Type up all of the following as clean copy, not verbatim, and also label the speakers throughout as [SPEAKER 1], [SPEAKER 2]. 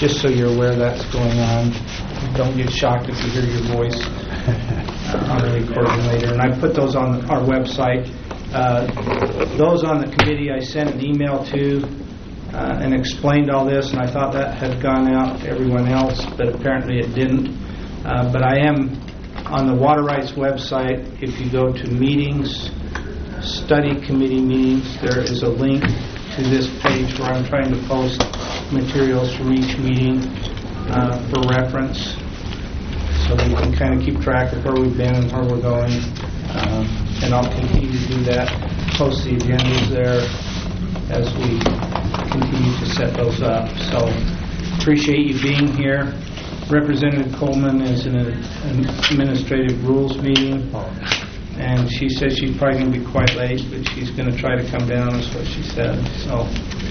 [SPEAKER 1] just so you're aware that's going on. Don't get shocked if you hear your voice on the recording later. And I put those on our website. Those on the committee I sent an email to and explained all this, and I thought that had gone out to everyone else, but apparently it didn't. But I am on the Water Rights website. If you go to meetings, study committee meetings, there is a link to this page where I'm trying to post materials from each meeting for reference, so that you can kind of keep track of where we've been and where we're going. And I'll continue to do that, post the agendas there as we continue to set those up. So appreciate you being here. Representative Coleman is in an administrative rules meeting, and she says she's probably going to be quite late, but she's going to try to come down, is what she said. So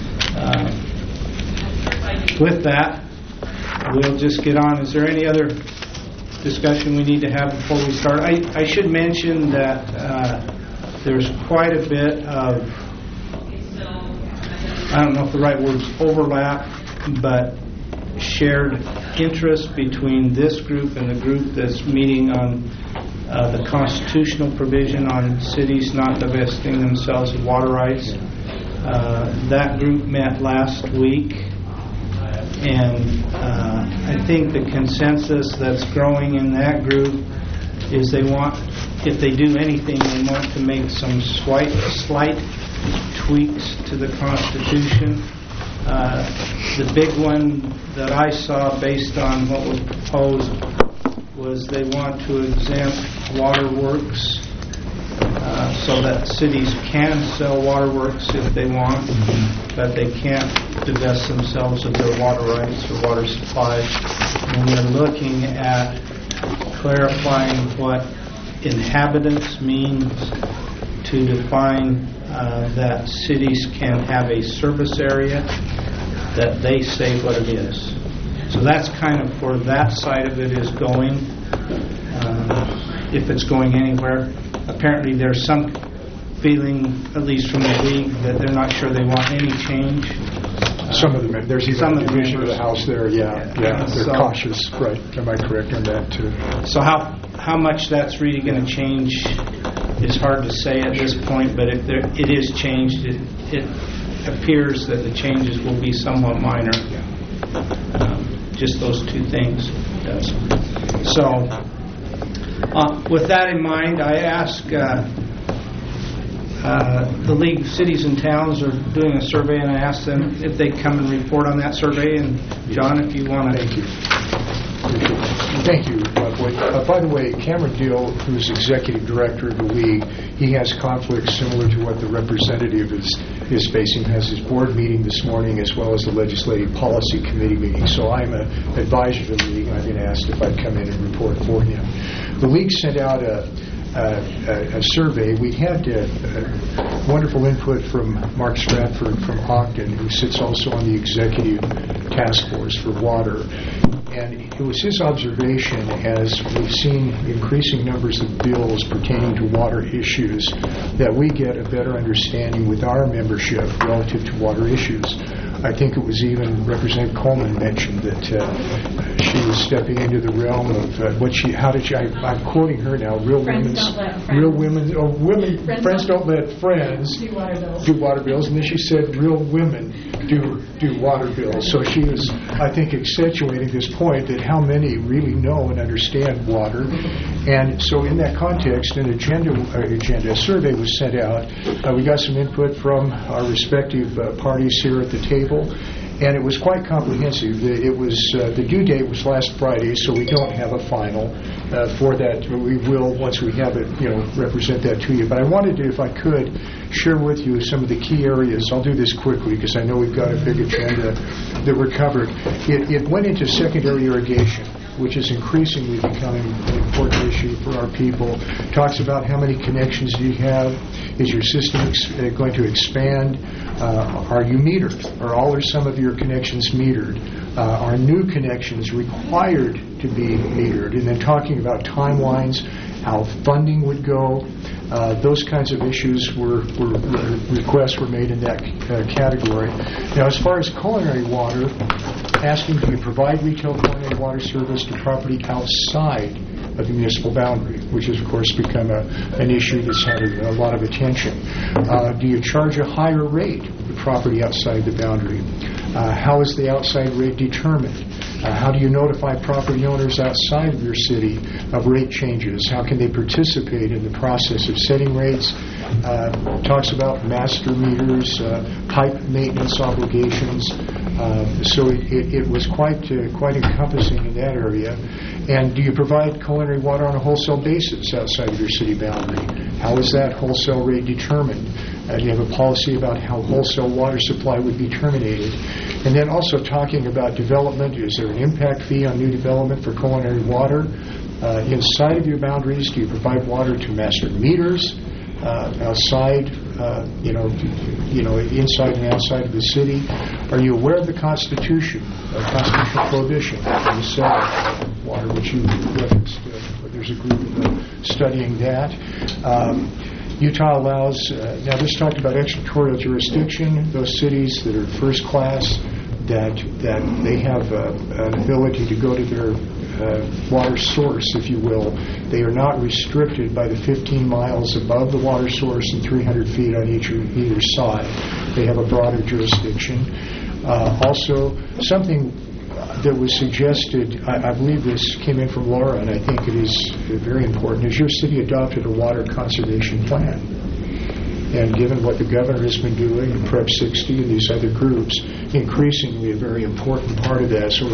[SPEAKER 1] with that, we'll just get on. Is there any other discussion we need to have before we start? I should mention that there's quite a bit of, I don't know if the right word is overlap, but shared interest between this group and the group that's meeting on the constitutional provision on cities not divesting themselves of water rights. That group met last week, and I think the consensus that's growing in that group is they want, if they do anything, they want to make some slight tweaks to the Constitution. The big one that I saw based on what was proposed was they want to exempt waterworks so that cities can sell waterworks if they want, but they can't divest themselves of their water rights or water supplies. And we're looking at clarifying what inhabitants means to define that cities can have a service area that they say what it is. So that's kind of where that side of it is going, if it's going anywhere. Apparently there's some feeling, at least from the league, that they're not sure they want any change.
[SPEAKER 2] Some of them, there's even a division of the House there, they're cautious, right? Am I correct on that too?
[SPEAKER 1] So how much that's really going to change is hard to say at this point, but if it is changed, it appears that the changes will be somewhat minor. Just those two things. So with that in mind, I ask the League of Cities and Towns are doing a survey, and I asked them if they come and report on that survey. And John, if you want to.
[SPEAKER 2] Thank you. Thank you, Boyd. By the way, Cameron Deal, who's executive director of the League, he has conflicts similar to what the representative is facing. Has his board meeting this morning as well as the legislative policy committee meeting. So I'm an advisor to the League. I've been asked if I'd come in and report for him. The League sent out a survey. We had wonderful input from Mark Stratford from Ogden, who sits also on the executive task force for water. And it was his observation, as we've seen increasing numbers of bills pertaining to water issues, that we get a better understanding with our membership relative to water issues. I think it was even Representative Coleman mentioned that she was stepping into the realm of I'm quoting her now, friends don't let friends do water bills, and then she said real women do water bills. So she was, I think, accentuating this point that how many really know and understand water. And so in that context, a survey was sent out. We got some input from our respective parties here at the table, and it was quite comprehensive. It was the due date was last Friday, so we don't have a final for that. We will, once we have it, represent that to you. But I wanted to, if I could, share with you some of the key areas. I'll do this quickly because I know we've got a big agenda that we're covered. It went into secondary irrigation, which is increasingly becoming an important issue for our people. Talks about how many connections do you have? Is your system going to expand? Are you metered? Are all or some of your connections metered? Are new connections required to be metered? And then talking about timelines, how funding would go. Those kinds of issues requests were made in that category. Now, as far as culinary water, asking, do you provide retail culinary water service to property outside of the municipal boundary, which has, of course, become an issue that's had a lot of attention. Do you charge a higher rate for property outside the boundary? How is the outside rate determined? How do you notify property owners outside of your city of rate changes? How can they participate in the process of setting rates? Talks about master meters, pipe maintenance obligations. So it was quite encompassing in that area. And do you provide culinary water on a wholesale basis outside of your city boundary? How is that wholesale rate determined? Do you have a policy about how wholesale water supply would be terminated? And then also talking about development. Is there an impact fee on new development for culinary water? Inside of your boundaries, do you provide water to master meters? Outside, inside and outside of the city? Are you aware of the Constitution, constitutional prohibition on the sale of water, which you referenced? There's a group studying that. Utah allows, now this talked about extraterritorial jurisdiction, those cities that are first class, that they have an ability to go to their water source, if you will. They are not restricted by the 15 miles above the water source and 300 feet on either side. They have a broader jurisdiction. Also, something that was suggested, I believe this came in from Laura, and I think it is very important, is your city adopted a water conservation plan. And given what the governor has been doing, and Prep 60 and these other groups, increasingly a very important part of that. So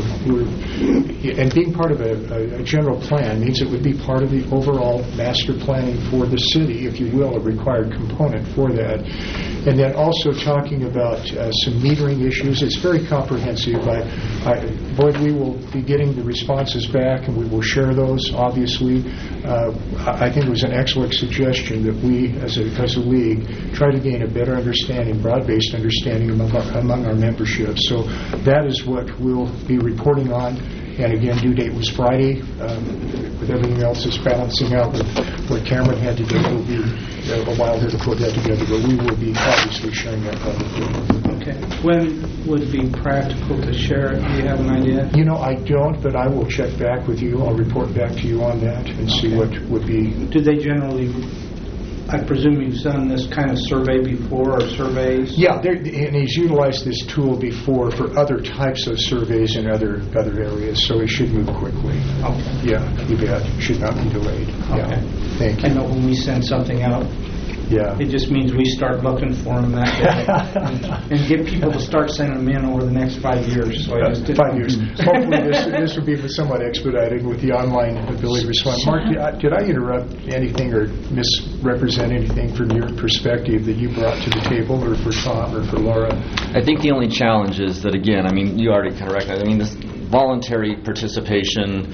[SPEAKER 2] and being part of a general plan means it would be part of the overall master planning for the city, if you will, a required component for that. And then also talking about some metering issues. It's very comprehensive. Boyd, we will be getting the responses back, and we will share those, obviously. I think it was an excellent suggestion that we, as a league, try to gain a better understanding, broad-based understanding among our membership. So that is what we'll be reporting on. And again, due date was Friday. With everything else is balancing out with what Cameron had to do. It will be a while here to put that together, but we will be obviously sharing that publicly.
[SPEAKER 1] Okay. When would it be practical to share it? Do you have an idea?
[SPEAKER 2] I don't, but I will check back with you. I'll report back to you on that and see what would be.
[SPEAKER 1] Do they generally, I presume you've done this kind of survey before, or surveys?
[SPEAKER 2] Yeah, and he's utilized this tool before for other types of surveys in other areas, so it should move quickly.
[SPEAKER 1] Okay.
[SPEAKER 2] Yeah, you bet. Should not be delayed.
[SPEAKER 1] Okay.
[SPEAKER 2] Yeah. Thank you.
[SPEAKER 1] I know when we send something out, it just means we start looking for them that day and get people to start sending them in over the next 5 years. So I just
[SPEAKER 2] 5 years. Hopefully this will be somewhat expedited with the online ability to respond. Mark, did I interrupt anything or misrepresent anything from your perspective that you brought to the table, or for Tom or for Laura?
[SPEAKER 3] I think the only challenge is that, again, you already kind of recognize, this voluntary participation,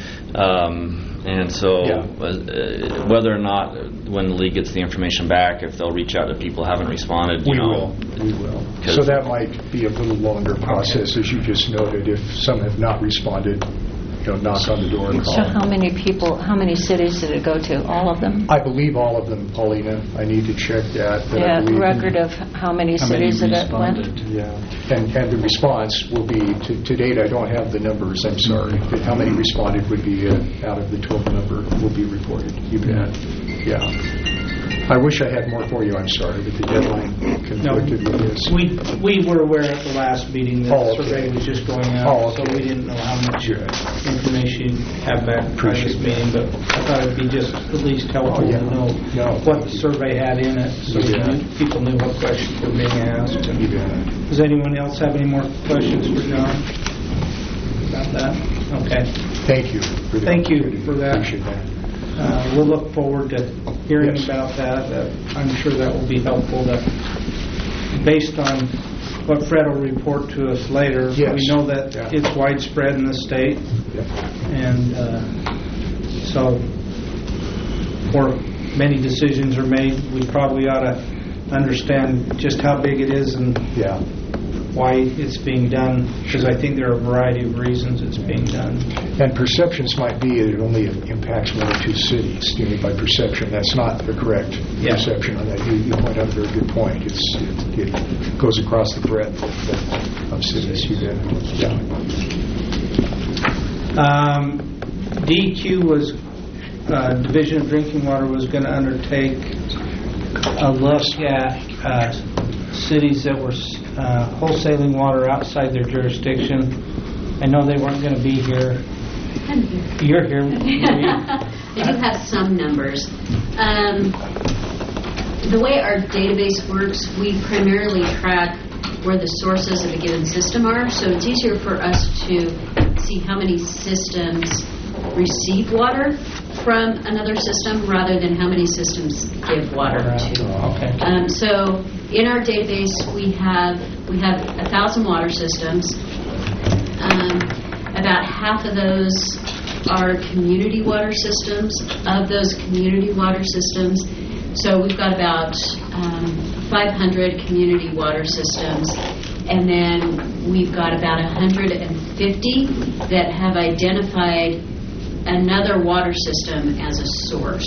[SPEAKER 3] and so whether or not when the league gets the information back, if they'll reach out to people who haven't responded,
[SPEAKER 2] we will. So that might be a little longer process, as you just noted. If some have not responded, knock on the door and call.
[SPEAKER 4] So how many cities did it go to? All of them?
[SPEAKER 2] I believe all of them, Paulina. I need to check that. But
[SPEAKER 4] record of how many cities it went?
[SPEAKER 2] Yeah. And the response will be, to date, I don't have the numbers, I'm sorry, but how many responded would be out of the total number will be reported. You bet. Yeah. I wish I had more for you, I'm sorry, but the deadline conflicted with this.
[SPEAKER 1] We were aware at the last meeting that the survey was just going out, so we didn't know how much information you have back for this meeting, but I thought it would be just at least helpful to know what the survey had in it, so people knew what questions were being asked. Does anyone else have any more questions for John about that? Okay.
[SPEAKER 2] Thank you.
[SPEAKER 1] Thank you for that.
[SPEAKER 2] Appreciate that.
[SPEAKER 1] We'll look forward to hearing about that. I'm sure that will be helpful. Based on what Fred will report to us later, we know that it's widespread in the state. And so before many decisions are made, we probably ought to understand just how big it is and why it's being done, because I think there are a variety of reasons it's being done.
[SPEAKER 2] And perceptions might be that it only impacts 1 or 2 cities, by perception. That's not the correct perception on that. You point out a very good point. It goes across the breadth of cities.
[SPEAKER 1] DEQ was, Division of Drinking Water was going to undertake a look at cities that were wholesaling water outside their jurisdiction. I know they weren't going to be here.
[SPEAKER 5] I'm here.
[SPEAKER 1] You're here.
[SPEAKER 5] I do have some numbers. The way our database works, we primarily track where the sources of a given system are, so it's easier for us to see how many systems receive water from another system rather than how many systems give water to.
[SPEAKER 1] Okay.
[SPEAKER 5] So in our database, we have 1,000 water systems. About half of those are community water systems. Of those community water systems, so we've got about 500 community water systems, and then we've got about 150 that have identified another water system as a source.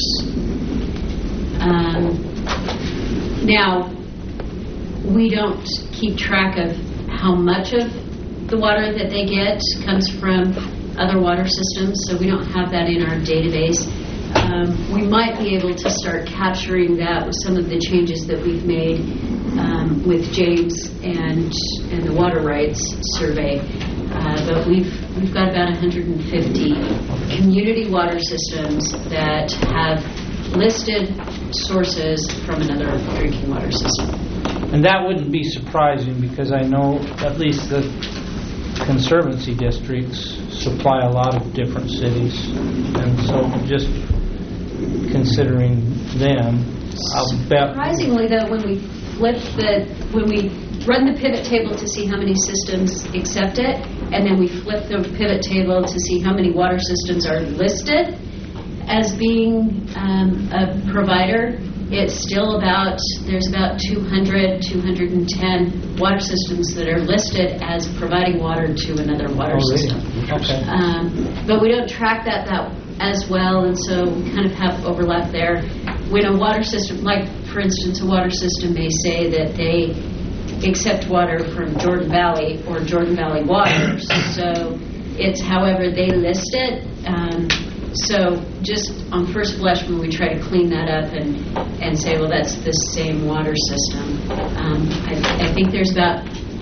[SPEAKER 5] Now, we don't keep track of how much of the water that they get comes from other water systems, so we don't have that in our database. We might be able to start capturing that with some of the changes that we've made with James and the water rights survey. But we've got about 150 community water systems that have listed sources from another drinking water system.
[SPEAKER 1] And that wouldn't be surprising because I know at least the Conservancy districts supply a lot of different cities, and so just considering them, I'll bet.
[SPEAKER 5] Surprisingly, though, when we run the pivot table to see how many systems accept it, and then we flip the pivot table to see how many water systems are listed as being a provider, it's still there's about 200, 210 water systems that are listed as providing water to another water system.
[SPEAKER 1] Okay.
[SPEAKER 5] But we don't track that as well, and so we kind of have overlap there. When a water system, like for instance, a water system may say that they accept water from Jordan Valley or Jordan Valley Waters, so it's however they list it. So just on first blush, when we try to clean that up and say, well, that's the same water system, I think there's about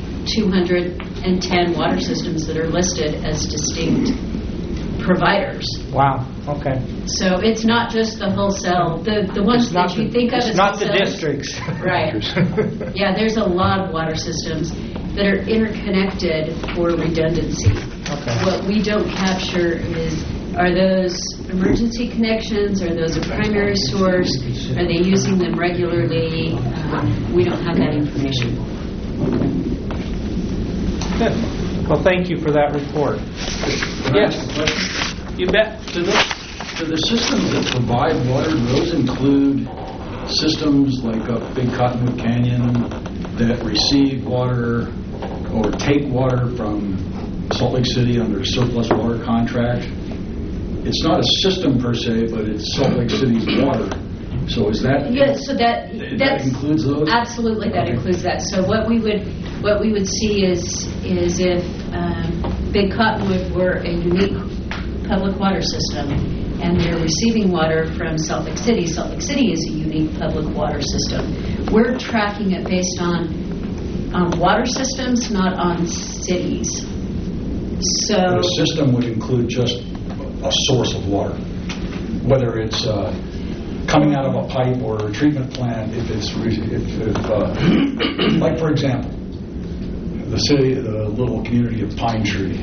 [SPEAKER 5] 210 water systems that are listed as distinct providers.
[SPEAKER 1] Wow. Okay.
[SPEAKER 5] So it's not just the wholesale, the ones that you think of as
[SPEAKER 1] it's not the
[SPEAKER 5] wholesale.
[SPEAKER 1] districts.
[SPEAKER 5] Right. Yeah, there's a lot of water systems that are interconnected for redundancy.
[SPEAKER 1] Okay.
[SPEAKER 5] What we don't capture are those emergency connections? Are those a primary source? Are they using them regularly? We don't have that information.
[SPEAKER 1] Good. Well, thank you for that report. Yes. You bet.
[SPEAKER 6] Do the systems that provide water, do those include systems like up Big Cottonwood Canyon that receive water or take water from Salt Lake City under a surplus water contract? It's not a system per se, but it's Salt Lake City's water. So is that?
[SPEAKER 5] Yes, so that
[SPEAKER 6] includes those?
[SPEAKER 5] Absolutely, that includes that. So what we would see is if Big Cottonwood were a unique public water system and they're receiving water from Salt Lake City. Salt Lake City is a unique public water system. We're tracking it based on water systems, not on cities. So
[SPEAKER 6] the system would include just a source of water, whether it's coming out of a pipe or a treatment plant. Like for example, the little community of Pine Tree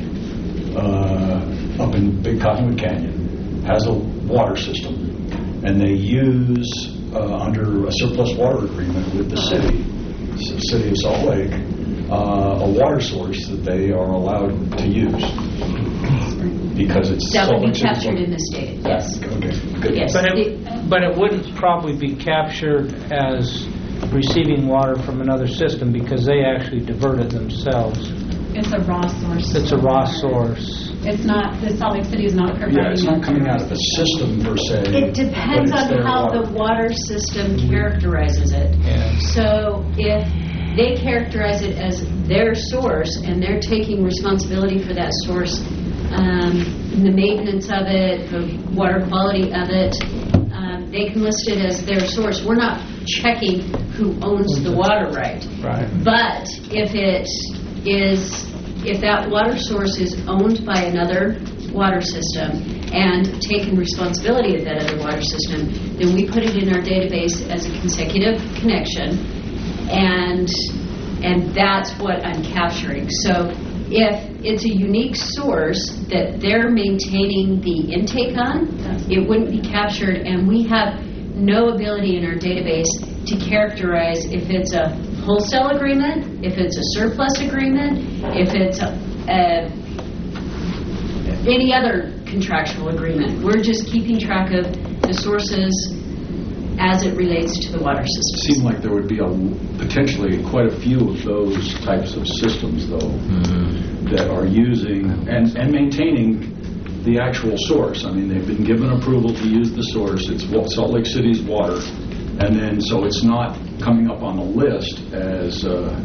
[SPEAKER 6] up in Big Cottonwood Canyon has a water system, and they use under a surplus water agreement with the city of Salt Lake, a water source that they are allowed to use. Because it's
[SPEAKER 5] that
[SPEAKER 6] Salt
[SPEAKER 5] would
[SPEAKER 6] Lake
[SPEAKER 5] be
[SPEAKER 6] City.
[SPEAKER 5] captured in this data, yes.
[SPEAKER 6] Okay, good.
[SPEAKER 5] Yes.
[SPEAKER 1] But it wouldn't probably be captured as receiving water from another system because they actually diverted themselves.
[SPEAKER 7] It's a raw source.
[SPEAKER 1] It's a raw source.
[SPEAKER 7] It's not, the Salt Lake City is not providing.
[SPEAKER 6] Yeah, it's not coming out of the system per se.
[SPEAKER 5] It depends
[SPEAKER 6] but it's
[SPEAKER 5] on
[SPEAKER 6] their
[SPEAKER 5] how
[SPEAKER 6] water.
[SPEAKER 5] the water system characterizes it.
[SPEAKER 1] Yeah.
[SPEAKER 5] So if they characterize it as their source and they're taking responsibility for that source the maintenance of it, the water quality of it. They can list it as their source. We're not checking who owns the water right.
[SPEAKER 1] Right.
[SPEAKER 5] But if that water source is owned by another water system and taken responsibility of that other water system, then we put it in our database as a consecutive connection, and that's what I'm capturing. So if it's a unique source that they're maintaining the intake on, it wouldn't be captured, and we have no ability in our database to characterize if it's a wholesale agreement, if it's a surplus agreement, if it's any other contractual agreement. We're just keeping track of the sources as it relates to the water system.
[SPEAKER 6] It seemed like there would be potentially quite a few of those types of systems, though, that are using and maintaining the actual source. I mean, they've been given approval to use the source. It's Salt Lake City's water, and then so it's not coming up on the list as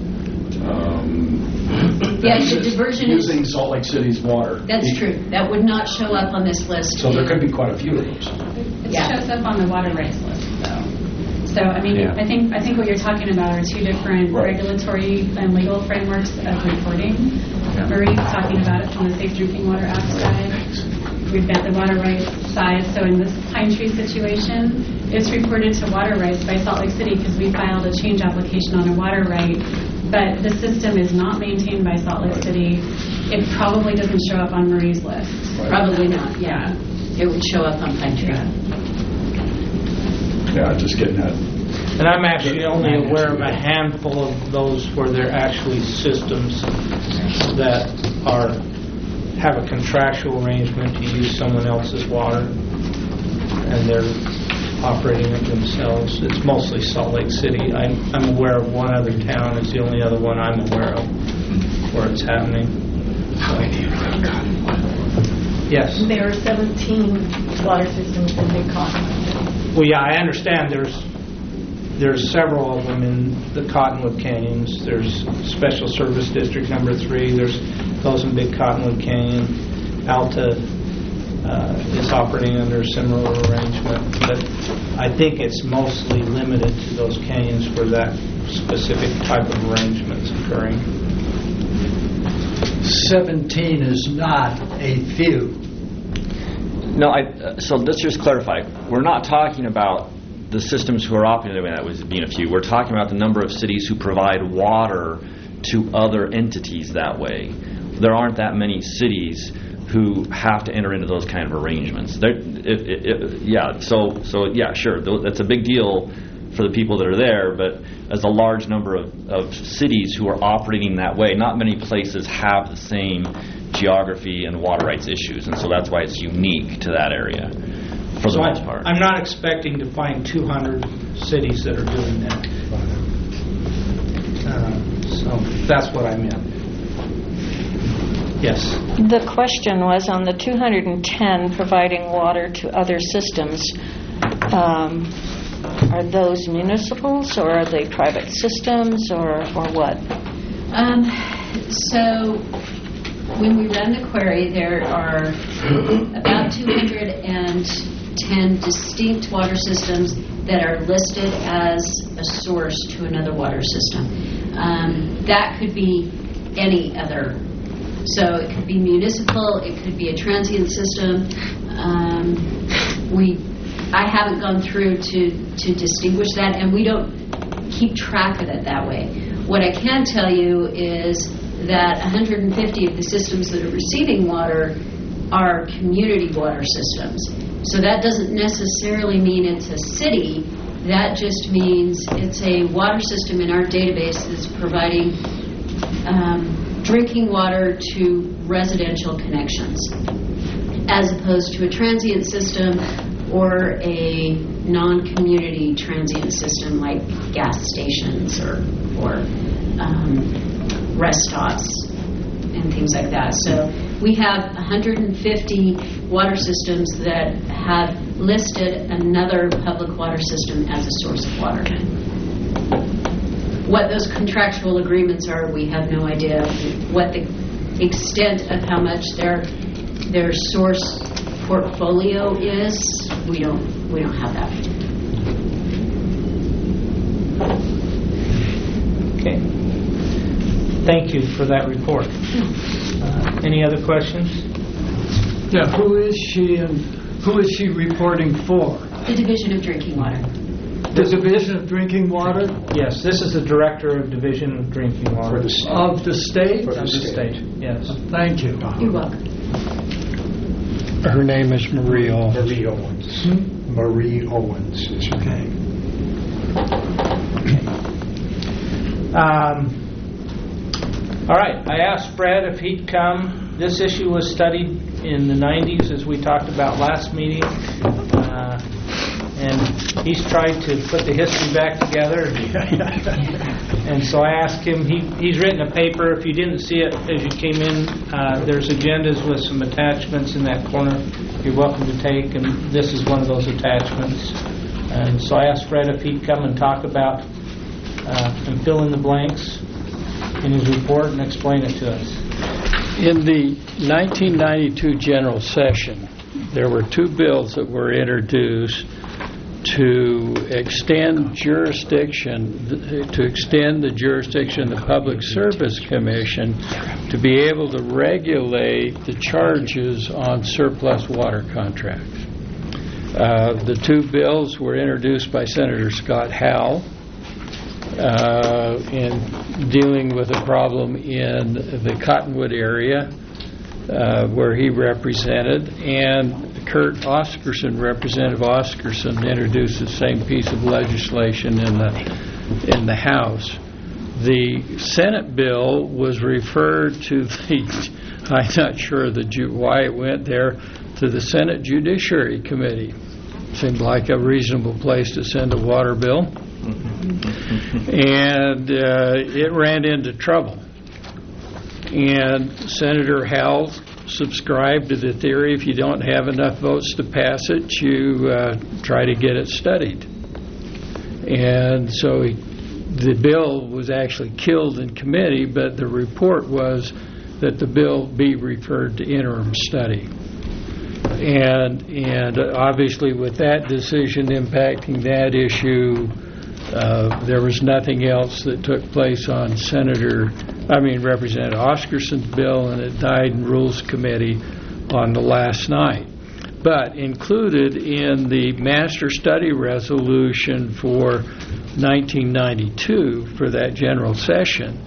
[SPEAKER 5] the diversion
[SPEAKER 6] using Salt Lake City's water.
[SPEAKER 5] That's true. That would not show up on this list.
[SPEAKER 6] So there could be quite a few of those.
[SPEAKER 7] It shows up on the water rights list, though. So, I mean, I think what you're talking about are two different regulatory and legal frameworks of reporting. Marie's talking about it from the Safe Drinking Water Act side. We've got the water rights side. So in this Pine Tree situation, it's reported to water rights by Salt Lake City because we filed a change application on a water right, but the system is not maintained by Salt Lake City. It probably doesn't show up on Marie's list.
[SPEAKER 5] Probably not, yeah. It would show up on Pine Tree.
[SPEAKER 6] Yeah, just getting that.
[SPEAKER 1] And I'm actually only aware of a handful of those where they're actually systems that have a contractual arrangement to use someone else's water, and they're operating it themselves. It's mostly Salt Lake City. I'm aware of one other town. It's the only other one I'm aware of where it's happening. Yes.
[SPEAKER 8] There are 17 water systems in Big Cottonwood.
[SPEAKER 1] Well, yeah, I understand there's several of them in the Cottonwood Canyons. There's Special Service District number 3. There's those in Big Cottonwood Canyon. Alta is operating under a similar arrangement, but I think it's mostly limited to those canyons where that specific type of arrangement is occurring.
[SPEAKER 9] 17 is not a few.
[SPEAKER 3] No, so let's just clarify. We're not talking about the systems who are operating that was being a few. We're talking about the number of cities who provide water to other entities that way. There aren't that many cities who have to enter into those kind of arrangements. So sure, that's a big deal for the people that are there, but as a large number of cities who are operating that way, not many places have the same geography and water rights issues, and so that's why it's unique to that area for the most part.
[SPEAKER 1] I'm not expecting to find 200 cities that are doing that. So that's what I meant. Yes.
[SPEAKER 4] The question was on the 210 providing water to other systems. Are those municipals or are they private systems or what?
[SPEAKER 5] So when we run the query, there are about 210 distinct water systems that are listed as a source to another water system. That could be any other. So it could be municipal, it could be a transient system. I haven't gone through to distinguish that, and we don't keep track of it that way. What I can tell you is that 150 of the systems that are receiving water are community water systems. So that doesn't necessarily mean it's a city. That just means it's a water system in our database that's providing drinking water to residential connections, as opposed to a transient system or a non-community transient system like gas stations or rest stops and things like that. So we have 150 water systems that have listed another public water system as a source of water. What those contractual agreements are, we have no idea. What the extent of how much they're their source portfolio is. We don't have that.
[SPEAKER 1] Okay. Thank you for that report. Any other questions?
[SPEAKER 9] Yeah, who is she reporting for?
[SPEAKER 5] The Division of Drinking Water.
[SPEAKER 9] The Division of Drinking Water?
[SPEAKER 1] Yes, this is the Director of Division of Drinking Water.
[SPEAKER 2] For the state.
[SPEAKER 9] Of the state?
[SPEAKER 1] Of the state, yes.
[SPEAKER 9] Thank you.
[SPEAKER 5] You're welcome.
[SPEAKER 10] Her name is Marie Owens.
[SPEAKER 2] Marie Owens. Marie Owens is her name.
[SPEAKER 1] All right, I asked Brad if he'd come. This issue was studied in the 90s, as we talked about last meeting. And he's tried to put the history back together. And so I asked him, he's written a paper. If you didn't see it as you came in, there's agendas with some attachments in that corner you're welcome to take, and this is one of those attachments. And so I asked Fred if he'd come and talk about and fill in the blanks in his report and explain it to us.
[SPEAKER 10] In the 1992 general session, there were two bills that were introduced to extend the jurisdiction of the Public Service Commission to be able to regulate the charges on surplus water contracts. The two bills were introduced by Senator Scott Howell in dealing with a problem in the Cottonwood area where he represented, and Kurt Oscarson, Representative Oscarson, introduced the same piece of legislation in the House. The Senate bill was referred to the, I'm not sure why it went there, to the Senate Judiciary Committee. Seemed like a reasonable place to send a water bill. And it ran into trouble. And Senator Howell subscribed to the theory if you don't have enough votes to pass it, you try to get it studied. And so the bill was actually killed in committee, but the report was that the bill be referred to interim study. And obviously with that decision impacting that issue, there was nothing else that took place on Representative Oscarson's bill, and it died in Rules Committee on the last night. But included in the master study resolution for 1992 for that general session,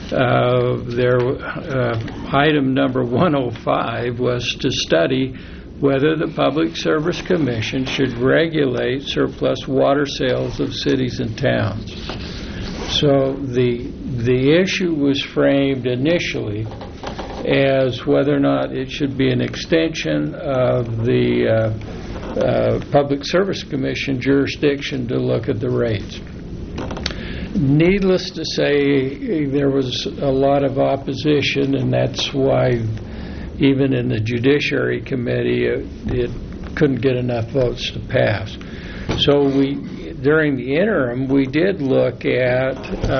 [SPEAKER 10] item number 105 was to study whether the Public Service Commission should regulate surplus water sales of cities and towns. So the issue was framed initially as whether or not it should be an extension of the Public Service Commission jurisdiction to look at the rates. Needless to say, there was a lot of opposition, and that's why even in the Judiciary Committee, it couldn't get enough votes to pass. So during the interim, we did look at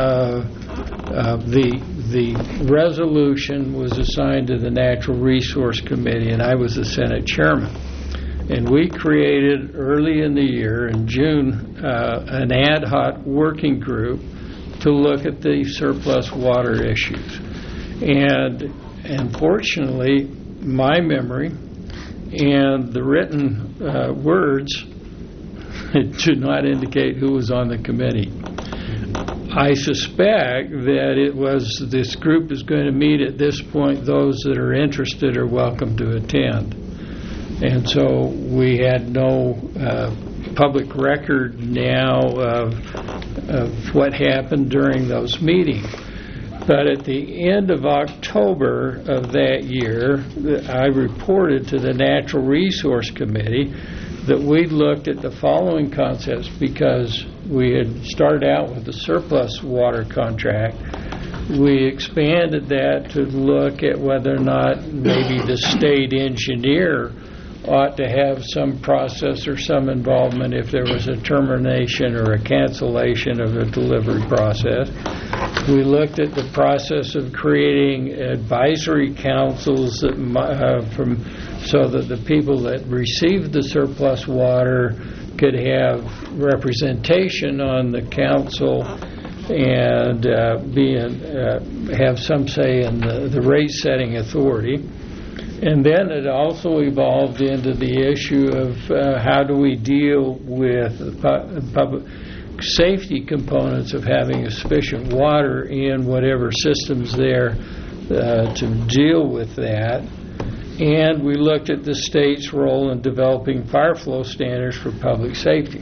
[SPEAKER 10] the resolution was assigned to the Natural Resource Committee, and I was the Senate Chairman. And we created early in the year, in June, an ad hoc working group to look at the surplus water issues. And unfortunately, my memory and the written words do not indicate who was on the committee. I suspect that it was this group is going to meet at this point. Those that are interested are welcome to attend. And so we had no public record now of what happened during those meetings. But at the end of October of that year, I reported to the Natural Resource Committee that we looked at the following concepts, because we had started out with the surplus water contract. We expanded that to look at whether or not maybe the state engineer ought to have some process or some involvement if there was a termination or a cancellation of a delivery process. We looked at the process of creating advisory councils that from so that the people that received the surplus water could have representation on the council and have some say in the rate-setting authority. And then it also evolved into the issue of how do we deal with the public safety components of having sufficient water in whatever systems there to deal with that. And we looked at the state's role in developing fire flow standards for public safety.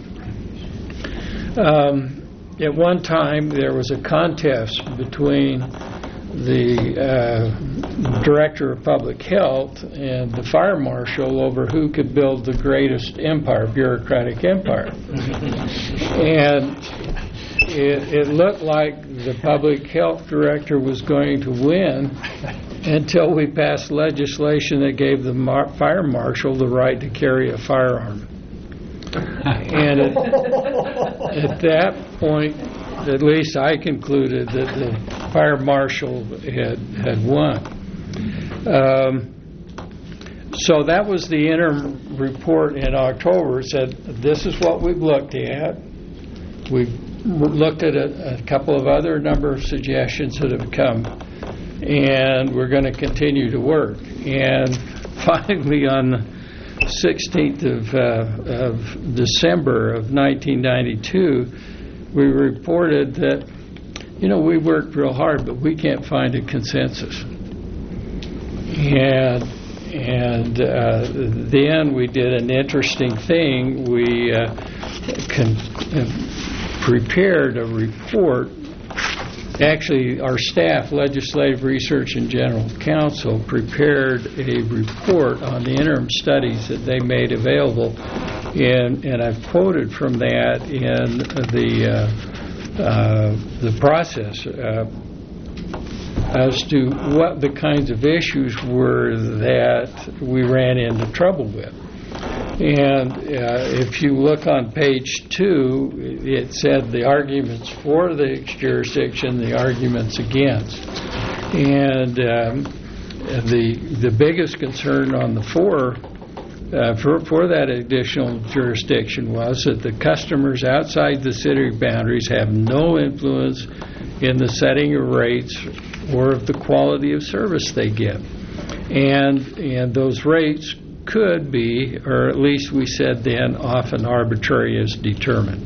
[SPEAKER 10] At one time, there was a contest between the director of public health and the fire marshal over who could build the greatest empire, bureaucratic empire. And it looked like the public health director was going to win until we passed legislation that gave the fire marshal the right to carry a firearm. And at that point, at least I concluded that the fire marshal had won. So that was the interim report in October. It said, this is what we've looked at. We've looked at a couple of other number of suggestions that have come, and we're going to continue to work. And finally, on the 16th of December of 1992, we reported that, we worked real hard, but we can't find a consensus. And then we did an interesting thing. We prepared a report. Actually, our staff, Legislative Research and General Counsel, prepared a report on the interim studies that they made available, and I've quoted from that in the process as to what the kinds of issues were that we ran into trouble with. And if you look on page 2, it said the arguments for the jurisdiction, the arguments against. And the biggest concern on the for that additional jurisdiction was that the customers outside the city boundaries have no influence in the setting of rates or of the quality of service they get. And those rates could be, or at least we said then, often arbitrarily determined.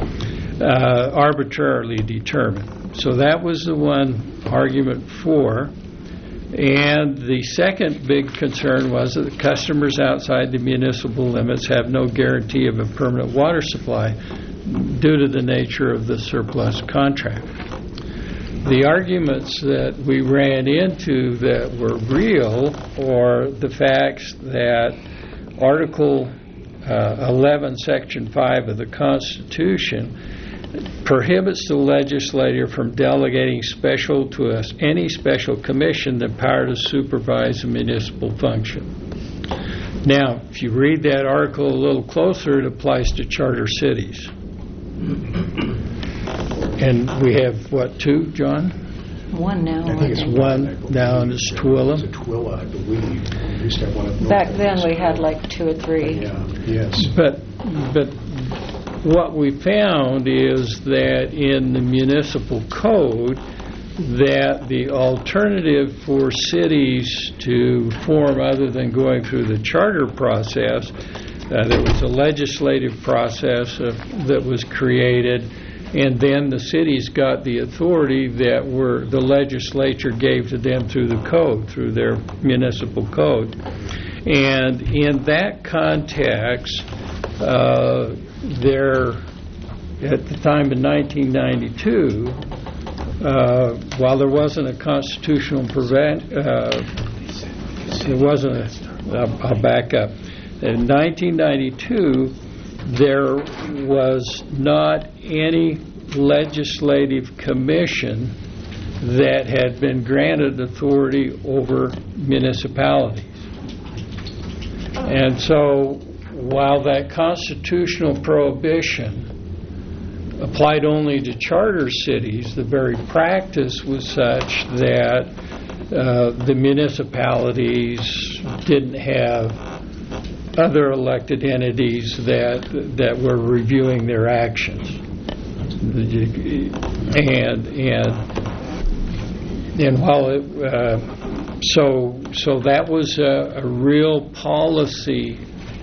[SPEAKER 10] So that was the one argument for. And the second big concern was that the customers outside the municipal limits have no guarantee of a permanent water supply due to the nature of the surplus contract. The arguments that we ran into that were real are the facts that Article 11, Section 5 of the Constitution prohibits the legislature from delegating any special commission the power to supervise a municipal function. Now, if you read that article a little closer, it applies to charter cities. And we have, what, 2, John?
[SPEAKER 4] One now.
[SPEAKER 2] I think it's
[SPEAKER 10] one now, and it's Tooele.
[SPEAKER 2] It's Tooele, I believe. We used to have one up north.
[SPEAKER 4] Back then we had like 2 or 3.
[SPEAKER 2] Yeah, yes.
[SPEAKER 10] But what we found is that in the municipal code, that the alternative for cities to form other than going through the charter process, there was a legislative process that was created, and then the cities got the authority that the legislature gave to them through the code, through their municipal code. And in that context, at the time in 1992, while there wasn't a constitutional I'll back up. In 1992, there was not any legislative commission that had been granted authority over municipalities. And so while that constitutional prohibition applied only to charter cities, the very practice was such that the municipalities didn't have other elected entities that were reviewing their actions. And while it so that was a real policy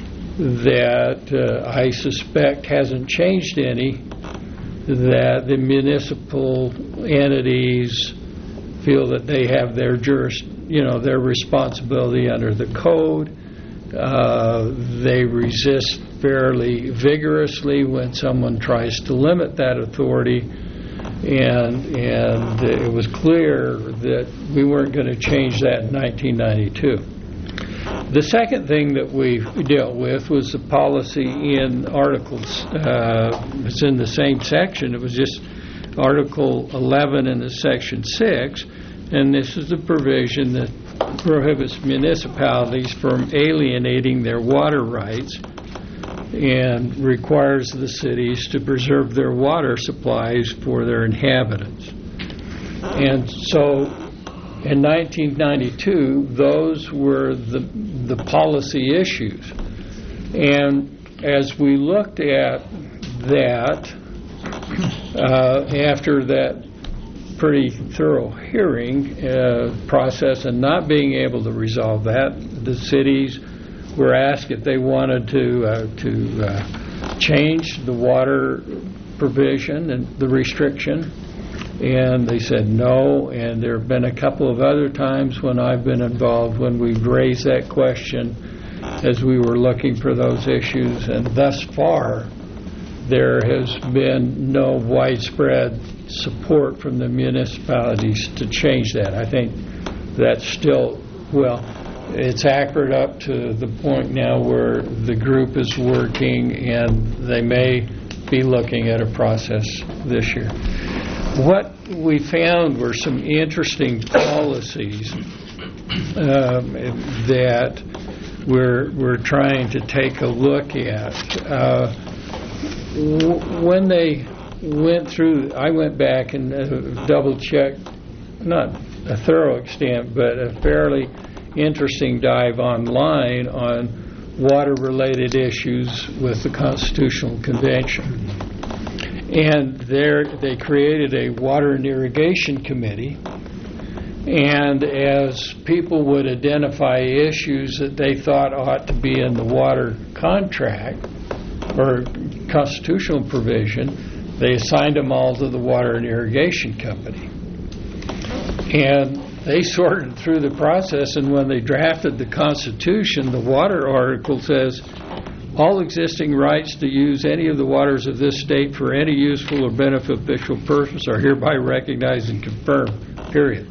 [SPEAKER 10] that I suspect hasn't changed any, that the municipal entities feel that they have their their responsibility under the code. They resist fairly vigorously when someone tries to limit that authority, and it was clear that we weren't going to change that in 1992. The second thing that we dealt with was the policy in articles. It's in the same section. It was just Article 11 in the Section 6, and this is the provision that prohibits municipalities from alienating their water rights and requires the cities to preserve their water supplies for their inhabitants. And so in 1992, those were the policy issues. And as we looked at that, after that pretty thorough hearing process and not being able to resolve that, the cities were asked if they wanted to change the water provision and the restriction, and they said no. And there have been a couple of other times when I've been involved when we've raised that question as we were looking for those issues, and thus far there has been no widespread support from the municipalities to change that. I think that's still, it's accurate up to the point now where the group is working and they may be looking at a process this year. What we found were some interesting policies that we're trying to take a look at. When they went through, I went back and double-checked, not a thorough extent, but a fairly interesting dive online on water-related issues with the Constitutional Convention. And there they created a Water and Irrigation Committee, and as people would identify issues that they thought ought to be in the water contract or constitutional provision, they assigned them all to the Water and Irrigation Company. And they sorted through the process, and when they drafted the Constitution, the water article says, all existing rights to use any of the waters of this state for any useful or beneficial purpose are hereby recognized and confirmed, period.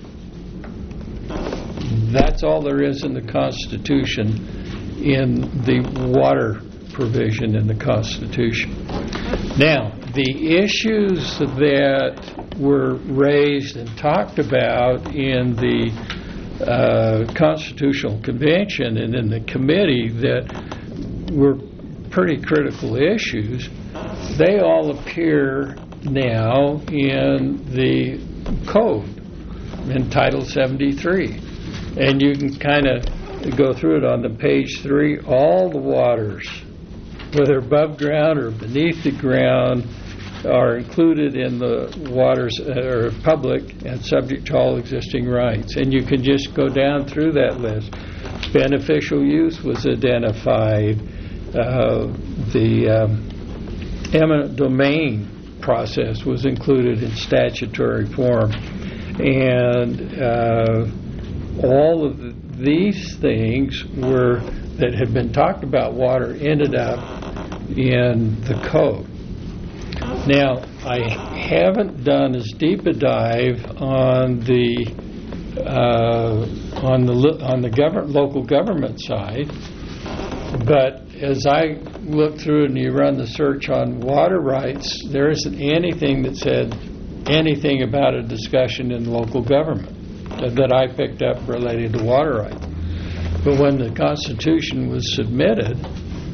[SPEAKER 10] That's all there is in the Constitution in the water provision in the Constitution. Now, the issues that were raised and talked about in the Constitutional Convention and in the committee that were pretty critical issues, they all appear now in the code in Title 73. And you can kind of go through it on the page 3. All the waters, whether above ground or beneath the ground, are included in the waters are public and subject to all existing rights. And you can just go down through that list. Beneficial use was identified. The eminent domain process was included in statutory form. And all of these things that had been talked about water ended up in the code. Now, I haven't done as deep a dive on the local government side, but as I look through and you run the search on water rights, there isn't anything that said anything about a discussion in local government that I picked up related to water rights. But when the Constitution was submitted,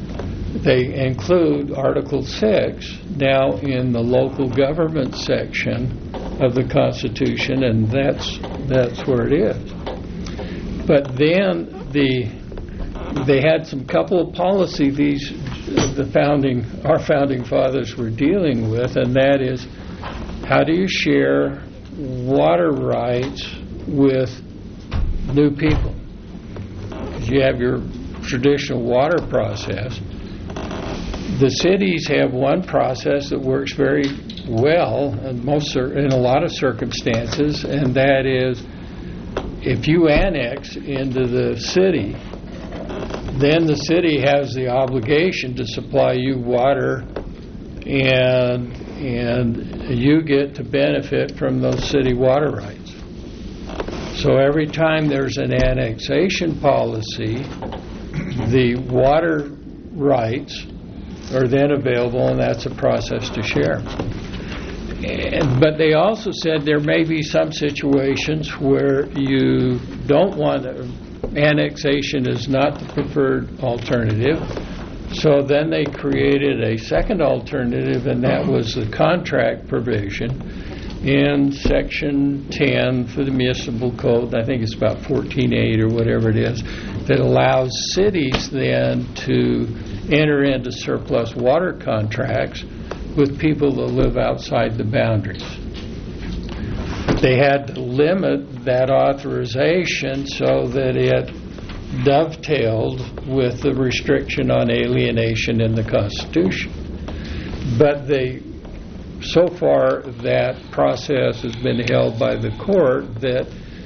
[SPEAKER 10] they include Article 6 now in the local government section of the Constitution, and that's where it is. But then they had some couple of policies our founding fathers were dealing with, and that is, how do you share water rights with new people? Because you have your traditional water process. The cities have one process that works very well in a lot of circumstances, and that is, if you annex into the city, then the city has the obligation to supply you water, and you get to benefit from those city water rights. So every time there's an annexation policy, the water rights are then available, and that's a process to share. But they also said there may be some situations where you don't want annexation is not the preferred alternative. So then they created a second alternative, and that was the contract provision in Section 10 for the municipal code. I think it's about 14.8 or whatever it is, that allows cities then to enter into surplus water contracts with people that live outside the boundaries. They had to limit that authorization so that it dovetailed with the restriction on alienation in the Constitution. But so far that process has been held by the court that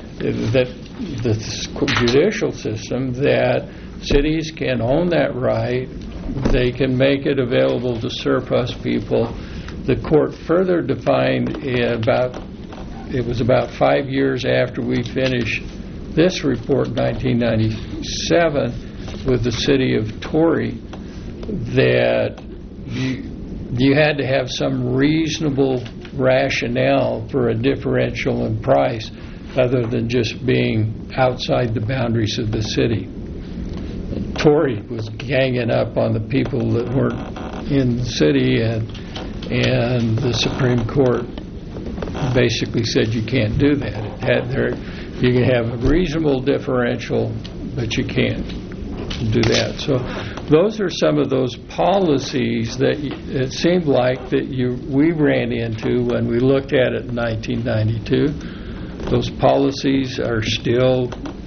[SPEAKER 10] the judicial system, that cities can own that right. They can make it available to surplus people. The court further defined it was about 5 years after we finished this report in 1997 with the city of Torrey, that you had to have some reasonable rationale for a differential in price other than just being outside the boundaries of the city. Torrey was ganging up on the people that weren't in the city, and the Supreme Court basically said you can't do that. You can have a reasonable differential, but you can't do that. So those are some of those policies that it seemed like that we ran into when we looked at it in 1992. Those policies are still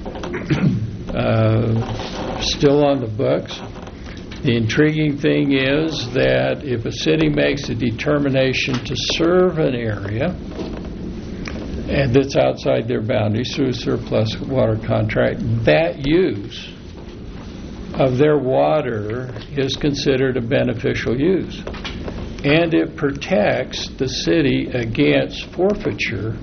[SPEAKER 10] on the books. The intriguing thing is that if a city makes a determination to serve an area and that's outside their boundaries through a surplus water contract, that use of their water is considered a beneficial use. And it protects the city against forfeiture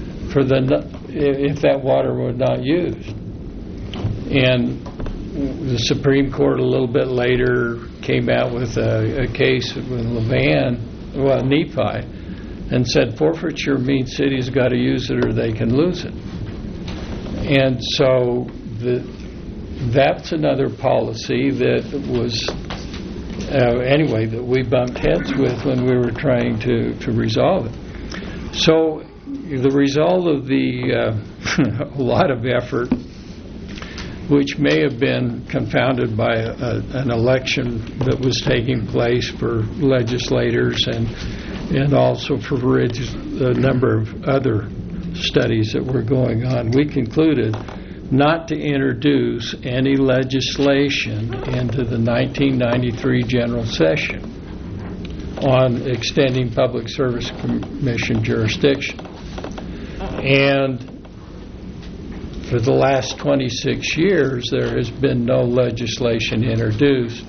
[SPEAKER 10] if that water was not used. And the Supreme Court a little bit later came out with a case with Nephi, and said forfeiture means cities got to use it or they can lose it. And so that's another policy that was that we bumped heads with when we were trying to resolve it. So the result of a lot of effort, which may have been confounded by an election that was taking place for legislators and also for a number of other studies that were going on, we concluded not to introduce any legislation into the 1993 General Session on extending Public Service Commission jurisdiction. And for the last 26 years, there has been no legislation introduced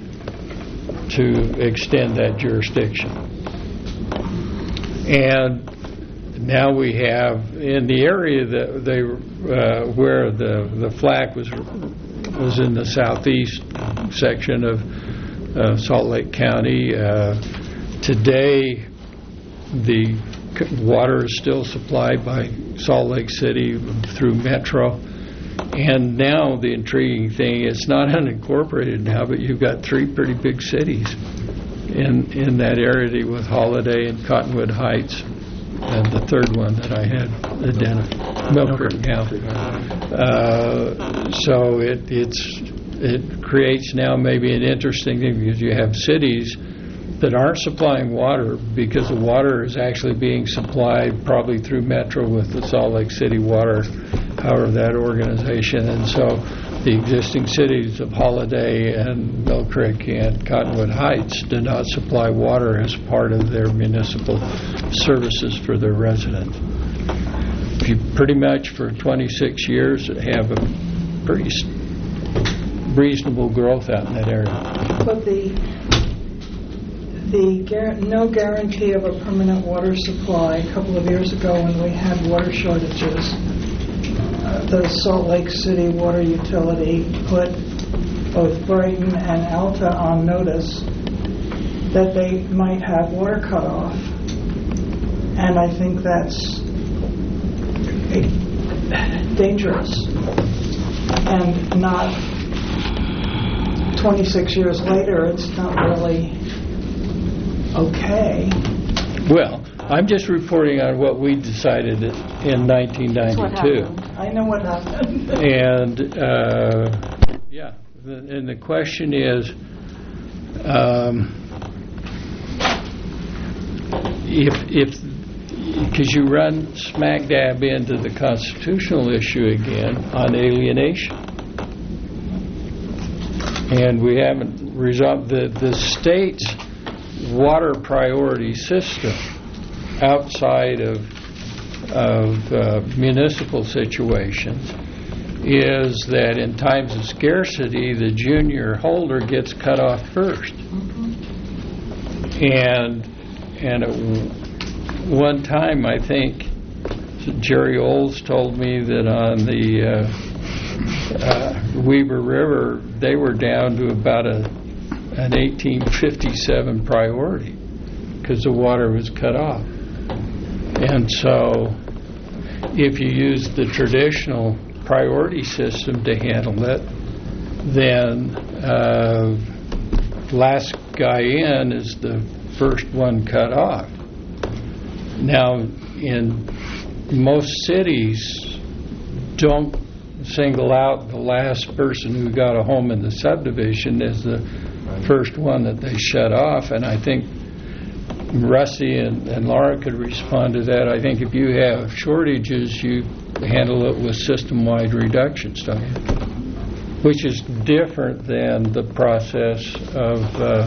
[SPEAKER 10] to extend that jurisdiction. And now we have, in the area that where the FLAC was in the southeast section of Salt Lake County, today the water is still supplied by Salt Lake City through Metro, And now the intriguing thing, it's not unincorporated now, but you've got 3 pretty big cities in that area with Holiday and Cottonwood Heights, and the third one that I had identified, Mill Creek. So it creates now maybe an interesting thing, because you have cities that aren't supplying water because the water is actually being supplied probably through Metro with the Salt Lake City Water, however that organization. And so the existing cities of Holiday and Mill Creek and Cottonwood Heights do not supply water as part of their municipal services for their residents. You pretty much for 26 years have a pretty reasonable growth out in that area.
[SPEAKER 8] But no guarantee of a permanent water supply. A couple of years ago when we had water shortages, the Salt Lake City Water Utility put both Brighton and Alta on notice that they might have water cut off. And I think that's dangerous. And not 26 years later, it's not really okay.
[SPEAKER 10] Well, I'm just reporting on what we decided in 1992.
[SPEAKER 8] I know what happened.
[SPEAKER 10] And and the question is, if because you run smack dab into the constitutional issue again on alienation, and we haven't resolved the state's water priority system outside of municipal situations is that in times of scarcity, the junior holder gets cut off first. And at one time, I think Jerry Olds told me that on the Weber River, they were down to about an 1857 priority because the water was cut off. And so if you use the traditional priority system to handle it, then last guy in is the first one cut off. Now, in most cities, don't single out the last person who got a home in the subdivision as the first one that they shut off. And I think Rusty and Laura could respond to that. I think if you have shortages, you handle it with system-wide reductions, don't you? Which is different than the process of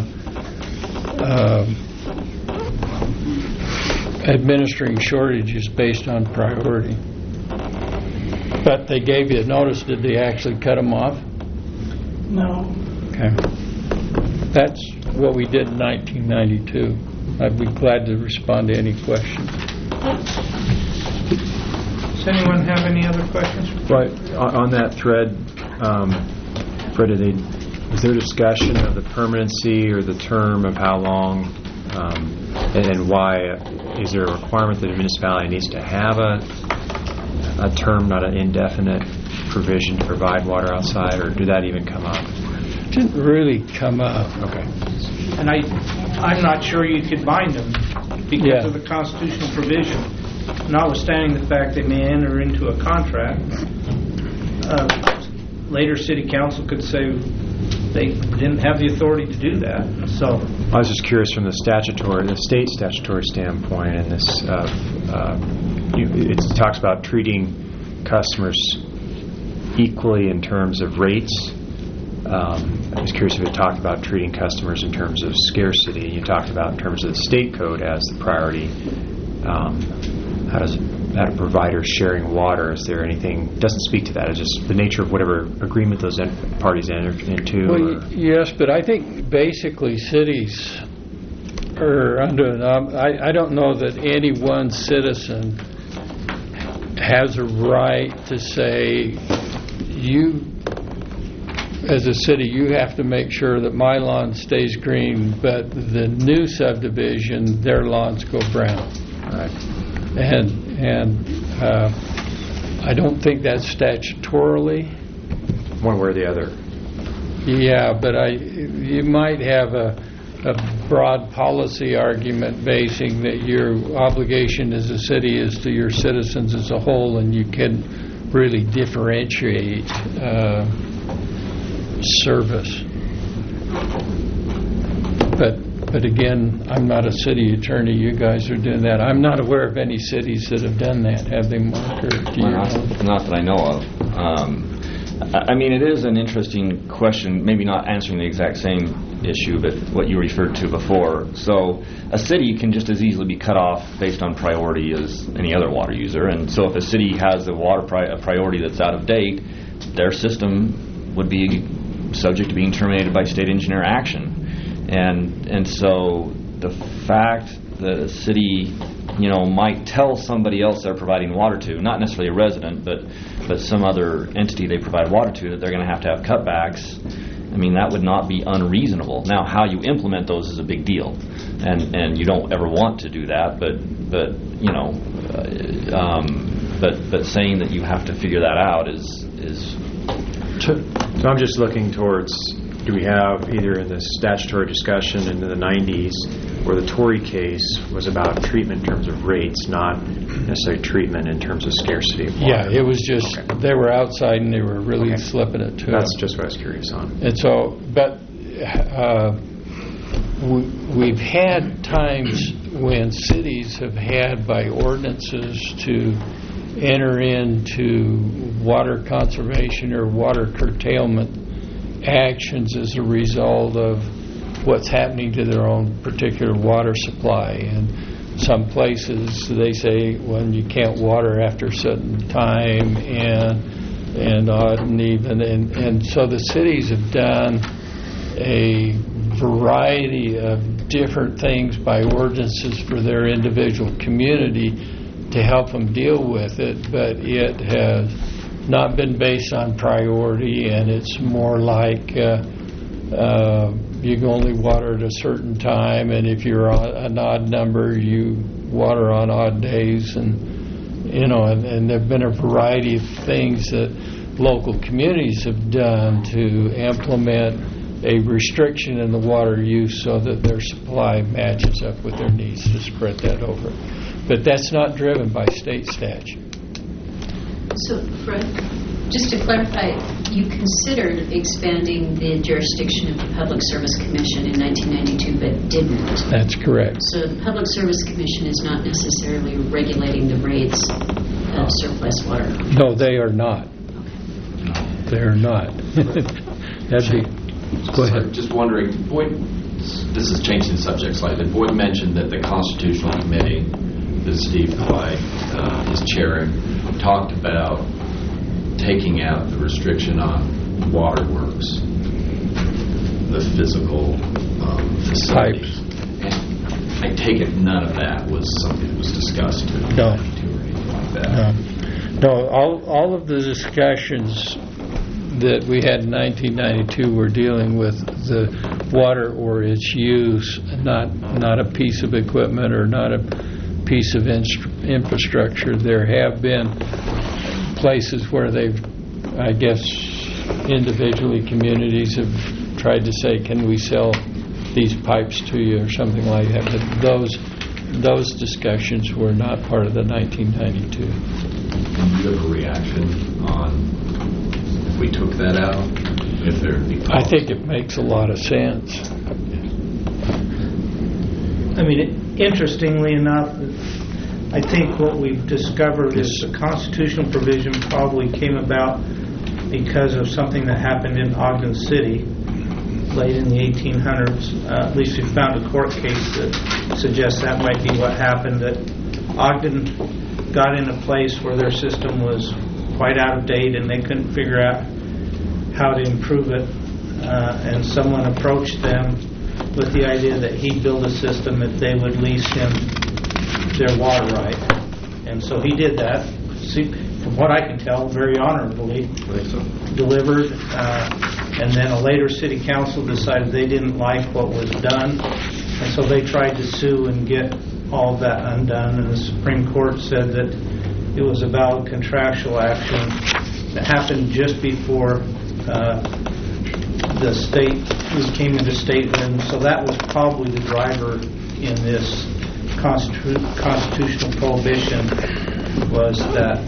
[SPEAKER 10] administering shortages based on priority. But they gave you a notice. Did they actually cut them off?
[SPEAKER 8] No.
[SPEAKER 10] Okay. That's what we did in 1992. I'd be glad to respond to any questions.
[SPEAKER 1] Does anyone have any other questions?
[SPEAKER 11] Right. On that thread, Fred, is there discussion of the permanency or the term of how long and why? Is there a requirement that a municipality needs to have a term, not an indefinite provision to provide water outside, or did that even come up?
[SPEAKER 10] It didn't really come up.
[SPEAKER 11] Okay.
[SPEAKER 1] And I'm not sure you could bind them because of the constitutional provision. Notwithstanding the fact they may enter into a contract, later city council could say they didn't have the authority to do that. So
[SPEAKER 11] I was just curious from the state statutory standpoint, and this it talks about treating customers equally in terms of rates. I was curious if it talked about treating customers in terms of scarcity. You talked about in terms of the state code as the priority. How does a provider sharing water? Is there anything? It doesn't speak to that. It's just the nature of whatever agreement those parties enter into.
[SPEAKER 10] Well, yes, but I think basically cities are under. I don't know that any one citizen has a right to say, you, as a city, you have to make sure that my lawn stays green, but the new subdivision, their lawns go brown.
[SPEAKER 11] Right.
[SPEAKER 10] And I don't think that's statutorily.
[SPEAKER 11] One way or the other.
[SPEAKER 10] Yeah, but you might have a broad policy argument basing that your obligation as a city is to your citizens as a whole, and you can really differentiate service. But again, I'm not a city attorney. You guys are doing that. I'm not aware of any cities that have done that. Have they, Mark?
[SPEAKER 3] Not that I know of. I mean, it is an interesting question, maybe not answering the exact same issue, but what you referred to before. So a city can just as easily be cut off based on priority as any other water user. And so if a city has a water priority that's out of date, their system would be subject to being terminated by state engineer action. And so the fact that a city, might tell somebody else they're providing water to, not necessarily a resident, but some other entity they provide water to, that they're going to have cutbacks, I mean, that would not be unreasonable. Now, how you implement those is a big deal, and you don't ever want to do that, but saying that you have to figure that out is.
[SPEAKER 11] So I'm just looking towards, do we have either in the statutory discussion in the 90s where the Tory case was about treatment in terms of rates, not necessarily treatment in terms of scarcity of water?
[SPEAKER 10] Yeah, it was just, They were outside and they were really slipping it to
[SPEAKER 11] That's just what I was curious on.
[SPEAKER 10] And so, but we've had times when cities have had by ordinances to enter into water conservation or water curtailment actions as a result of what's happening to their own particular water supply. And some places they say, well, you can't water after a certain time and odd and even. And so the cities have done a variety of different things by ordinances for their individual community to help them deal with it, but it has not been based on priority, and it's more like you can only water at a certain time, and if you're an odd number, you water on odd days, and there have been a variety of things that local communities have done to implement a restriction in the water use so that their supply matches up with their needs to spread that over. But that's not driven by state statute.
[SPEAKER 5] So, Fred, just to clarify, you considered expanding the jurisdiction of the Public Service Commission in 1992, but didn't.
[SPEAKER 10] That's correct.
[SPEAKER 5] So the Public Service Commission is not necessarily regulating the rates of surplus water.
[SPEAKER 10] No, they are not. They are not. That'd be... Go ahead.
[SPEAKER 12] Just wondering, Boyd, this is changing the subject slightly. Boyd mentioned that the Constitutional Committee that Steve Clay is chairing talked about taking out the restriction on waterworks, the physical facilities. And I take it none of that was something that was discussed in 1992 or anything like that.
[SPEAKER 10] No, all of the discussions that we had in 1992 were dealing with the water or its use, not a piece of equipment or not a piece of infrastructure. There have been places where they've, I guess, individually communities have tried to say, can we sell these pipes to you or something like that. But those discussions were not part of the 1992.
[SPEAKER 12] Do you have a reaction on if we took that out? If there be
[SPEAKER 10] I think it makes a lot of sense.
[SPEAKER 1] I mean, interestingly enough, I think what we've discovered is the constitutional provision probably came about because of something that happened in Ogden City late in the 1800s. At least we found a court case that suggests that might be what happened, that Ogden got in a place where their system was quite out of date and they couldn't figure out how to improve it. And someone approached them with the idea that he'd build a system if they would lease him their water right. And so he did that. From what I can tell, very honorably delivered. And then a later city council decided they didn't like what was done. And so they tried to sue and get all of that undone. And the Supreme Court said that It was about contractual action that happened just before the state, we came into statehood. So that was probably the driver in this constitutional prohibition, was that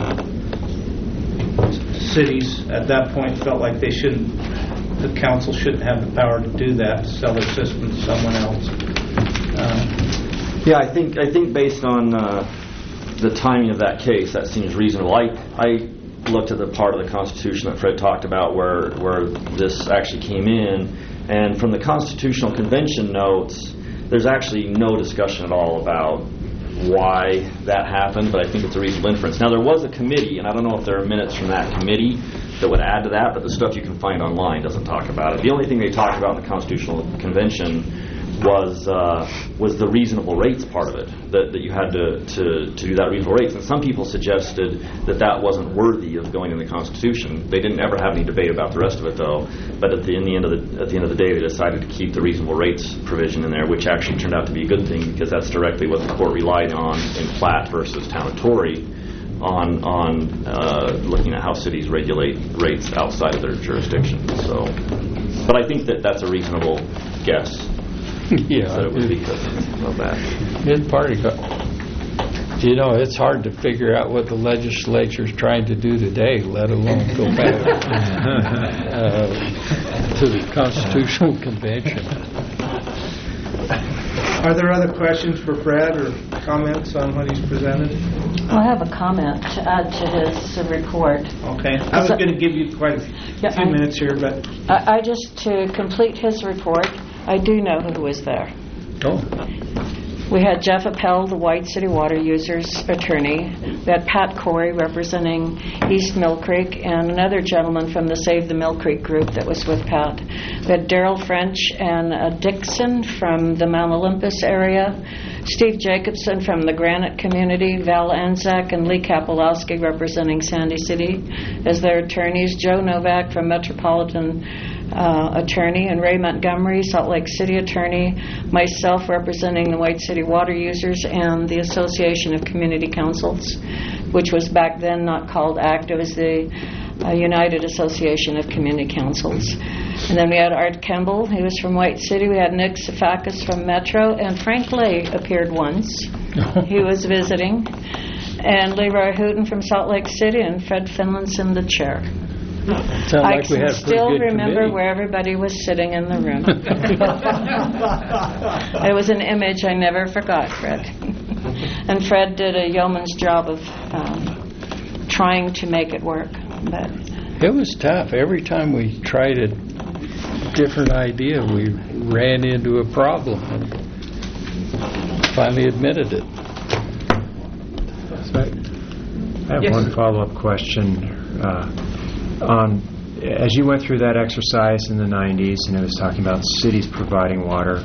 [SPEAKER 1] cities at that point felt like they shouldn't, the council shouldn't have the power to do that, to sell their system to someone else.
[SPEAKER 3] Yeah, I think based on the timing of that case, that seems reasonable. I looked at the part of the Constitution that Fred talked about where this actually came in, and from the Constitutional Convention notes, there's actually no discussion at all about why that happened, but I think it's a reasonable inference. Now, there was a committee, and I don't know if there are minutes from that committee that would add to that, but the stuff you can find online doesn't talk about it. The only thing they talked about in the Constitutional Convention was the reasonable rates part of it, that you had to do that reasonable rates. And some people suggested that wasn't worthy of going in the Constitution. They didn't ever have any debate about the rest of it, though. But at the end of the day, they decided to keep the reasonable rates provision in there, which actually turned out to be a good thing, because that's directly what the court relied on in Platt versus Town of Torrey, on looking at how cities regulate rates outside of their jurisdiction. So, but I think that's a reasonable guess.
[SPEAKER 10] Yeah,
[SPEAKER 3] that it would be because of that.
[SPEAKER 10] It's part of, it's hard to figure out what the legislature's trying to do today, let alone go back to the Constitutional Convention.
[SPEAKER 1] Are there other questions for Fred or comments on what he's presented?
[SPEAKER 4] I have a comment to add to his report.
[SPEAKER 1] Okay. I was going to give you quite a few minutes here, but...
[SPEAKER 4] I just, to complete his report, I do know who was there.
[SPEAKER 10] Oh.
[SPEAKER 4] We had Jeff Appel, the White City Water Users attorney. We had Pat Corey representing East Mill Creek, and another gentleman from the Save the Mill Creek group that was with Pat. We had Daryl French and Dixon from the Mount Olympus area, Steve Jacobson from the Granite community, Val Anzac and Lee Kapolowski representing Sandy City as their attorneys, Joe Novak from Metropolitan attorney, and Ray Montgomery, Salt Lake City attorney, myself representing the White City Water Users and the Association of Community Councils, which was back then not called ACT. It was the United Association of Community Councils. And then we had Art Kemble, he was from White City. We had Nick Safakis from Metro, and Frank Lay appeared once. He was visiting. And Leroy Hooten from Salt Lake City, and Fred Finlinson, the chair. I can still remember where everybody was sitting in the room. It was an image I never forgot, Fred. And Fred did a yeoman's job of trying to make it work. But
[SPEAKER 10] it was tough. Every time we tried a different idea, we ran into a problem and finally admitted it.
[SPEAKER 11] I have one follow-up question. As you went through that exercise in the 90s, and it was talking about cities providing water,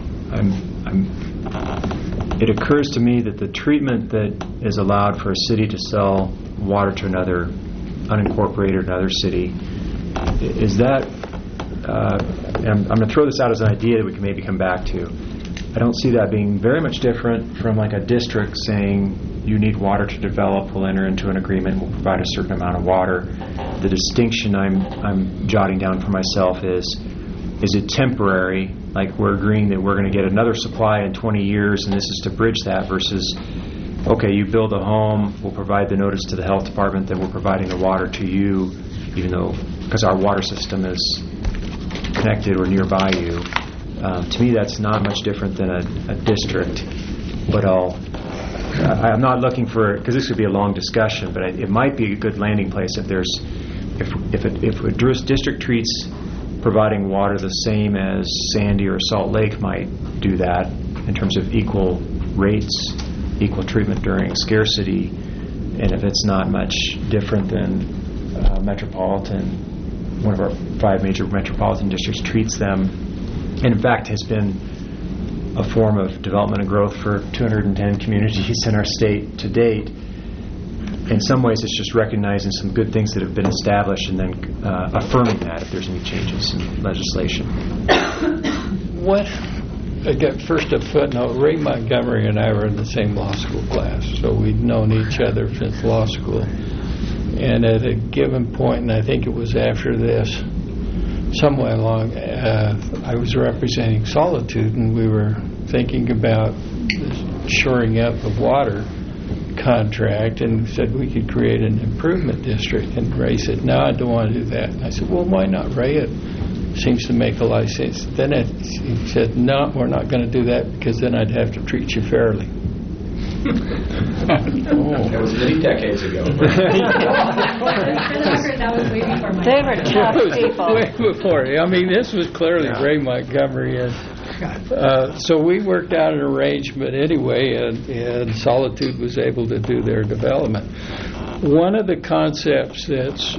[SPEAKER 11] it occurs to me that the treatment that is allowed for a city to sell water to another unincorporated another city, is that, I'm going to throw this out as an idea that we can maybe come back to. I don't see that being very much different from like a district saying you need water to develop, we'll enter into an agreement, we'll provide a certain amount of water. The distinction I'm jotting down for myself is it temporary, like we're agreeing that we're going to get another supply in 20 years and this is to bridge that, versus, okay, you build a home, we'll provide the notice to the health department that we're providing the water to you, even though, because our water system is connected or nearby you. To me, that's not much different than a district. But I'm not looking for, because this could be a long discussion, but it might be a good landing place if a district treats providing water the same as Sandy or Salt Lake might do that in terms of equal rates, equal treatment during scarcity, and if it's not much different than one of our 5 major metropolitan districts treats them, and in fact has been a form of development and growth for 210 communities in our state to date. In some ways, it's just recognizing some good things that have been established and then affirming that if there's any changes in legislation.
[SPEAKER 10] first a footnote. Ray Montgomery and I were in the same law school class, so we'd known each other since law school. And at a given point, and I think it was after this, somewhere along, I was representing Solitude, and we were thinking about the shoring up of water contract, and said we could create an improvement district. And Ray said, "No, I don't want to do that." And I said, "Well, why not, Ray? It seems to make a lot of sense." Then he said, "No, we're not going to do that because then I'd have to treat you fairly."
[SPEAKER 12] That was many decades ago.
[SPEAKER 7] For the record, that was way before my
[SPEAKER 4] They were tough people.
[SPEAKER 10] Way before. I mean, this was clearly Ray Montgomery. And so we worked out an arrangement anyway, and Solitude was able to do their development. One of the concepts that's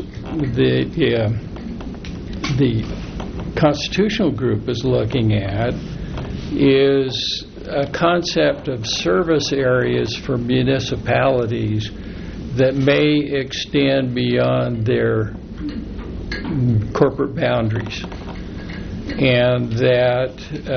[SPEAKER 10] the Constitutional Group is looking at is a concept of service areas for municipalities that may extend beyond their corporate boundaries, and that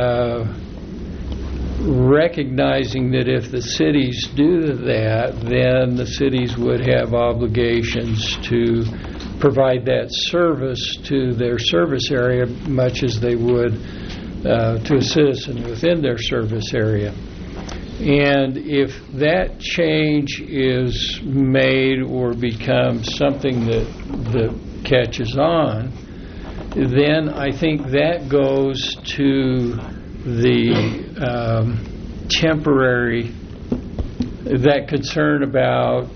[SPEAKER 10] recognizing that if the cities do that, then the cities would have obligations to provide that service to their service area much as they would to a citizen within their service area. And if that change is made or becomes something that catches on, then I think that goes to the temporary, that concern about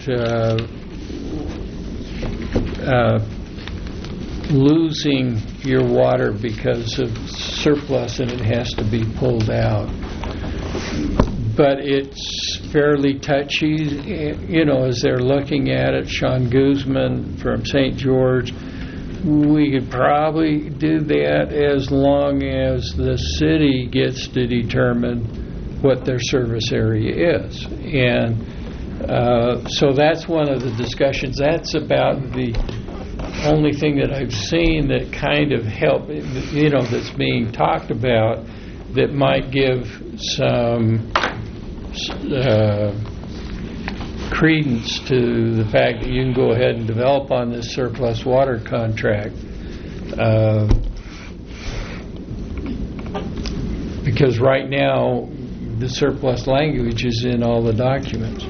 [SPEAKER 10] losing your water because of surplus and it has to be pulled out. But it's fairly touchy, as they're looking at it. Sean Guzman from St. George, we could probably do that as long as the city gets to determine what their service area is. And so that's one of the discussions. That's about the only thing that I've seen that kind of help, that's being talked about, that might give some credence to the fact that you can go ahead and develop on this surplus water contract, because right now the surplus language is in all the documents.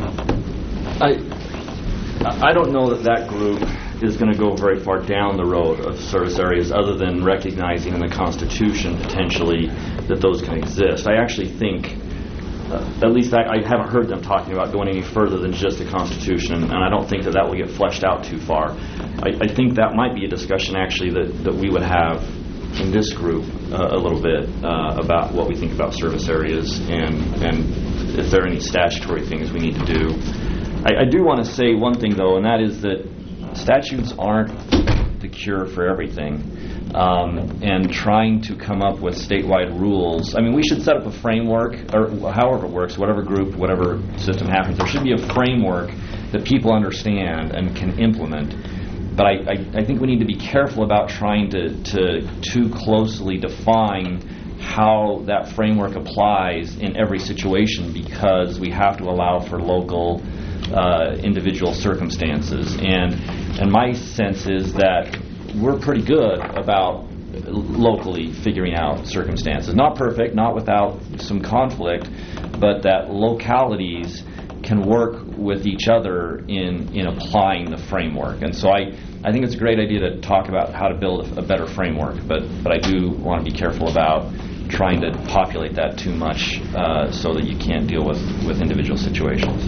[SPEAKER 3] I don't know that group is going to go very far down the road of service areas other than recognizing in the Constitution potentially that those can exist. I actually think, at least I haven't heard them talking about going any further than just the Constitution, and I don't think that will get fleshed out too far. I think that might be a discussion actually that we would have in this group a little bit about what we think about service areas and if there are any statutory things we need to do. I do want to say one thing, though, and that is that statutes aren't the cure for everything. And trying to come up with statewide rules. I mean, we should set up a framework, or however it works, whatever group, whatever system happens, there should be a framework that people understand and can implement. But I think we need to be careful about trying to too closely define how that framework applies in every situation, because we have to allow for local individual circumstances. And my sense is that we're pretty good about locally figuring out circumstances. Not perfect, not without some conflict, but that localities can work with each other in applying the framework. And so I think it's a great idea to talk about how to build a better framework, but I do want to be careful about trying to populate that too much so that you can't deal with individual situations.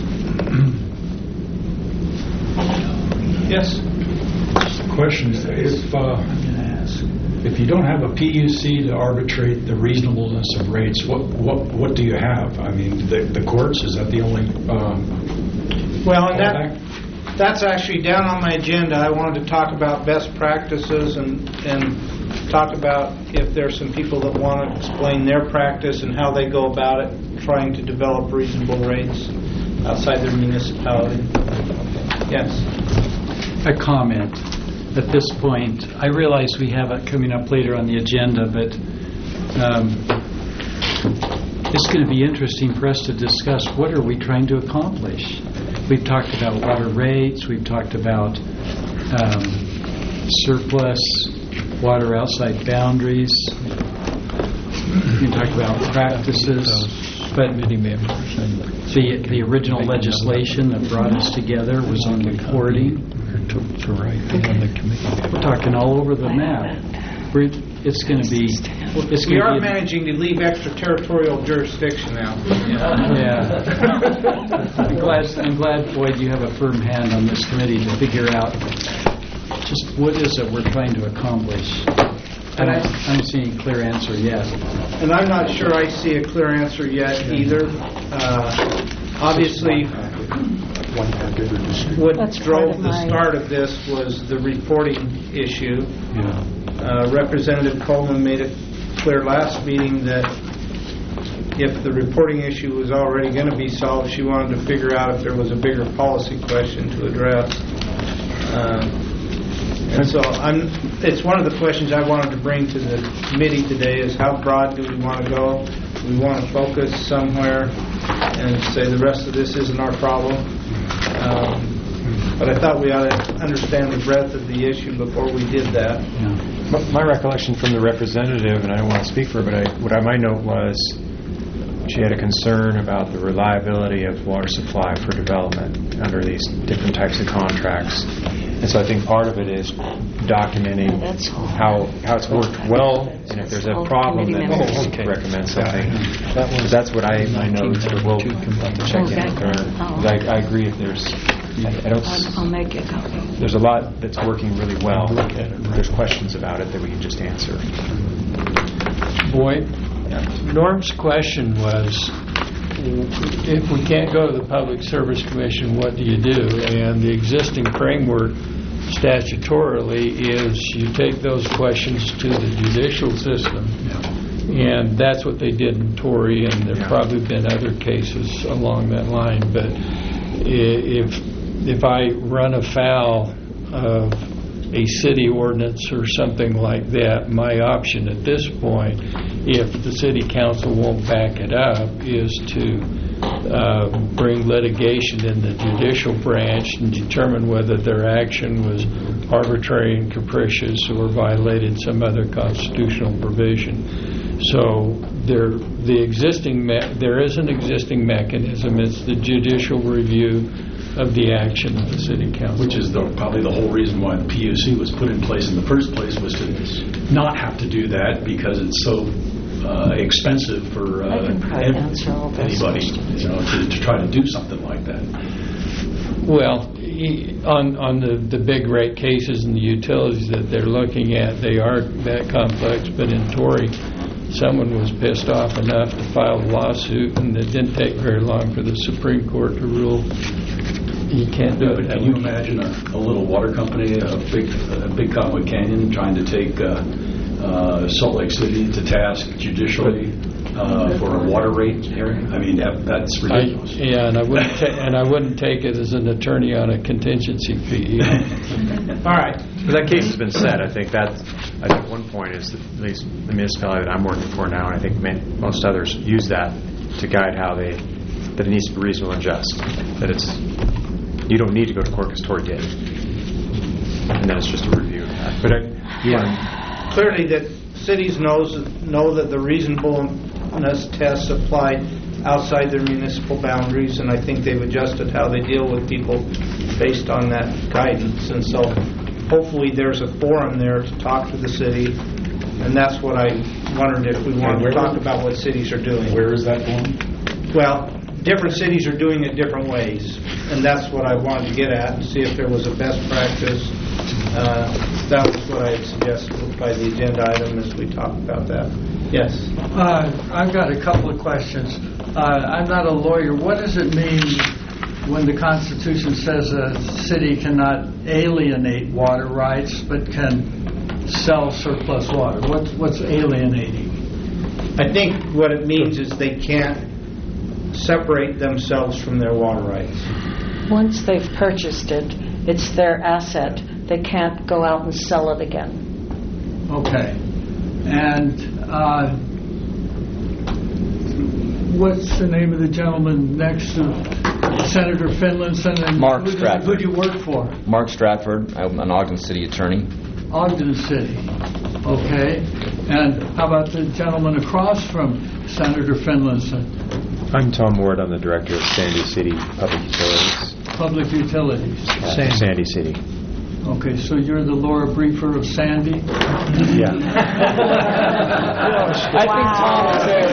[SPEAKER 1] Yes?
[SPEAKER 6] The question is, if you don't have a PUC to arbitrate the reasonableness of rates, what do you have? I mean, the courts, is that the only
[SPEAKER 1] well, that's actually down on my agenda. I wanted to talk about best practices and talk about if there's some people that want to explain their practice and how they go about it, trying to develop reasonable rates outside their municipality. Yes.
[SPEAKER 9] A comment at this point. I realize we have it coming up later on the agenda, but it's going to be interesting for us to discuss what are we trying to accomplish. We've talked about water rates. We've talked about surplus water outside boundaries. We talked about practices. But the original legislation that brought us together was on reporting. We're talking all over the map. It's going to be.
[SPEAKER 1] We are managing to leave extraterritorial jurisdiction now.
[SPEAKER 9] Yeah. I'm glad, Boyd, you have a firm hand on this committee to figure out just what is it we're trying to accomplish. I don't see any clear answer yet.
[SPEAKER 1] And I'm not sure I see a clear answer yet either. Obviously, what drove the start of this was the reporting issue. Representative Coleman made it clear last meeting that if the reporting issue was already going to be solved, she wanted to figure out if there was a bigger policy question to address. And so it's one of the questions I wanted to bring to the committee today is how broad do we want to go? Do we want to focus somewhere and say the rest of this isn't our problem? But I thought we ought to understand the breadth of the issue before we did that.
[SPEAKER 11] My recollection from the representative, and I don't want to speak for her, but what I might note was she had a concern about the reliability of water supply for development under these different types of contracts. And so I think part of it is documenting how it's worked well, and if there's a problem, then we'll recommend something. That's what I know. So we'll check in with her. I agree. If there's,
[SPEAKER 4] I'll make you a copy.
[SPEAKER 11] There's a lot that's working really well. There's questions about it that we can just answer.
[SPEAKER 10] Boyd, Norm's question was, if we can't go to the Public Service Commission, what do you do? And the existing framework statutorily is you take those questions to the judicial system. And that's what they did in Torrey, and there have probably been other cases along that line. But if I run afoul of a city ordinance or something like that, my option at this point, if the city council won't back it up, is to bring litigation in the judicial branch and determine whether their action was arbitrary and capricious or violated some other constitutional provision. So there is an existing mechanism. It's the judicial review of the action of the city council.
[SPEAKER 6] Which is probably the whole reason why the PUC was put in place in the first place, was to not have to do that because it's so expensive for anybody, to try to do something like that.
[SPEAKER 10] Well, on the big rate cases and the utilities that they're looking at, they are that complex. But in Torrey, someone was pissed off enough to file a lawsuit, and it didn't take very long for the Supreme Court to rule you can't do it.
[SPEAKER 6] Can you imagine a little water company, a big Cottonwood Canyon, trying to take Salt Lake City to task judicially for a water rate hearing? I mean, that's ridiculous.
[SPEAKER 10] And I wouldn't take it as an attorney on a contingency fee.
[SPEAKER 1] All right.
[SPEAKER 11] But that case has been set. I think one point is that at least the municipality that I'm working for now, and I think most others use that to guide that it needs to be reasonable and just. That you don't need to go to court because Torrey did, and then it's just a review of that. But
[SPEAKER 1] clearly, that cities know that the reasonableness tests apply outside their municipal boundaries, and I think they've adjusted how they deal with people based on that guidance. And so, hopefully, there's a forum there to talk to the city, and that's what I wondered if we wanted to talk about what cities are doing.
[SPEAKER 6] Where is that going?
[SPEAKER 1] Well, different cities are doing it different ways, and that's what I wanted to get at and see if there was a best practice. That was what I had suggested by the agenda item as we talked about that. Yes?
[SPEAKER 10] I've got a couple of questions. I'm not a lawyer. What does it mean when the Constitution says a city cannot alienate water rights but can sell surplus water? What's alienating?
[SPEAKER 1] I think what it means is they can't separate themselves from their water rights.
[SPEAKER 4] Once they've purchased it, it's their asset. They can't go out and sell it again.
[SPEAKER 10] Okay. And What's the name of the gentleman next to Senator Finlinson? And
[SPEAKER 3] Mark Stratford.
[SPEAKER 10] Who do you work for?
[SPEAKER 3] Mark Stratford. I'm an Ogden City attorney.
[SPEAKER 10] Ogden City. Okay. And how about the gentleman across from Senator Finlinson?
[SPEAKER 11] I'm Tom Ward. I'm the director of Sandy City Public Utilities.
[SPEAKER 10] Public Utilities.
[SPEAKER 11] Sandy City.
[SPEAKER 10] Okay, so you're the Laura Briefer of Sandy?
[SPEAKER 11] Yeah.
[SPEAKER 10] I think Tom was there.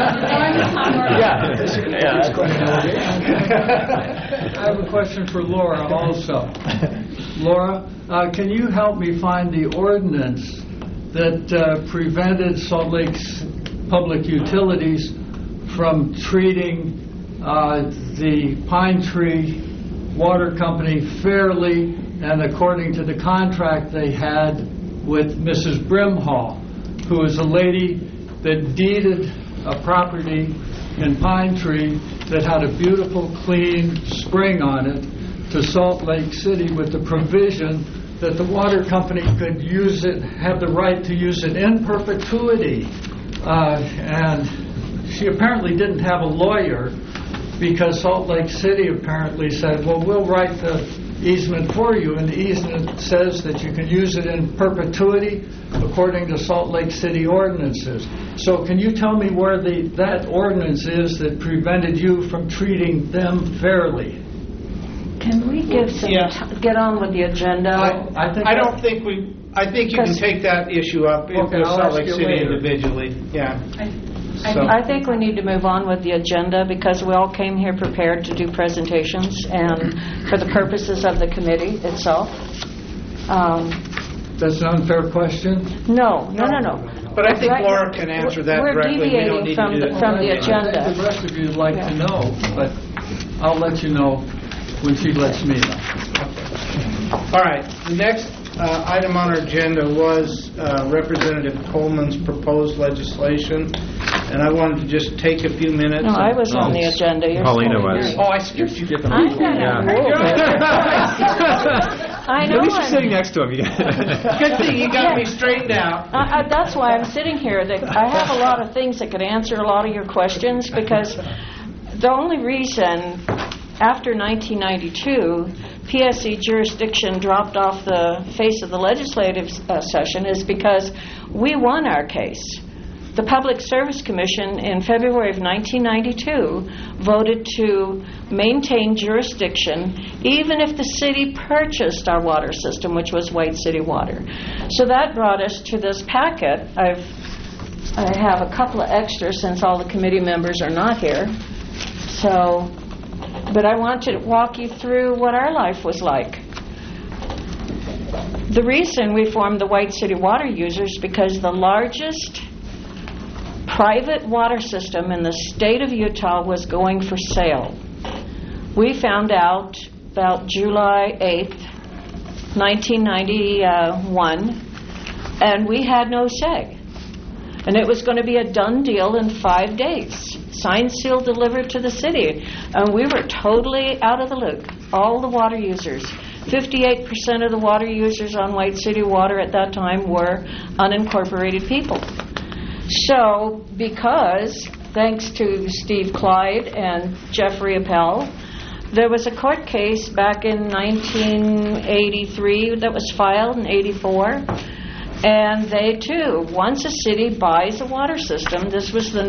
[SPEAKER 10] I have a question for Laura also. Laura, can you help me find the ordinance that prevented Salt Lake's Public Utilities from treating the Pine Tree Water Company fairly and according to the contract they had with Mrs. Brimhall, who is a lady that deeded a property in Pine Tree that had a beautiful, clean spring on it to Salt Lake City with the provision that the water company could use it, have the right to use it in perpetuity. And she apparently didn't have a lawyer because Salt Lake City apparently said, well, we'll write the easement for you, and the easement says that you can use it in perpetuity according to Salt Lake City ordinances. So can you tell me where that ordinance is that prevented you from treating them fairly?
[SPEAKER 4] Can we give some get on with the agenda?
[SPEAKER 1] I think you can take that issue up with Salt Lake City individually. Yeah.
[SPEAKER 4] I think we need to move on with the agenda because we all came here prepared to do presentations and for the purposes of the committee itself.
[SPEAKER 10] That's an unfair question?
[SPEAKER 4] No.
[SPEAKER 1] But I think Laura can answer that directly.
[SPEAKER 4] We're deviating from the agenda.
[SPEAKER 10] The rest of you would like to know, but I'll let you know when she lets me know.
[SPEAKER 1] All right. The next item on our agenda was Representative Coleman's proposed legislation, and I wanted to just take a few minutes.
[SPEAKER 4] No, I was on the agenda.
[SPEAKER 11] Paulina was.
[SPEAKER 1] Oh, I skipped you.
[SPEAKER 4] I know.
[SPEAKER 11] At least you're sitting next to him.
[SPEAKER 1] Good thing you got me straightened out.
[SPEAKER 4] That's why I'm sitting here. I have a lot of things that could answer a lot of your questions because the only reason after 1992 PSC jurisdiction dropped off the face of the legislative session is because we won our case. The Public Service Commission in February of 1992 voted to maintain jurisdiction even if the city purchased our water system, which was White City Water. So that brought us to this packet. I have a couple of extras since all the committee members are not here. But I want to walk you through what our life was like. The reason we formed the White City Water Users because the largest private water system in the state of Utah was going for sale. We found out about July 8th, 1991, and we had no say. And it was going to be a done deal in 5 days. Signed, sealed, delivered to the city. And we were totally out of the loop. All the water users. 58% of the water users on White City Water at that time were unincorporated people. So, because, thanks to Steve Clyde and Jeffrey Appel, there was a court case back in 1983 that was filed in 84. And they, too, once a city buys a water system, this was the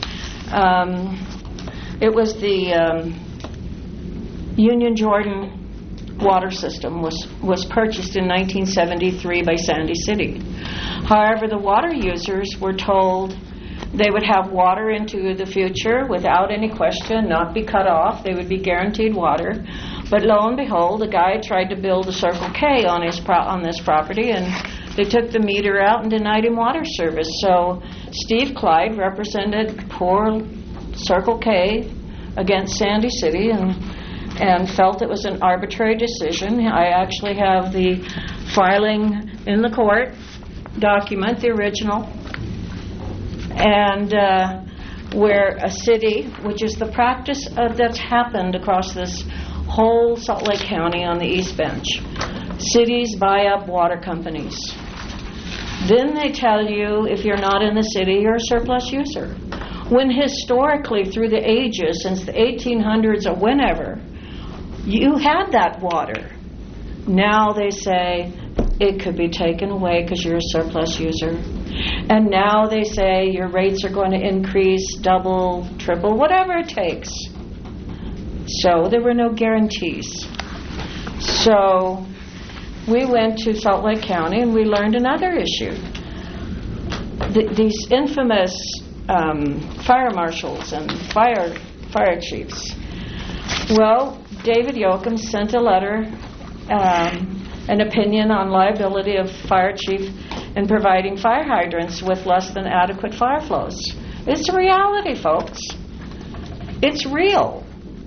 [SPEAKER 4] it was the Union Jordan water system was purchased in 1973 by Sandy City. However, the water users were told they would have water into the future without any question, not be cut off. They would be guaranteed water. But lo and behold, a guy tried to build a Circle K on this property, and they took the meter out and denied him water service. So Steve Clyde represented poor Circle K against Sandy City and felt it was an arbitrary decision. I actually have the filing in the court document, the original, and where a city, which is the practice that's happened across this whole Salt Lake County on the East Bench. Cities buy up water companies. Then they tell you if you're not in the city, you're a surplus user. When historically, through the ages, since the 1800s or whenever, you had that water. Now they say it could be taken away because you're a surplus user. And now they say your rates are going to increase, double, triple, whatever it takes. So there were no guarantees. So we went to Salt Lake County and we learned another issue. These infamous fire marshals and fire chiefs. Well, David Yoakum sent a letter, an opinion on liability of fire chief in providing fire hydrants with less than adequate fire flows. It's a reality, folks. It's real.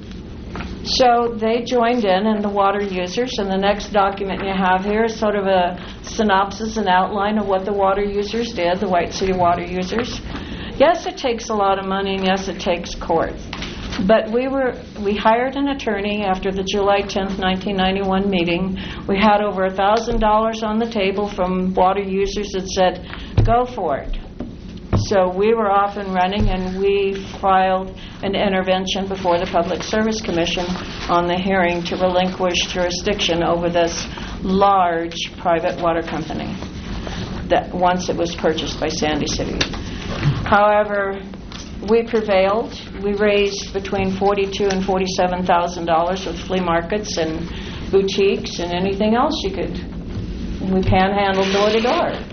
[SPEAKER 4] So they joined in, and the water users, and the next document you have here is sort of a synopsis and outline of what the water users did, the White City water users. Yes, it takes a lot of money, and yes, it takes court. But we hired an attorney after the July 10th, 1991 meeting. We had over $1,000 on the table from water users that said, go for it. So we were off and running, and we filed an intervention before the Public Service Commission on the hearing to relinquish jurisdiction over this large private water company that once it was purchased by Sandy City. However, we prevailed. We raised between $42,000 and $47,000 with flea markets and boutiques and anything else you could. We panhandled door to door.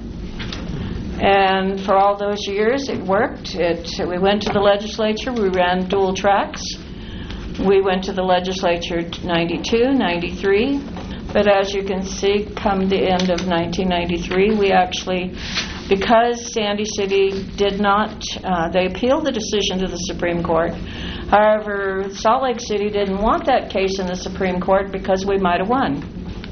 [SPEAKER 4] And for all those years, it worked. We went to the legislature. We ran dual tracks. We went to the legislature 92, 93. But as you can see, come the end of 1993, we actually, because Sandy City did not, they appealed the decision to the Supreme Court. However, Salt Lake City didn't want that case in the Supreme Court because we might have won.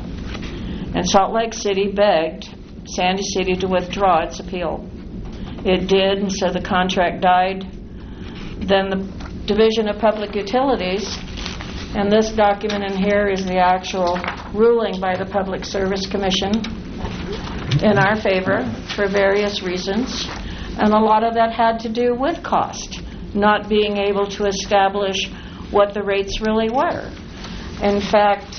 [SPEAKER 4] And Salt Lake City begged Sandy City to withdraw its appeal. It did, and so the contract died. Then the Division of Public Utilities, and this document in here is the actual ruling by the Public Service Commission in our favor for various reasons, and a lot of that had to do with cost, not being able to establish what the rates really were. In fact,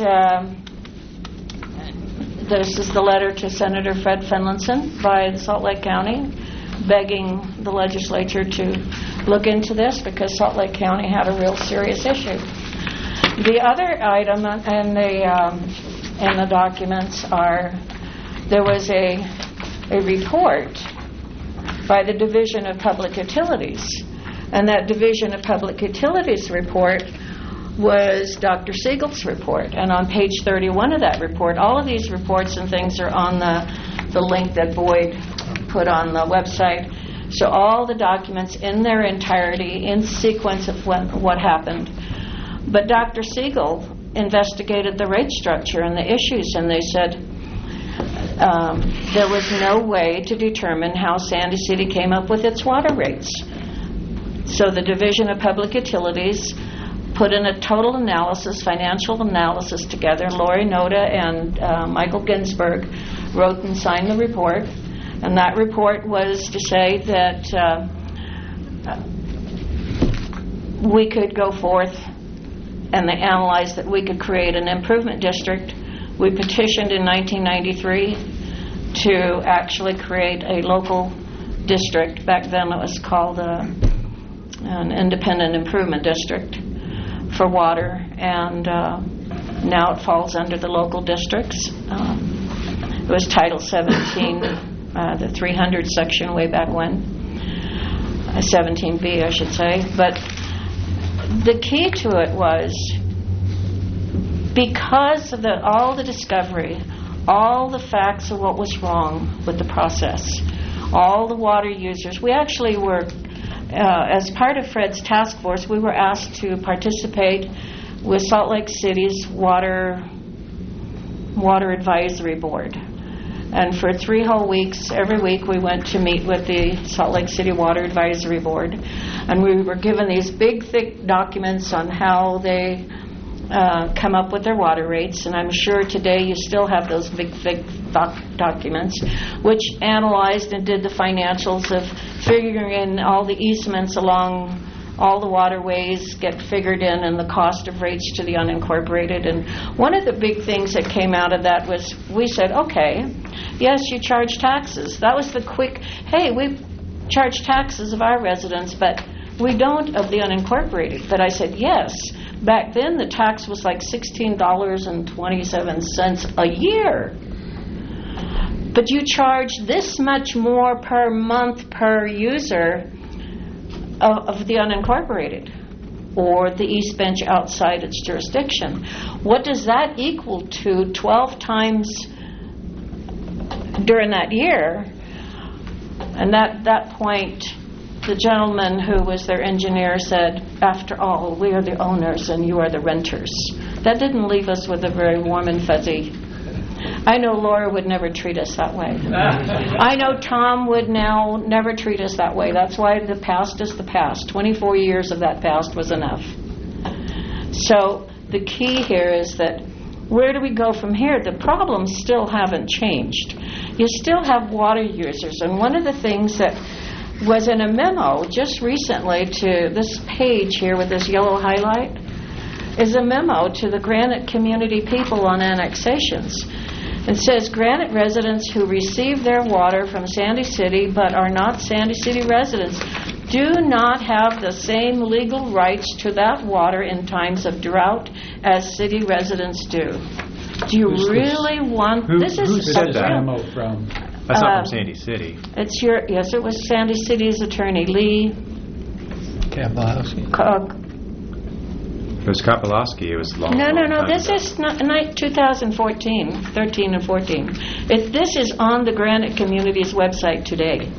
[SPEAKER 4] this is the letter to Senator Fred Finlinson by Salt Lake County begging the legislature to look into this because Salt Lake County had a real serious issue. The other item in the documents are there was a report by the Division of Public Utilities, and that Division of Public Utilities report was Dr. Siegel's report. And on page 31 of that report, all of these reports and things are on the link that Boyd put on the website. So all the documents in their entirety, in sequence of what happened. But Dr. Siegel investigated the rate structure and the issues, and they said there was no way to determine how Sandy City came up with its water rates. So the Division of Public Utilities put in a total analysis, financial analysis together. Lori Noda and Michael Ginsberg wrote and signed the report. And that report was to say that we could go forth, and they analyzed that we could create an improvement district. We petitioned in 1993 to actually create a local district. Back then it was called an independent improvement district for water, and now it falls under the local districts. It was Title 17, the 300 section way back when, 17B I should say. But the key to it was because of all the discovery, all the facts of what was wrong with the process, all the water users. We actually were, as part of Fred's task force, we were asked to participate with Salt Lake City's Water Advisory Board. And for 3 whole weeks, every week we went to meet with the Salt Lake City Water Advisory Board. And we were given these big, thick documents on how they come up with their water rates, and I'm sure today you still have those big documents, which analyzed and did the financials of figuring in all the easements along all the waterways get figured in and the cost of rates to the unincorporated. And one of the big things that came out of that was we said, okay, yes, you charge taxes. That was the quick, hey, we charge taxes of our residents, but we don't of the unincorporated. But I said, yes. Back then, the tax was like $16.27 a year. But you charge this much more per month per user of the unincorporated or the East Bench outside its jurisdiction. What does that equal to 12 times during that year? And at that point, the gentleman who was their engineer said, after all, we are the owners and you are the renters. That didn't leave us with a very warm and fuzzy. I know Laura would never treat us that way. I know Tom would now never treat us that way. That's why the past is the past. 24 years of that past was enough. So the key here is that where do we go from here? The problems still haven't changed. You still have water users. And one of the things that was in a memo just recently to this page here with this yellow highlight is a memo to the Granite community people on annexations. It says, Granite residents who receive their water from Sandy City but are not Sandy City residents do not have the same legal rights to that water in times of drought as city residents do. Do you really want...
[SPEAKER 11] Who
[SPEAKER 4] this is
[SPEAKER 11] said that?
[SPEAKER 9] Memo from...
[SPEAKER 11] That's not from Sandy City.
[SPEAKER 4] It's your... Yes, it was Sandy City's attorney, Lee...
[SPEAKER 10] Kabalowski.
[SPEAKER 11] It was Kopolowski. It was long.
[SPEAKER 4] No. This is not 2014, 13 and 14. This is on the Granite Community's website today.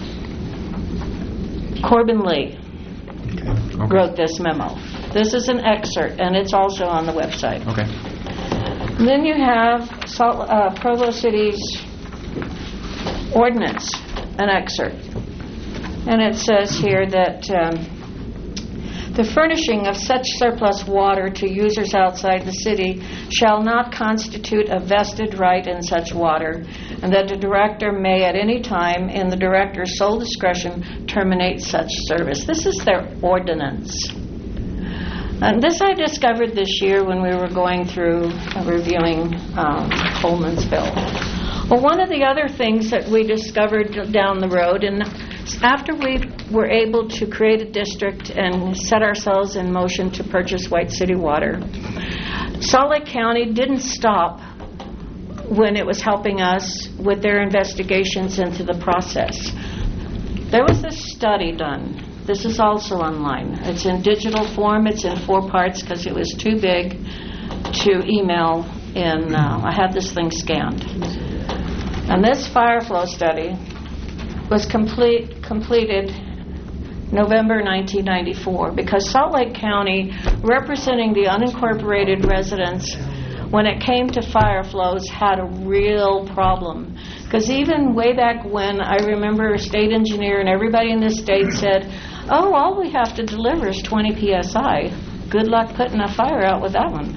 [SPEAKER 4] Corbin Lee wrote this memo. This is an excerpt, and it's also on the website.
[SPEAKER 11] Okay.
[SPEAKER 4] And then you have Provo City's ordinance, an excerpt. And it says here that... the furnishing of such surplus water to users outside the city shall not constitute a vested right in such water, and that the director may at any time, in the director's sole discretion, terminate such service. This is their ordinance. And this I discovered this year when we were going through reviewing Coleman's bill. Well, one of the other things that we discovered down the road, and after we were able to create a district and set ourselves in motion to purchase White City Water, Salt Lake County didn't stop when it was helping us with their investigations into the process. There was this study done. This is also online. It's in digital form. It's in 4 parts because it was too big to email in. I had this thing scanned. And this fire flow study was completed November 1994 because Salt Lake County, representing the unincorporated residents, when it came to fire flows, had a real problem. Because even way back when, I remember a state engineer and everybody in this state said, oh, all we have to deliver is 20 PSI. Good luck putting a fire out with that one.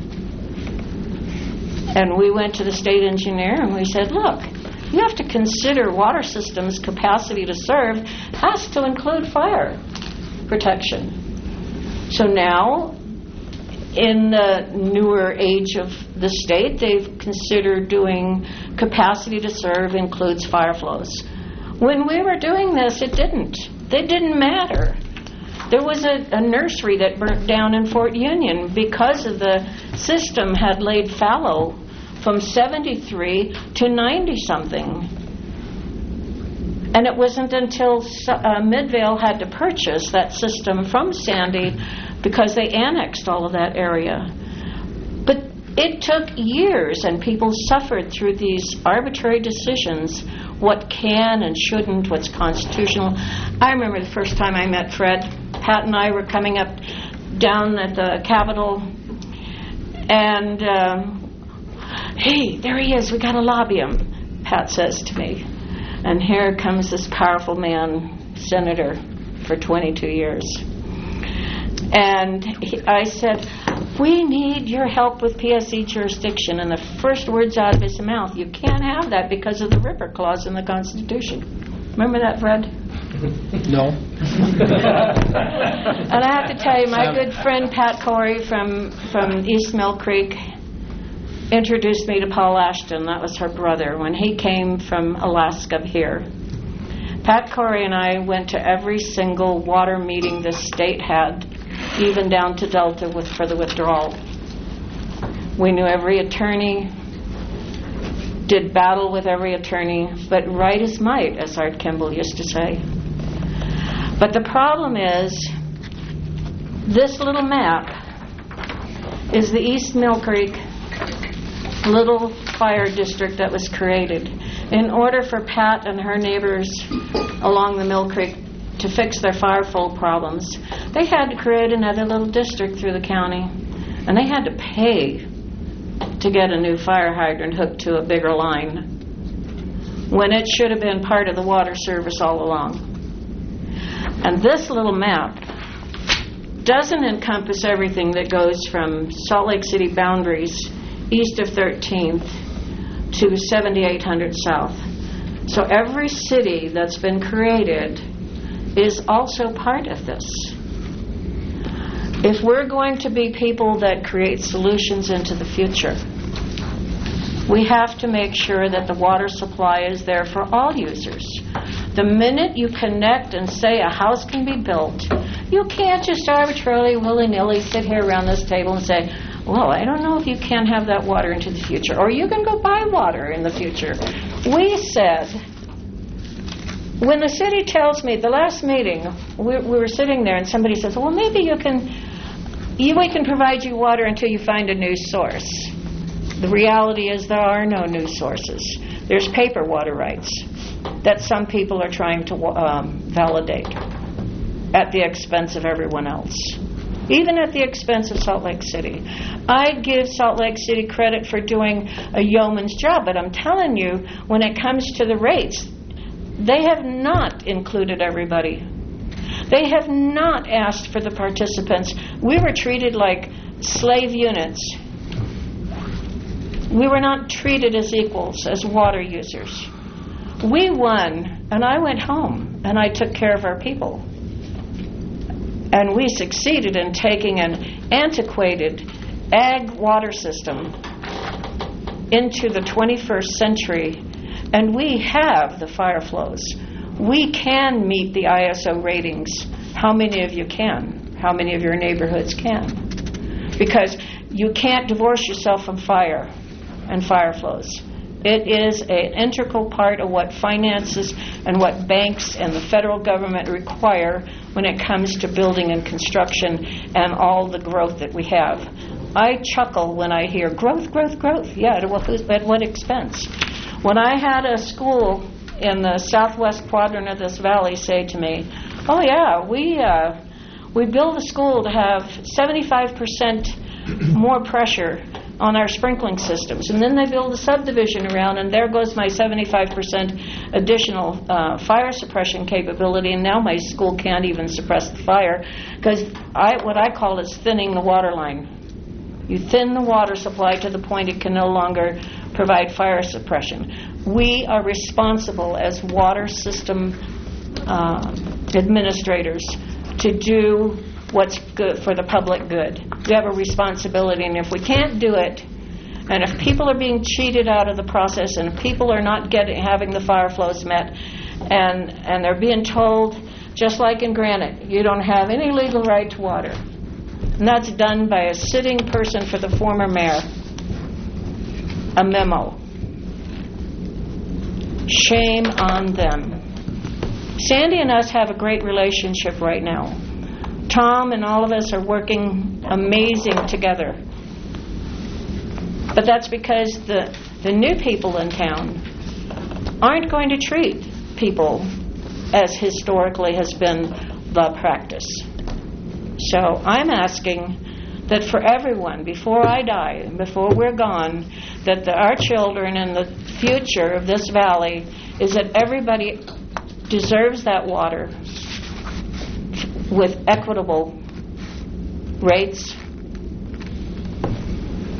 [SPEAKER 4] And we went to the state engineer and we said, look, you have to consider water systems' capacity to serve has to include fire protection. So now, in the newer age of the state, they've considered doing capacity to serve includes fire flows. When we were doing this, it didn't. It didn't matter. There was a nursery that burnt down in Fort Union because of the system had laid fallow from 73 to 90-something. And it wasn't until Midvale had to purchase that system from Sandy because they annexed all of that area. But it took years, and people suffered through these arbitrary decisions, what can and shouldn't, what's constitutional. I remember the first time I met Fred. Pat and I were coming up down at the Capitol, and hey, there he is, we got to lobby him, Pat says to me. And here comes this powerful man, senator for 22 years. And I said, we need your help with PSC jurisdiction. And the first words out of his mouth, you can't have that because of the river clause in the Constitution. Remember that, Fred?
[SPEAKER 10] No.
[SPEAKER 4] And I have to tell you, my good friend Pat Corey from East Mill Creek introduced me to Paul Ashton. That was her brother when he came from Alaska here. Pat Corey and I went to every single water meeting the state had, even down to Delta for the withdrawal. We knew every attorney, did battle with every attorney, but right is might, as Art Kimball used to say. But the problem is, this little map is the East Mill Creek little fire district that was created. In order for Pat and her neighbors along the Mill Creek to fix their fire flow problems, they had to create another little district through the county, and they had to pay to get a new fire hydrant hooked to a bigger line when it should have been part of the water service all along. And this little map doesn't encompass everything that goes from Salt Lake City boundaries east of 13th to 7800 South. So every city that's been created is also part of this. If we're going to be people that create solutions into the future, we have to make sure that the water supply is there for all users. The minute you connect and say a house can be built, you can't just arbitrarily, willy-nilly sit here around this table and say, well, I don't know if you can have that water into the future, or you can go buy water in the future. We said, when the city tells me, the last meeting, we were sitting there and somebody says, well, maybe we can provide you water until you find a new source. The reality is there are no new sources. There's paper water rights that some people are trying to validate at the expense of everyone else, even at the expense of Salt Lake City. I give Salt Lake City credit for doing a yeoman's job, but I'm telling you, when it comes to the rates, they have not included everybody. They have not asked for the participants. We were treated like slave units. We were not treated as equals, as water users. We won, and I went home, and I took care of our people. And we succeeded in taking an antiquated ag water system into the 21st century, and we have the fire flows. We can meet the ISO ratings. How many of you can? How many of your neighborhoods can? Because you can't divorce yourself from fire and fire flows. It is an integral part of what finances and what banks and the federal government require when it comes to building and construction and all the growth that we have. I chuckle when I hear growth, growth, growth. Yeah, at what expense? When I had a school in the southwest quadrant of this valley say to me, oh yeah, we build a school to have 75% more pressure on our sprinkling systems, and then they build a subdivision around, and there goes my 75% additional fire suppression capability, and now my school can't even suppress the fire because what I call is thinning the water line. You thin the water supply to the point it can no longer provide fire suppression. We are responsible as water system administrators to do what's good for the public good. We have a responsibility, and if we can't do it, and if people are being cheated out of the process, and if people are not having the fire flows met, and they're being told, just like in Granite, you don't have any legal right to water. And that's done by a sitting person for the former mayor. A memo. Shame on them. Sandy and us have a great relationship right now. Tom and all of us are working amazing together. But that's because the new people in town aren't going to treat people as historically has been the practice. So I'm asking that for everyone, before I die, before we're gone, that our children and the future of this valley is that everybody deserves that water with equitable rates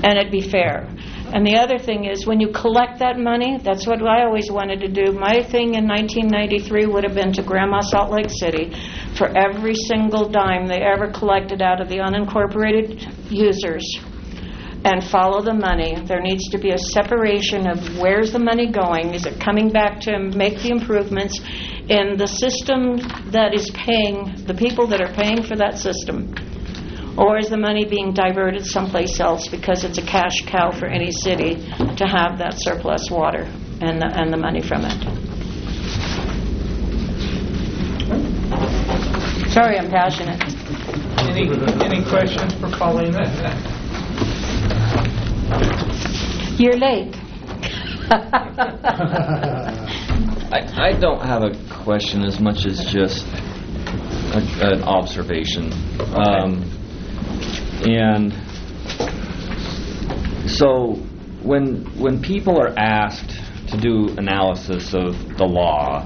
[SPEAKER 4] and it'd be fair. And the other thing is, when you collect that money, that's what I always wanted to do. My thing in 1993 would have been to Grandma Salt Lake City for every single dime they ever collected out of the unincorporated users and follow the money. There needs to be a separation of where's the money going. Is it coming back to make the improvements in the system that is paying, the people that are paying for that system? Or is the money being diverted someplace else because it's a cash cow for any city to have that surplus water and the money from it? Sorry, I'm passionate.
[SPEAKER 1] Any questions for Paulina?
[SPEAKER 4] You're late.
[SPEAKER 3] I don't have a question as much as just an observation. And so when people are asked to do analysis of the law,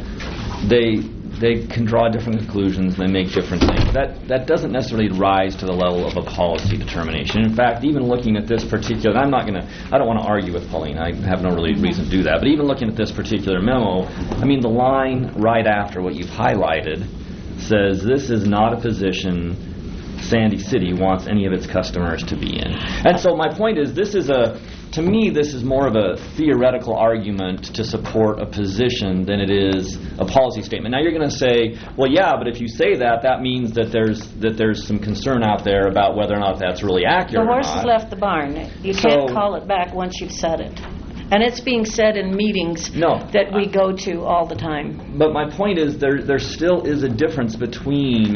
[SPEAKER 3] they can draw different conclusions, they make different things. That doesn't necessarily rise to the level of a policy determination. In fact, even looking at this particular, I don't want to argue with Pauline, I have no really reason to do that, but even looking at this particular memo, I mean, the line right after what you've highlighted says this is not a position Sandy City wants any of its customers to be in. And so my point is, to me, this is more of a theoretical argument to support a position than it is a policy statement. Now you're going to say, well, yeah, but if you say that, that means that there's some concern out there about whether or not that's really accurate.
[SPEAKER 4] The horse has left the barn. You can't call it back once you've said it. And it's being said in meetings that we go to all the time.
[SPEAKER 3] But my point is, there still is a difference between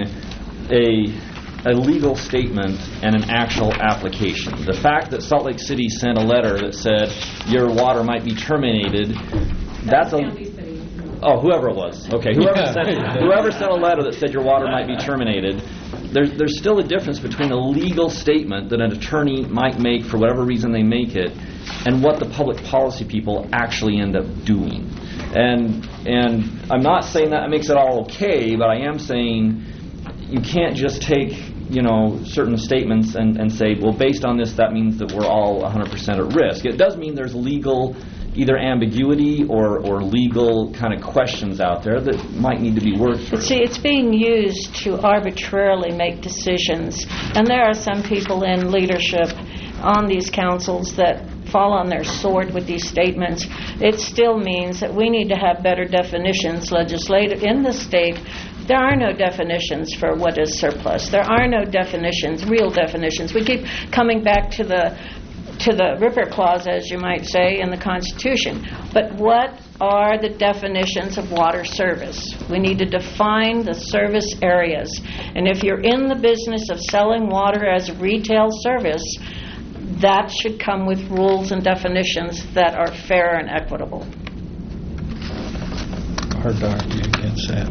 [SPEAKER 3] a legal statement and an actual application. The fact that Salt Lake City sent a letter that said your water might be terminated, that's whoever it was. Okay, whoever sent a letter that said your water might be terminated, there's still a difference between a legal statement that an attorney might make for whatever reason they make it and what the public policy people actually end up doing. And I'm not saying that makes it all okay, but I am saying you can't just take certain statements and say, well, based on this, that means that we're all 100% at risk. It does mean there's legal either ambiguity or legal kind of questions out there that might need to be worked through.
[SPEAKER 4] But see, it's being used to arbitrarily make decisions. And there are some people in leadership on these councils that fall on their sword with these statements. It still means that we need to have better definitions legislative in the state. There are no definitions for what is surplus. There are no definitions, real definitions. We keep coming back to the Ripper Clause, as you might say, in the Constitution. But what are the definitions of water service? We need to define the service areas. And if you're in the business of selling water as a retail service, that should come with rules and definitions that are fair and equitable.
[SPEAKER 10] Hard to argue against that.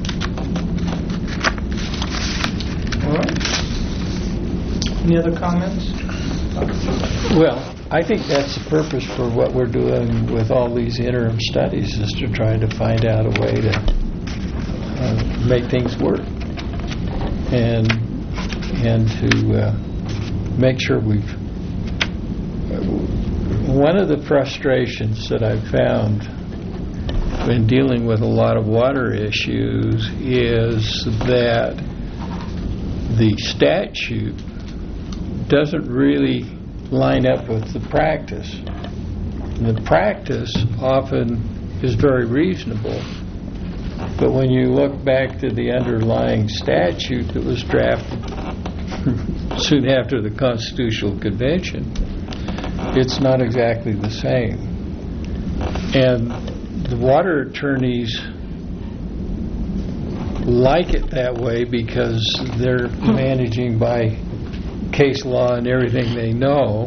[SPEAKER 1] All right. Any other comments?
[SPEAKER 10] Well, I think that's the purpose for what we're doing with all these interim studies, is to try to find out a way to make things work and to make sure we've. One of the frustrations that I've found when dealing with a lot of water issues is that the statute doesn't really line up with the practice. And the practice often is very reasonable, but when you look back to the underlying statute that was drafted soon after the Constitutional Convention, it's not exactly the same. And the water attorneys like it that way because they're managing by case law and everything they know.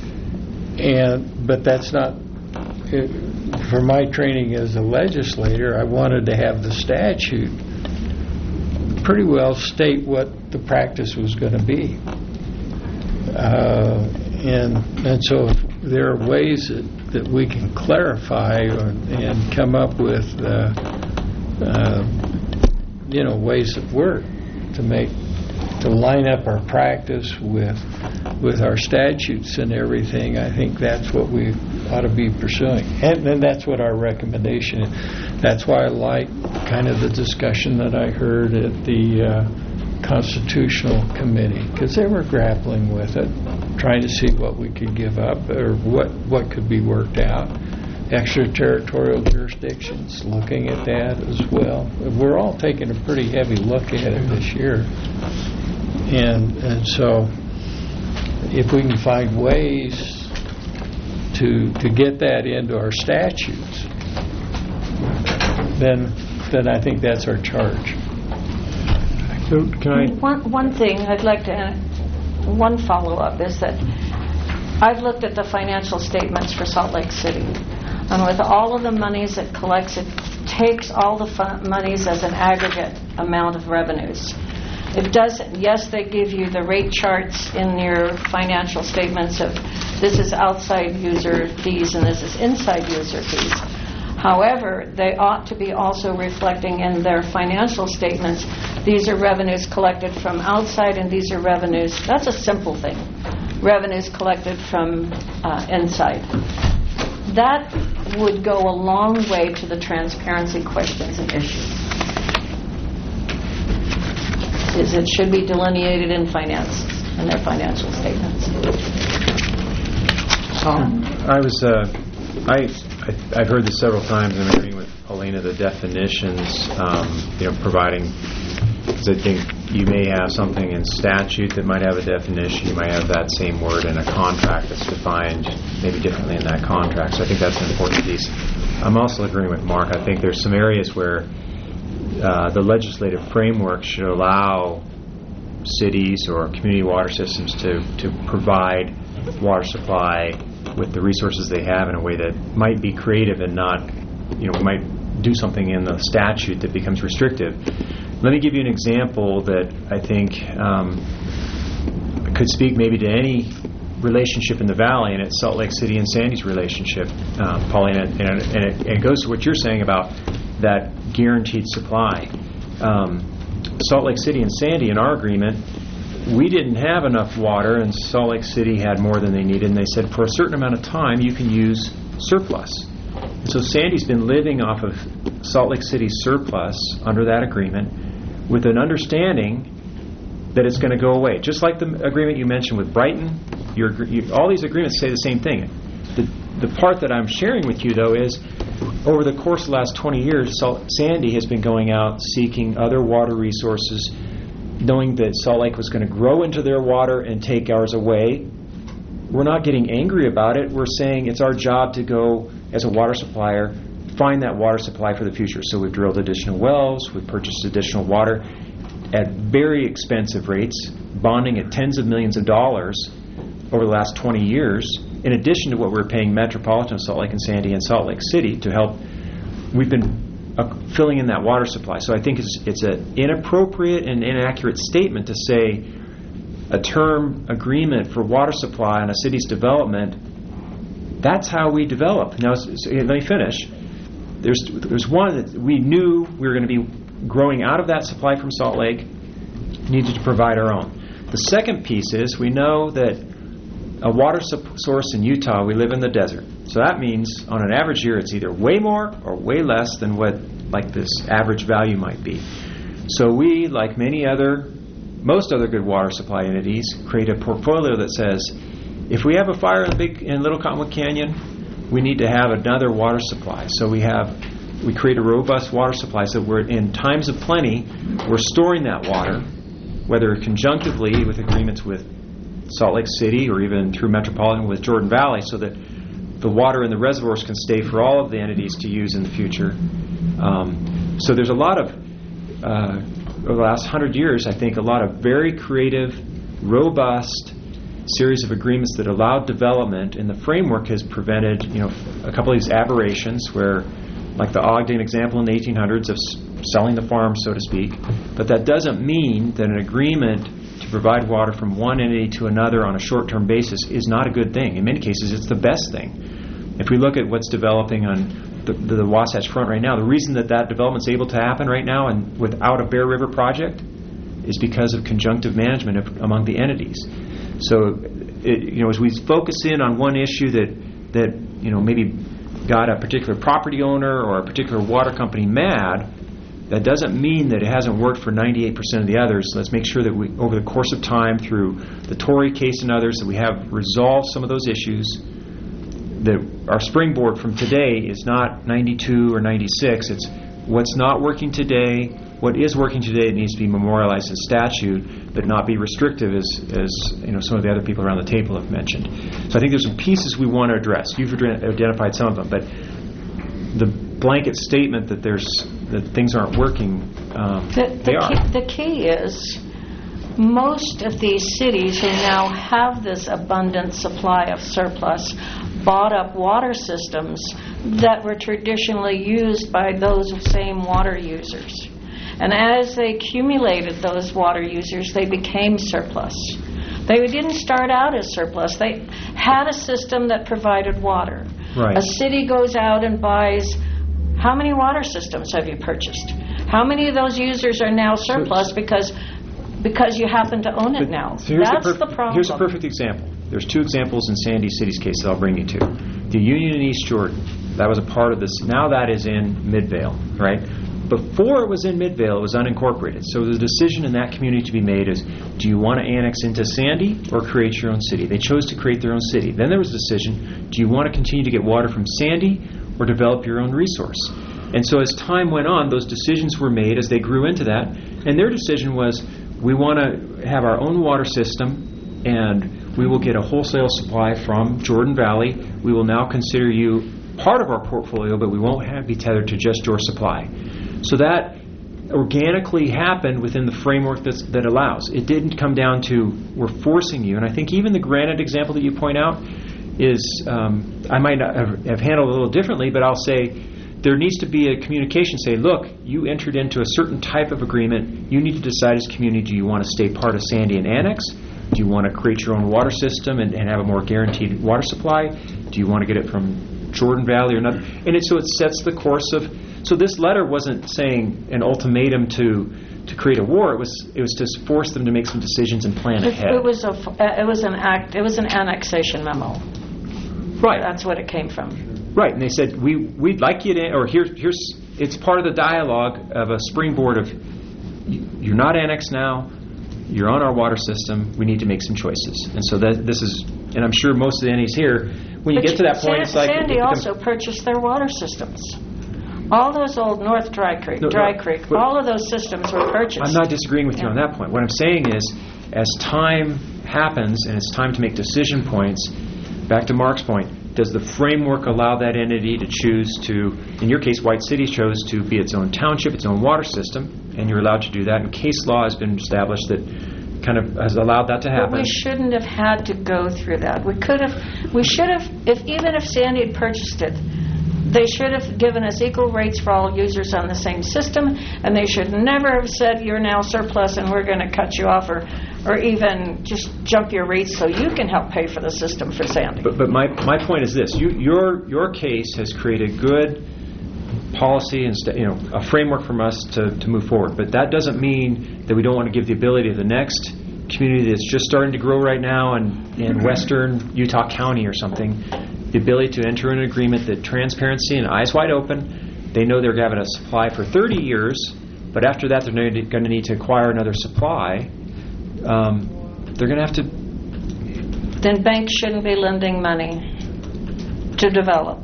[SPEAKER 10] But that's not, for my training as a legislator, I wanted to have the statute pretty well state what the practice was going to be. And so if there are ways that we can clarify and come up with ways that work to make to line up our practice with our statutes and everything, I think that's what we ought to be pursuing. And then that's what our recommendation is. That's why I like kind of the discussion that I heard at the Constitutional Committee, because they were grappling with it, trying to see what we could give up or what could be worked out. Extraterritorial jurisdictions, looking at that as well. We're all taking a pretty heavy look at it this year. And so if we can find ways to get that into our statutes, then I think that's our charge.
[SPEAKER 11] So can I?
[SPEAKER 4] One thing I'd like to add, one follow-up is that I've looked at the financial statements for Salt Lake City. And with all of the monies it collects, it takes all the monies as an aggregate amount of revenues. It doesn't. Yes, they give you the rate charts in your financial statements of this is outside user fees and this is inside user fees. However, they ought to be also reflecting in their financial statements, these are revenues collected from outside and these are revenues, that's a simple thing, revenues collected from inside. That would go a long way to the transparency questions and issues. It should be delineated in finances, in their financial statements.
[SPEAKER 11] I've heard this several times in agreeing with Paulina, the definitions, providing, because I think you may have something in statute that might have a definition, you might have that same word in a contract that's defined maybe differently in that contract, so I think that's an important piece. I'm also agreeing with Mark. I think there's some areas where the legislative framework should allow cities or community water systems to provide water supply with the resources they have in a way that might be creative and not, we might do something in the statute that becomes restrictive. Let me give you an example that I think could speak maybe to any relationship in the Valley, and it's Salt Lake City and Sandy's relationship, Paulina, and it goes to what you're saying about that guaranteed supply. Salt Lake City and Sandy, in our agreement, we didn't have enough water, and Salt Lake City had more than they needed, and they said for a certain amount of time you can use surplus. And so Sandy's been living off of Salt Lake City's surplus under that agreement with an understanding that it's going to go away. Just like the agreement you mentioned with Brighton, all these agreements say the same thing. The part that I'm sharing with you, though, is over the course of the last 20 years, Sandy has been going out seeking other water resources, knowing that Salt Lake was going to grow into their water and take ours away. We're not getting angry about it. We're saying it's our job to go, as a water supplier, find that water supply for the future. So we've drilled additional wells, we've purchased additional water at very expensive rates, bonding at tens of millions of dollars over the last 20 years, in addition to what we're paying Metropolitan of Salt Lake and Sandy and Salt Lake City to help. We've been filling in that water supply. So I think it's an inappropriate and inaccurate statement to say a term agreement for water supply on a city's development, that's how we develop. Now, let me finish. There's one that we knew we were going to be growing out of that supply from Salt Lake, needed to provide our own. The second piece is we know that a water source in Utah, we live in the desert. So that means on an average year it's either way more or way less than what like this average value might be. So we, like most other good water supply entities, create a portfolio that says if we have a fire in Little Cottonwood Canyon, we need to have another water supply. So we create a robust water supply so we're in times of plenty, we're storing that water, whether conjunctively with agreements with Salt Lake City or even through Metropolitan with Jordan Valley, so that the water in the reservoirs can stay for all of the entities to use in the future. So there's a lot of, over the last 100 years, I think, a lot of very creative, robust series of agreements that allowed development, and the framework has prevented, a couple of these aberrations where, like the Ogden example in the 1800s of selling the farm, so to speak. But that doesn't mean that an agreement to provide water from one entity to another on a short-term basis is not a good thing. In many cases, it's the best thing. If we look at what's developing on the Wasatch Front right now, the reason that development's able to happen right now and without a Bear River project is because of conjunctive management among the entities. So, as we focus in on one issue that maybe got a particular property owner or a particular water company mad, that doesn't mean that it hasn't worked for 98% of the others. So let's make sure that we, over the course of time, through the Tory case and others, that we have resolved some of those issues. That our springboard from today is not 92 or 96. It's what's not working today. What is working today needs to be memorialized as statute, but not be restrictive, as some of the other people around the table have mentioned. So I think there's some pieces we want to address. You've identified some of them, but the blanket statement that things aren't working, they are.
[SPEAKER 4] The key is most of these cities who now have this abundant supply of surplus bought up water systems that were traditionally used by those same water users. And as they accumulated those water users, they became surplus. They didn't start out as surplus. They had a system that provided water.
[SPEAKER 11] Right.
[SPEAKER 4] A city goes out and buys, how many water systems have you purchased? How many of those users are now surplus because you happen to own it now?
[SPEAKER 11] So
[SPEAKER 4] That's the problem.
[SPEAKER 11] Here's a perfect example. There's two examples in Sandy City's case that I'll bring you to. The Union in East Jordan, that was a part of this. Now that is in Midvale, right? Before it was in Midvale, it was unincorporated. So the decision in that community to be made is, do you want to annex into Sandy or create your own city? They chose to create their own city. Then there was a decision, do you want to continue to get water from Sandy or develop your own resource? And so as time went on, those decisions were made as they grew into that. And their decision was, we want to have our own water system, and we will get a wholesale supply from Jordan Valley. We will now consider you part of our portfolio, but we won't be tethered to just your supply. So that organically happened within the framework that allows. It didn't come down to, we're forcing you. And I think even the Granite example that you point out is, I might not have handled it a little differently, but I'll say there needs to be a communication. Say, look, you entered into a certain type of agreement. You need to decide as a community, do you want to stay part of Sandy and annex? Do you want to create your own water system and have a more guaranteed water supply? Do you want to get it from Jordan Valley or not? And so it sets the course of. So this letter wasn't saying an ultimatum to create a war. It was to force them to make some decisions and plan ahead.
[SPEAKER 4] It was an annexation memo.
[SPEAKER 11] Right.
[SPEAKER 4] That's what it came from.
[SPEAKER 11] Right, and they said we'd like you to, or here's it's part of the dialogue of a springboard of you're not annexed now. You're on our water system. We need to make some choices. And so this is, and I'm sure most of the entities here, when you get to that point, it's like
[SPEAKER 4] Sandy also purchased their water systems. All those old North Dry Creek, all of those systems were purchased.
[SPEAKER 11] I'm not disagreeing with you on that point. What I'm saying is, as time happens and it's time to make decision points, back to Mark's point, does the framework allow that entity to choose to, in your case, White City chose to be its own township, its own water system, and you're allowed to do that, and case law has been established that kind of has allowed that to happen.
[SPEAKER 4] But we shouldn't have had to go through that. We should have, even if Sandy had purchased it, they should have given us equal rates for all users on the same system, and they should never have said, you're now surplus and we're going to cut you off, or even just jump your rates so you can help pay for the system for Sandy.
[SPEAKER 11] But my point is this. Your case has created good policy and a framework from us to move forward. But that doesn't mean that we don't want to give the ability to the next community that's just starting to grow right now in western Utah County or something, the ability to enter an agreement that transparency and eyes wide open, they know they're having a supply for 30 years, but after that they're going to need to acquire another supply. They're going to have to...
[SPEAKER 4] Then banks shouldn't be lending money to develop.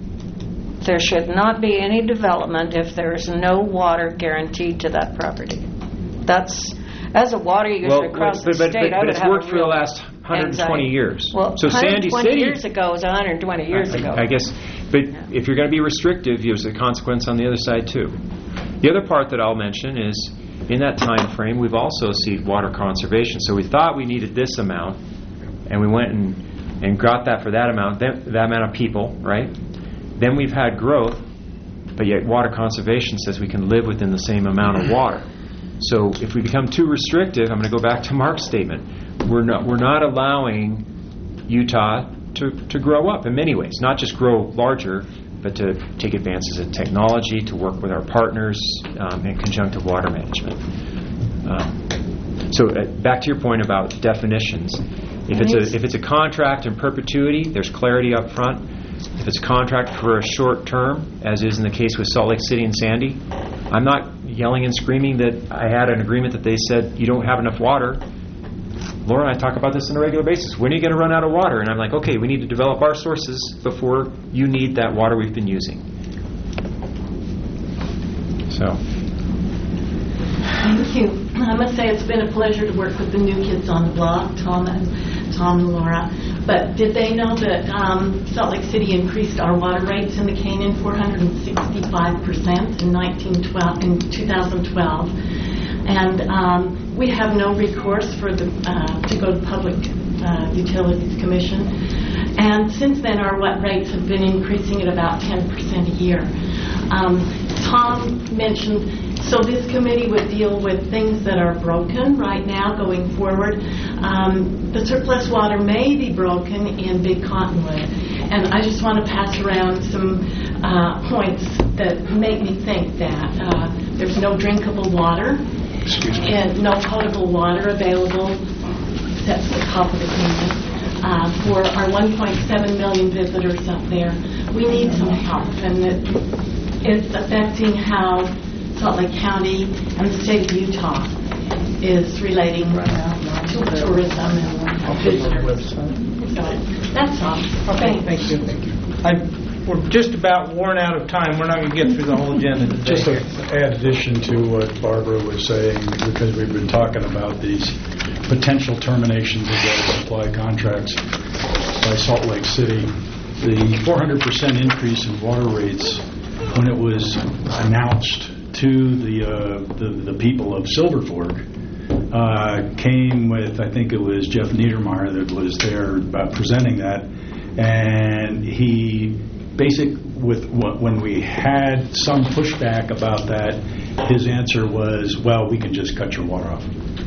[SPEAKER 4] There should not be any development if there is no water guaranteed to that property. That's, as a water user across the state, I would have a real anxiety. But it's worked for the last
[SPEAKER 11] 120 years.
[SPEAKER 4] Well,
[SPEAKER 11] so
[SPEAKER 4] 120
[SPEAKER 11] Sandy City,
[SPEAKER 4] years ago was 120 years ago.
[SPEAKER 11] I guess, but if you're going to be restrictive, there's a consequence on the other side too. The other part that I'll mention is, in that time frame, we've also seen water conservation. So we thought we needed this amount, and we went and got that for that amount of people, right? Then we've had growth, but yet water conservation says we can live within the same amount of water. So if we become too restrictive, I'm going to go back to Mark's statement. We're not allowing Utah to grow up in many ways, not just grow larger, but to take advances in technology, to work with our partners in conjunctive water management. So back to your point about definitions. If it's a contract in perpetuity, there's clarity up front. If it's a contract for a short term, as is in the case with Salt Lake City and Sandy, I'm not yelling and screaming that I had an agreement that they said you don't have enough water. Laura and I talk about this on a regular basis. When are you going to run out of water? And I'm like, okay, we need to develop our sources before you need that water we've been using. So.
[SPEAKER 13] Thank you. I must say it's been a pleasure to work with the new kids on the block, Tom and Laura. But did they know that Salt Lake City increased our water rates in the Canyon 465% in 2012? And we have no recourse for to go to Public Utilities Commission. And since then, our wet rates have been increasing at about 10% a year. Tom mentioned, so this committee would deal with things that are broken right now going forward. The surplus water may be broken in Big Cottonwood. And I just want to pass around some points that make me think that there's no drinkable water and no potable water available except for the top of the canyon. For our 1.7 million visitors up there, we need some help. And it's affecting how Salt Lake County and the state of Utah is relating to tourism and visitors. So that's all.
[SPEAKER 1] Okay, thank you. We're just about worn out of time. We're not going to get through the whole agenda today.
[SPEAKER 6] Just to add addition to what Barbara was saying, because we've been talking about these potential terminations of water supply contracts by Salt Lake City, the 400% increase in water rates when it was announced to the people of Silver Fork came with, I think it was Jeff Niedermeyer that was there presenting that, and he when we had some pushback about that, his answer was, well, we can just cut your water off.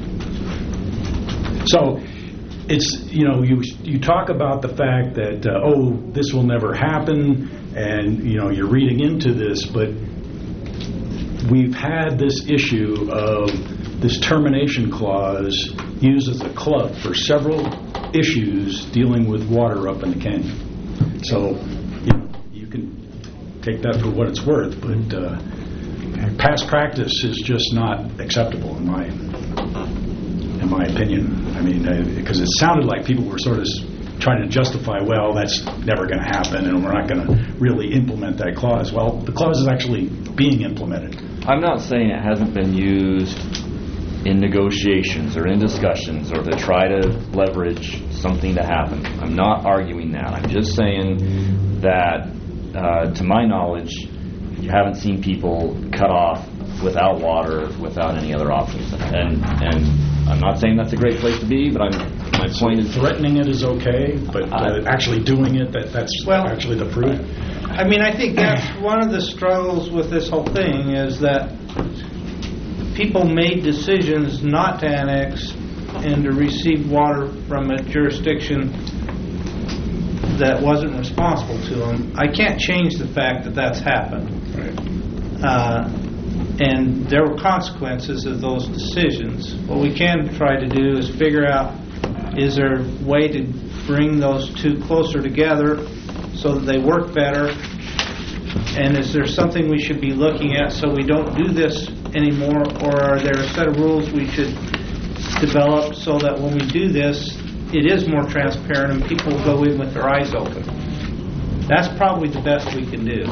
[SPEAKER 6] So it's, you talk about the fact that, this will never happen, and, you're reading into this, but we've had this issue of this termination clause used as a club for several issues dealing with water up in the canyon. So, you can take that for what it's worth, but past practice is just not acceptable in my opinion. I mean, because it sounded like people were sort of trying to justify, well, that's never going to happen, and we're not going to really implement that clause. Well, the clause is actually being implemented.
[SPEAKER 3] I'm not saying it hasn't been used in negotiations or in discussions or to try to leverage something to happen. I'm not arguing that. I'm just saying that, to my knowledge, you haven't seen people cut off without water, without any other options. And I'm not saying that's a great place to be, but my point is...
[SPEAKER 6] Threatening it is okay, but actually doing it, that's actually the proof.
[SPEAKER 1] I mean, I think that's one of the struggles with this whole thing, is that people made decisions not to annex and to receive water from a jurisdiction that wasn't responsible to them. I can't change the fact that that's happened. Right. And there were consequences of those decisions. What we can try to do is figure out, is there a way to bring those two closer together so that they work better? And is there something we should be looking at so we don't do this anymore? Or are there a set of rules we should develop so that when we do this, it is more transparent and people go in with their eyes open? That's probably the best we can do.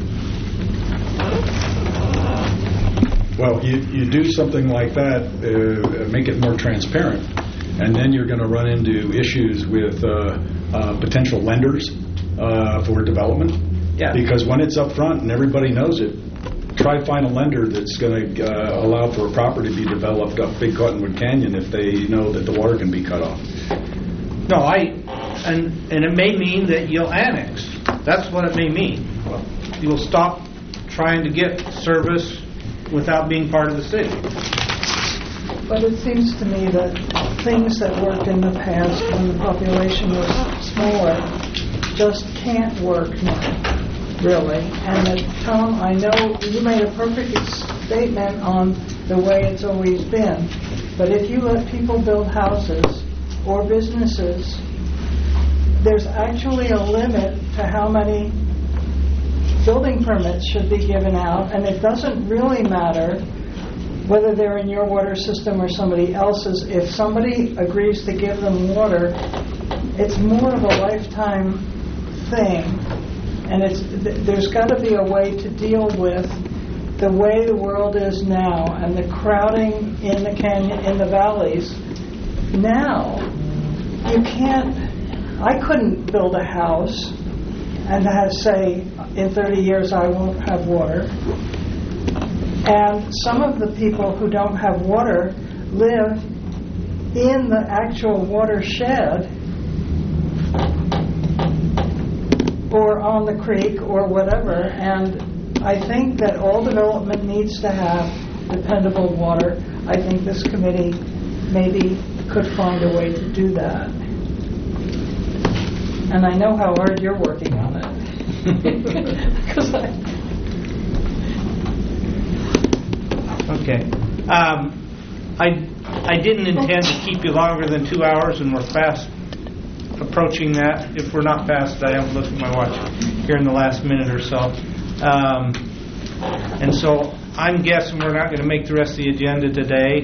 [SPEAKER 6] Well, you do something like that, make it more transparent, and then you're going to run into issues with potential lenders for development. Yeah. Because when it's up front and everybody knows it, try to find a lender that's going to allow for a property to be developed up Big Cottonwood Canyon if they know that the water can be cut off.
[SPEAKER 1] No, and it may mean that you'll annex. That's what it may mean. You'll stop trying to get service without being part of the city.
[SPEAKER 8] But it seems to me that things that worked in the past when the population was smaller just can't work now, really. And Tom, I know you made a perfect statement on the way it's always been. But if you let people build houses or businesses, there's actually a limit to how many building permits should be given out, and it doesn't really matter whether they're in your water system or somebody else's. If somebody agrees to give them water, it's more of a lifetime thing, and there's got to be a way to deal with the way the world is now and the crowding in the canyon, in the valleys. Now, you can't. I couldn't build a house and say, in 30 years I won't have water. And some of the people who don't have water live in the actual watershed or on the creek or whatever. And I think that all development needs to have dependable water. I think this committee maybe could find a way to do that. And I know how hard you're working on it.
[SPEAKER 1] Okay. I didn't intend to keep you longer than 2 hours, and we're fast approaching that. If we're not past, I haven't looked at my watch here in the last minute or so. And so I'm guessing we're not going to make the rest of the agenda today.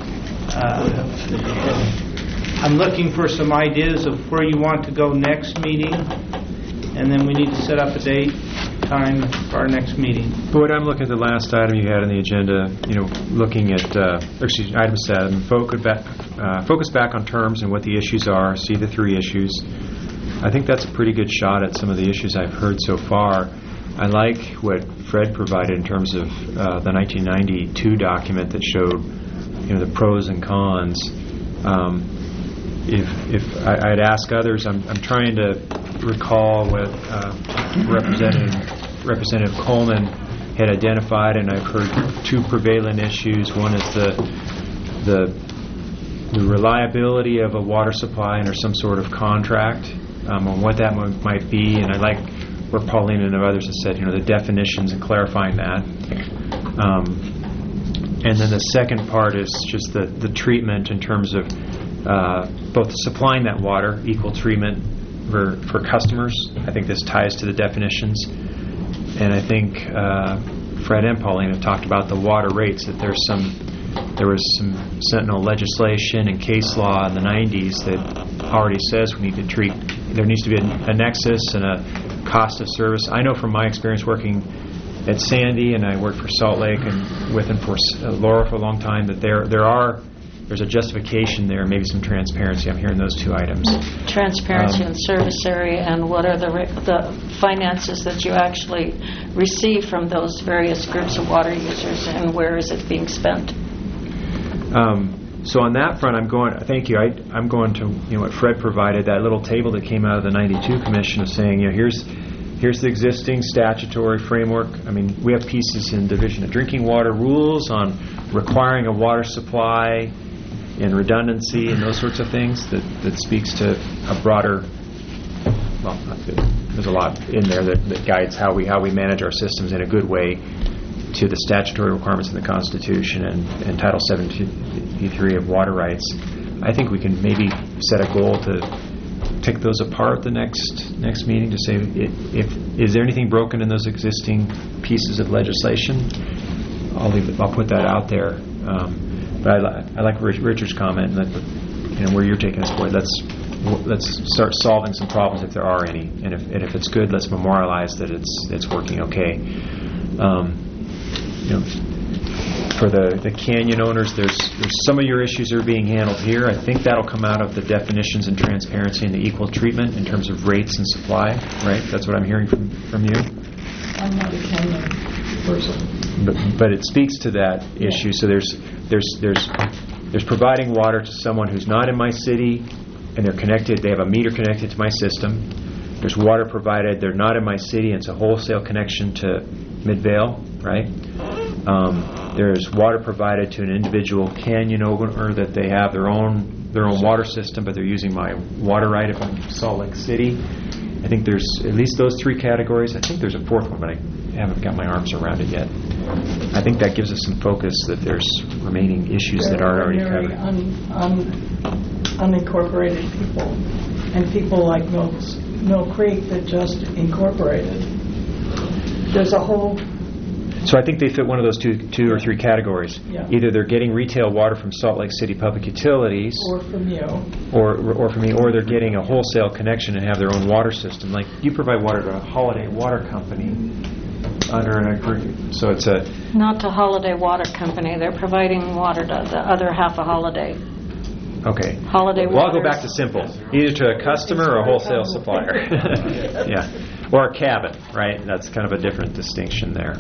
[SPEAKER 1] I'm looking for some ideas of where you want to go next meeting, and then we need to set up a date, time for our next meeting.
[SPEAKER 11] But I'm looking at the last item you had on the agenda, looking at, item 7, focus back on terms and what the issues are, see the 3 issues. I think that's a pretty good shot at some of the issues I've heard so far. I like what Fred provided in terms of the 1992 document that showed, the pros and cons. If I'd ask others, I'm trying to recall what Representative Coleman had identified, and I've heard 2 prevalent issues. One is the reliability of a water supply under some sort of contract, and what that might be. And I like where Pauline and others have said, the definitions and clarifying that. And then the second part is just the treatment in terms of both supplying that water, equal treatment for customers. I think this ties to the definitions. And I think Fred and Pauline have talked about the water rates, that there was some Sentinel legislation and case law in the 90s that already says we need to treat, there needs to be a nexus and a cost of service. I know from my experience working at Sandy, and I worked for Salt Lake and with and for Laura for a long time, that there's a justification there, maybe some transparency. I'm hearing those 2 items.
[SPEAKER 4] Transparency and service area, and what are the finances that you actually receive from those various groups of water users, and where is it being spent?
[SPEAKER 11] So on that front, thank you. I'm going to, what Fred provided, that little table that came out of the 92 Commission of saying, here's the existing statutory framework. I mean, we have pieces in Division of Drinking Water rules on requiring a water supply and redundancy and those sorts of things that speaks to a broader, well, there's a lot in there that guides how we manage our systems in a good way to the statutory requirements in the Constitution and Title 73 of water rights. I think we can maybe set a goal to pick those apart the next meeting to say, is there anything broken in those existing pieces of legislation? I'll put that out there. But I like Richard's comment that where you're taking us, boy, let's start solving some problems if there are any, and if it's good, let's memorialize that it's working okay. For the canyon owners, there's some of your issues are being handled here. I think that'll come out of the definitions and transparency and the equal treatment in terms of rates and supply, right? That's what I'm hearing from you.
[SPEAKER 8] I'm not a canyon person.
[SPEAKER 11] But it speaks to that issue. So there's providing water to someone who's not in my city, and they're connected. They have a meter connected to my system. There's water provided. They're not in my city, and it's a wholesale connection to Midvale, right? There's water provided to an individual canyon owner that they have their own water system, but they're using my water right if I'm in Salt Lake City. I think there's at least those 3 categories. I think there's a 4th one, but I haven't got my arms around it yet. I think that gives us some focus that there's remaining issues that aren't already covered.
[SPEAKER 8] Unincorporated people and people like Mill Creek that just incorporated. There's a whole...
[SPEAKER 11] So I think they fit one of those two or three categories.
[SPEAKER 8] Yeah.
[SPEAKER 11] Either they're getting retail water from Salt Lake City Public Utilities,
[SPEAKER 8] or from you,
[SPEAKER 11] or from me, or they're getting a wholesale connection and have their own water system. Like you provide water to a Holiday Water Company under an agreement. So it's a...
[SPEAKER 4] Not to Holiday Water Company. They're providing water to the other half of Holiday.
[SPEAKER 11] Okay.
[SPEAKER 4] Holiday
[SPEAKER 11] Well, I'll go
[SPEAKER 4] Waters.
[SPEAKER 11] back to simple. Either to a customer or a wholesale supplier. Yeah. Or a cabin, right? That's kind of a different distinction there.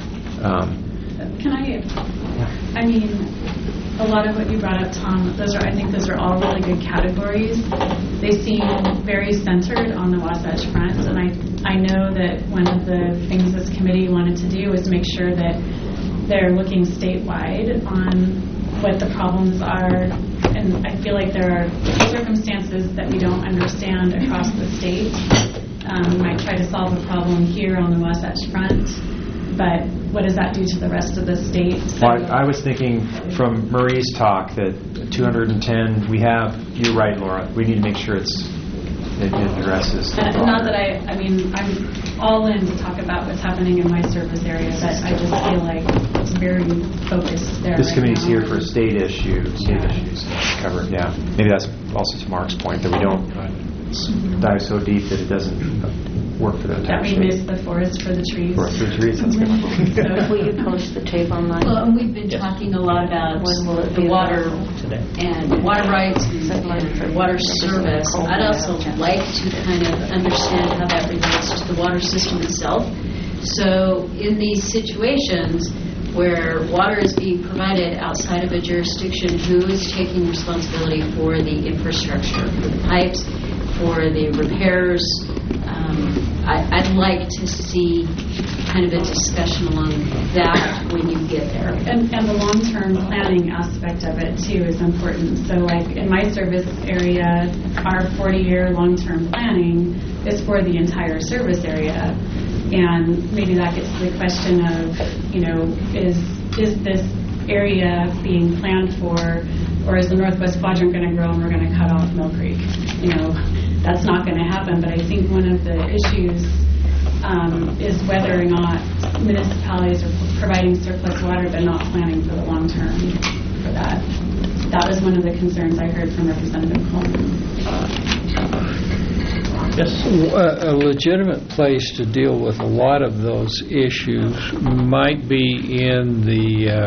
[SPEAKER 7] Can I mean, a lot of what you brought up, Tom, I think those are all really good categories. They seem very centered on the Wasatch Front, and I know that one of the things this committee wanted to do was make sure that they're looking statewide on what the problems are, and I feel like there are circumstances that we don't understand across the state. We might try to solve a problem here on the Wasatch Front, but what does that do to the rest of the state? So,
[SPEAKER 11] Well, I was thinking from Marie's talk that 210, you're right, Laura, we need to make sure it addresses.
[SPEAKER 7] not that I mean, I'm all in to talk about what's happening in my service area, but I just feel like it's very focused there.
[SPEAKER 11] This
[SPEAKER 7] right
[SPEAKER 11] committee's
[SPEAKER 7] now.
[SPEAKER 11] here for state issues covered, yeah. Maybe that's also to Mark's point, that we don't dive so deep that it doesn't work for the entire
[SPEAKER 7] That we
[SPEAKER 11] state.
[SPEAKER 7] miss the forest for the trees.
[SPEAKER 11] For the trees, that's good.
[SPEAKER 4] Will you post the tape online?
[SPEAKER 5] Well, and we've been talking a lot about
[SPEAKER 4] When will it
[SPEAKER 5] the
[SPEAKER 4] be
[SPEAKER 5] water
[SPEAKER 4] available?
[SPEAKER 5] and water rights and water service. I'd also like to kind of understand how that relates to the water system itself. So in these situations where water is being provided outside of a jurisdiction, who is taking responsibility for the infrastructure, for the pipes, for the repairs? I'd like to see kind of a discussion along that when you get there.
[SPEAKER 7] And the long-term planning aspect of it, too, is important. So, like, in my service area, our 40-year long-term planning is for the entire service area. And maybe that gets to the question of, is this area being planned for, or is the Northwest Quadrant going to grow and we're going to cut off Mill Creek? That's not going to happen. But I think one of the issues is whether or not municipalities are providing surplus water but not planning for the long term for that. That was one of the concerns I heard from Representative Coleman.
[SPEAKER 10] A legitimate place to deal with a lot of those issues might be in the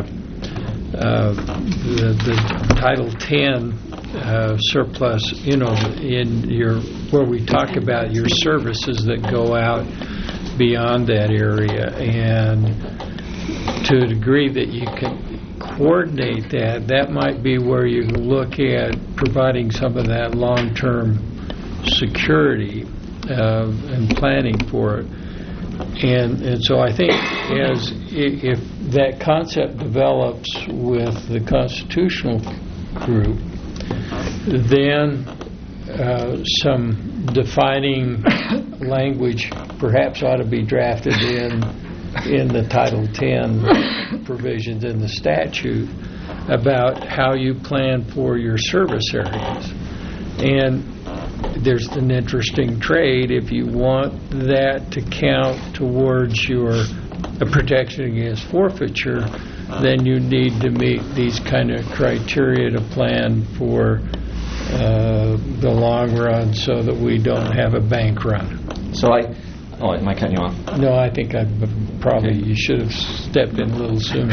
[SPEAKER 10] Title 10 surplus, in where we talk about your services that go out beyond that area, and to a degree that you can coordinate that might be where you look at providing some of that long-term security and planning for it. And so I think if that concept develops with the constitutional group, then some defining language perhaps ought to be drafted in the Title 10 provisions in the statute about how you plan for your service areas. And there's an interesting trade. If you want that to count towards your protection against forfeiture, then you need to meet these kind of criteria to plan for the long run so that we don't have a bank run.
[SPEAKER 3] So am I cutting you off?
[SPEAKER 10] No, I think you should have stepped in a little sooner.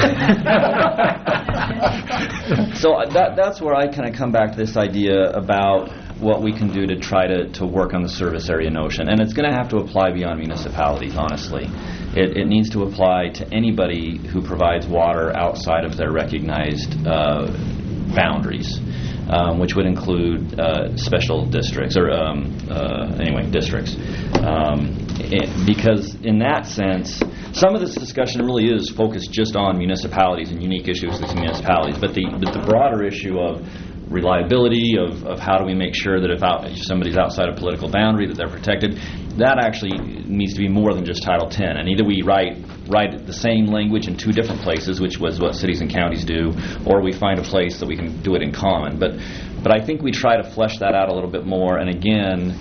[SPEAKER 3] So that's where I kind of come back to this idea about what we can do to try to work on the service area notion. And it's going to have to apply beyond municipalities, honestly. It needs to apply to anybody who provides water outside of their recognized boundaries, which would include special districts, or districts. Because in that sense, some of this discussion really is focused just on municipalities and unique issues with municipalities, but the broader issue of reliability, of how do we make sure that if somebody's outside a political boundary that they're protected, that actually needs to be more than just Title 10. And either we write write the same language in two different places, which was what cities and counties do, or we find a place that we can do it in common. But I think we try to flesh that out a little bit more, and again,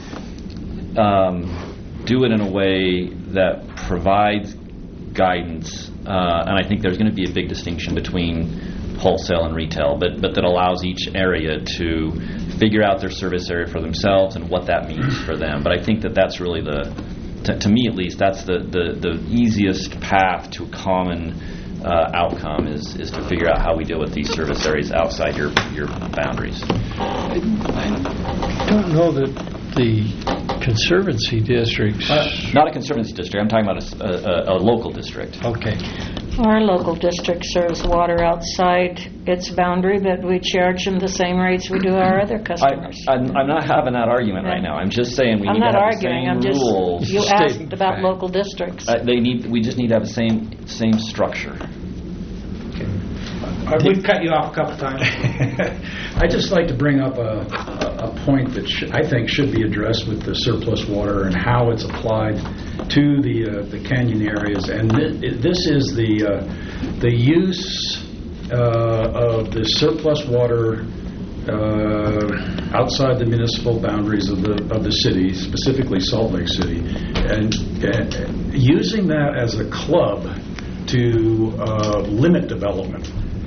[SPEAKER 3] do it in a way that provides guidance, and I think there's going to be a big distinction between wholesale and retail, but that allows each area to figure out their service area for themselves and what that means for them. But I think that's really to me at least, that's the easiest path to a common outcome is to figure out how we deal with these service areas outside your boundaries.
[SPEAKER 10] I don't know that the conservancy districts...
[SPEAKER 3] not a conservancy district. I'm talking about a local district.
[SPEAKER 10] Okay.
[SPEAKER 4] Our local district serves water outside its boundary, but we charge them the same rates we do our other customers.
[SPEAKER 3] I'm not having that argument right now. I'm just saying we
[SPEAKER 4] I'm
[SPEAKER 3] need
[SPEAKER 4] not
[SPEAKER 3] to have
[SPEAKER 4] arguing.
[SPEAKER 3] the same rules.
[SPEAKER 4] You asked about local districts.
[SPEAKER 3] We just need to have the same structure.
[SPEAKER 1] We've cut you off a couple times.
[SPEAKER 6] I'd just like to bring up a point that I think should be addressed with the surplus water and how it's applied to the canyon areas. And this is the use of the surplus water outside the municipal boundaries of the city, specifically Salt Lake City, and using that as a club to limit development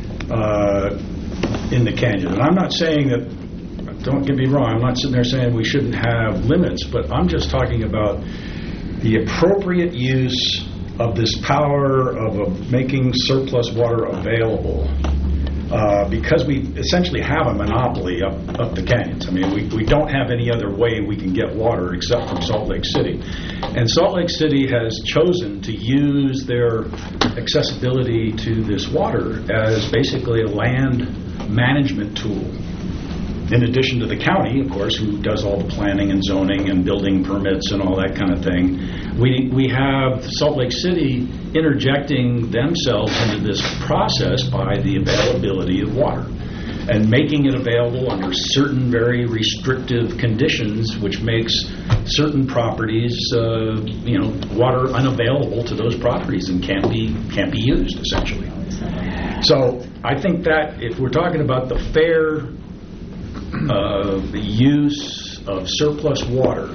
[SPEAKER 6] in the canyon. And I'm not saying that, don't get me wrong, I'm not sitting there saying we shouldn't have limits, but I'm just talking about the appropriate use of this power of making surplus water available, because we essentially have a monopoly up the canyons. I mean, we don't have any other way we can get water except from Salt Lake City. And Salt Lake City has chosen to use their accessibility to this water as basically a land management tool. In addition to the county, of course, who does all the planning and zoning and building permits and all that kind of thing, we have Salt Lake City interjecting themselves into this process by the availability of water and making it available under certain very restrictive conditions, which makes certain properties, water unavailable to those properties and can't be used, essentially. So I think that if we're talking about the fair the use of surplus water,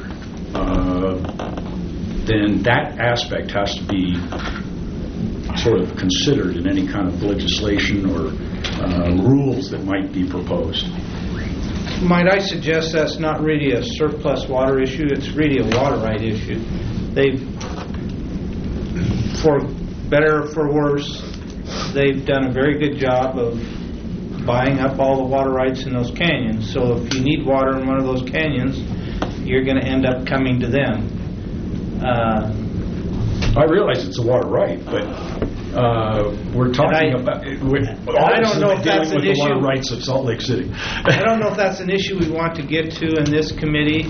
[SPEAKER 6] then that aspect has to be sort of considered in any kind of legislation or rules that might be proposed.
[SPEAKER 1] Might I suggest that's not really a surplus water issue, it's really a water right issue. For better or for worse, they've done a very good job of buying up all the water rights in those canyons. So if you need water in one of those canyons, you're going to end up coming to them.
[SPEAKER 6] I realize it's a water right, but we're talking about.
[SPEAKER 1] I don't know if that's an issue.
[SPEAKER 6] The water rights of Salt Lake City.
[SPEAKER 1] I don't know if that's an issue we want to get to in this committee.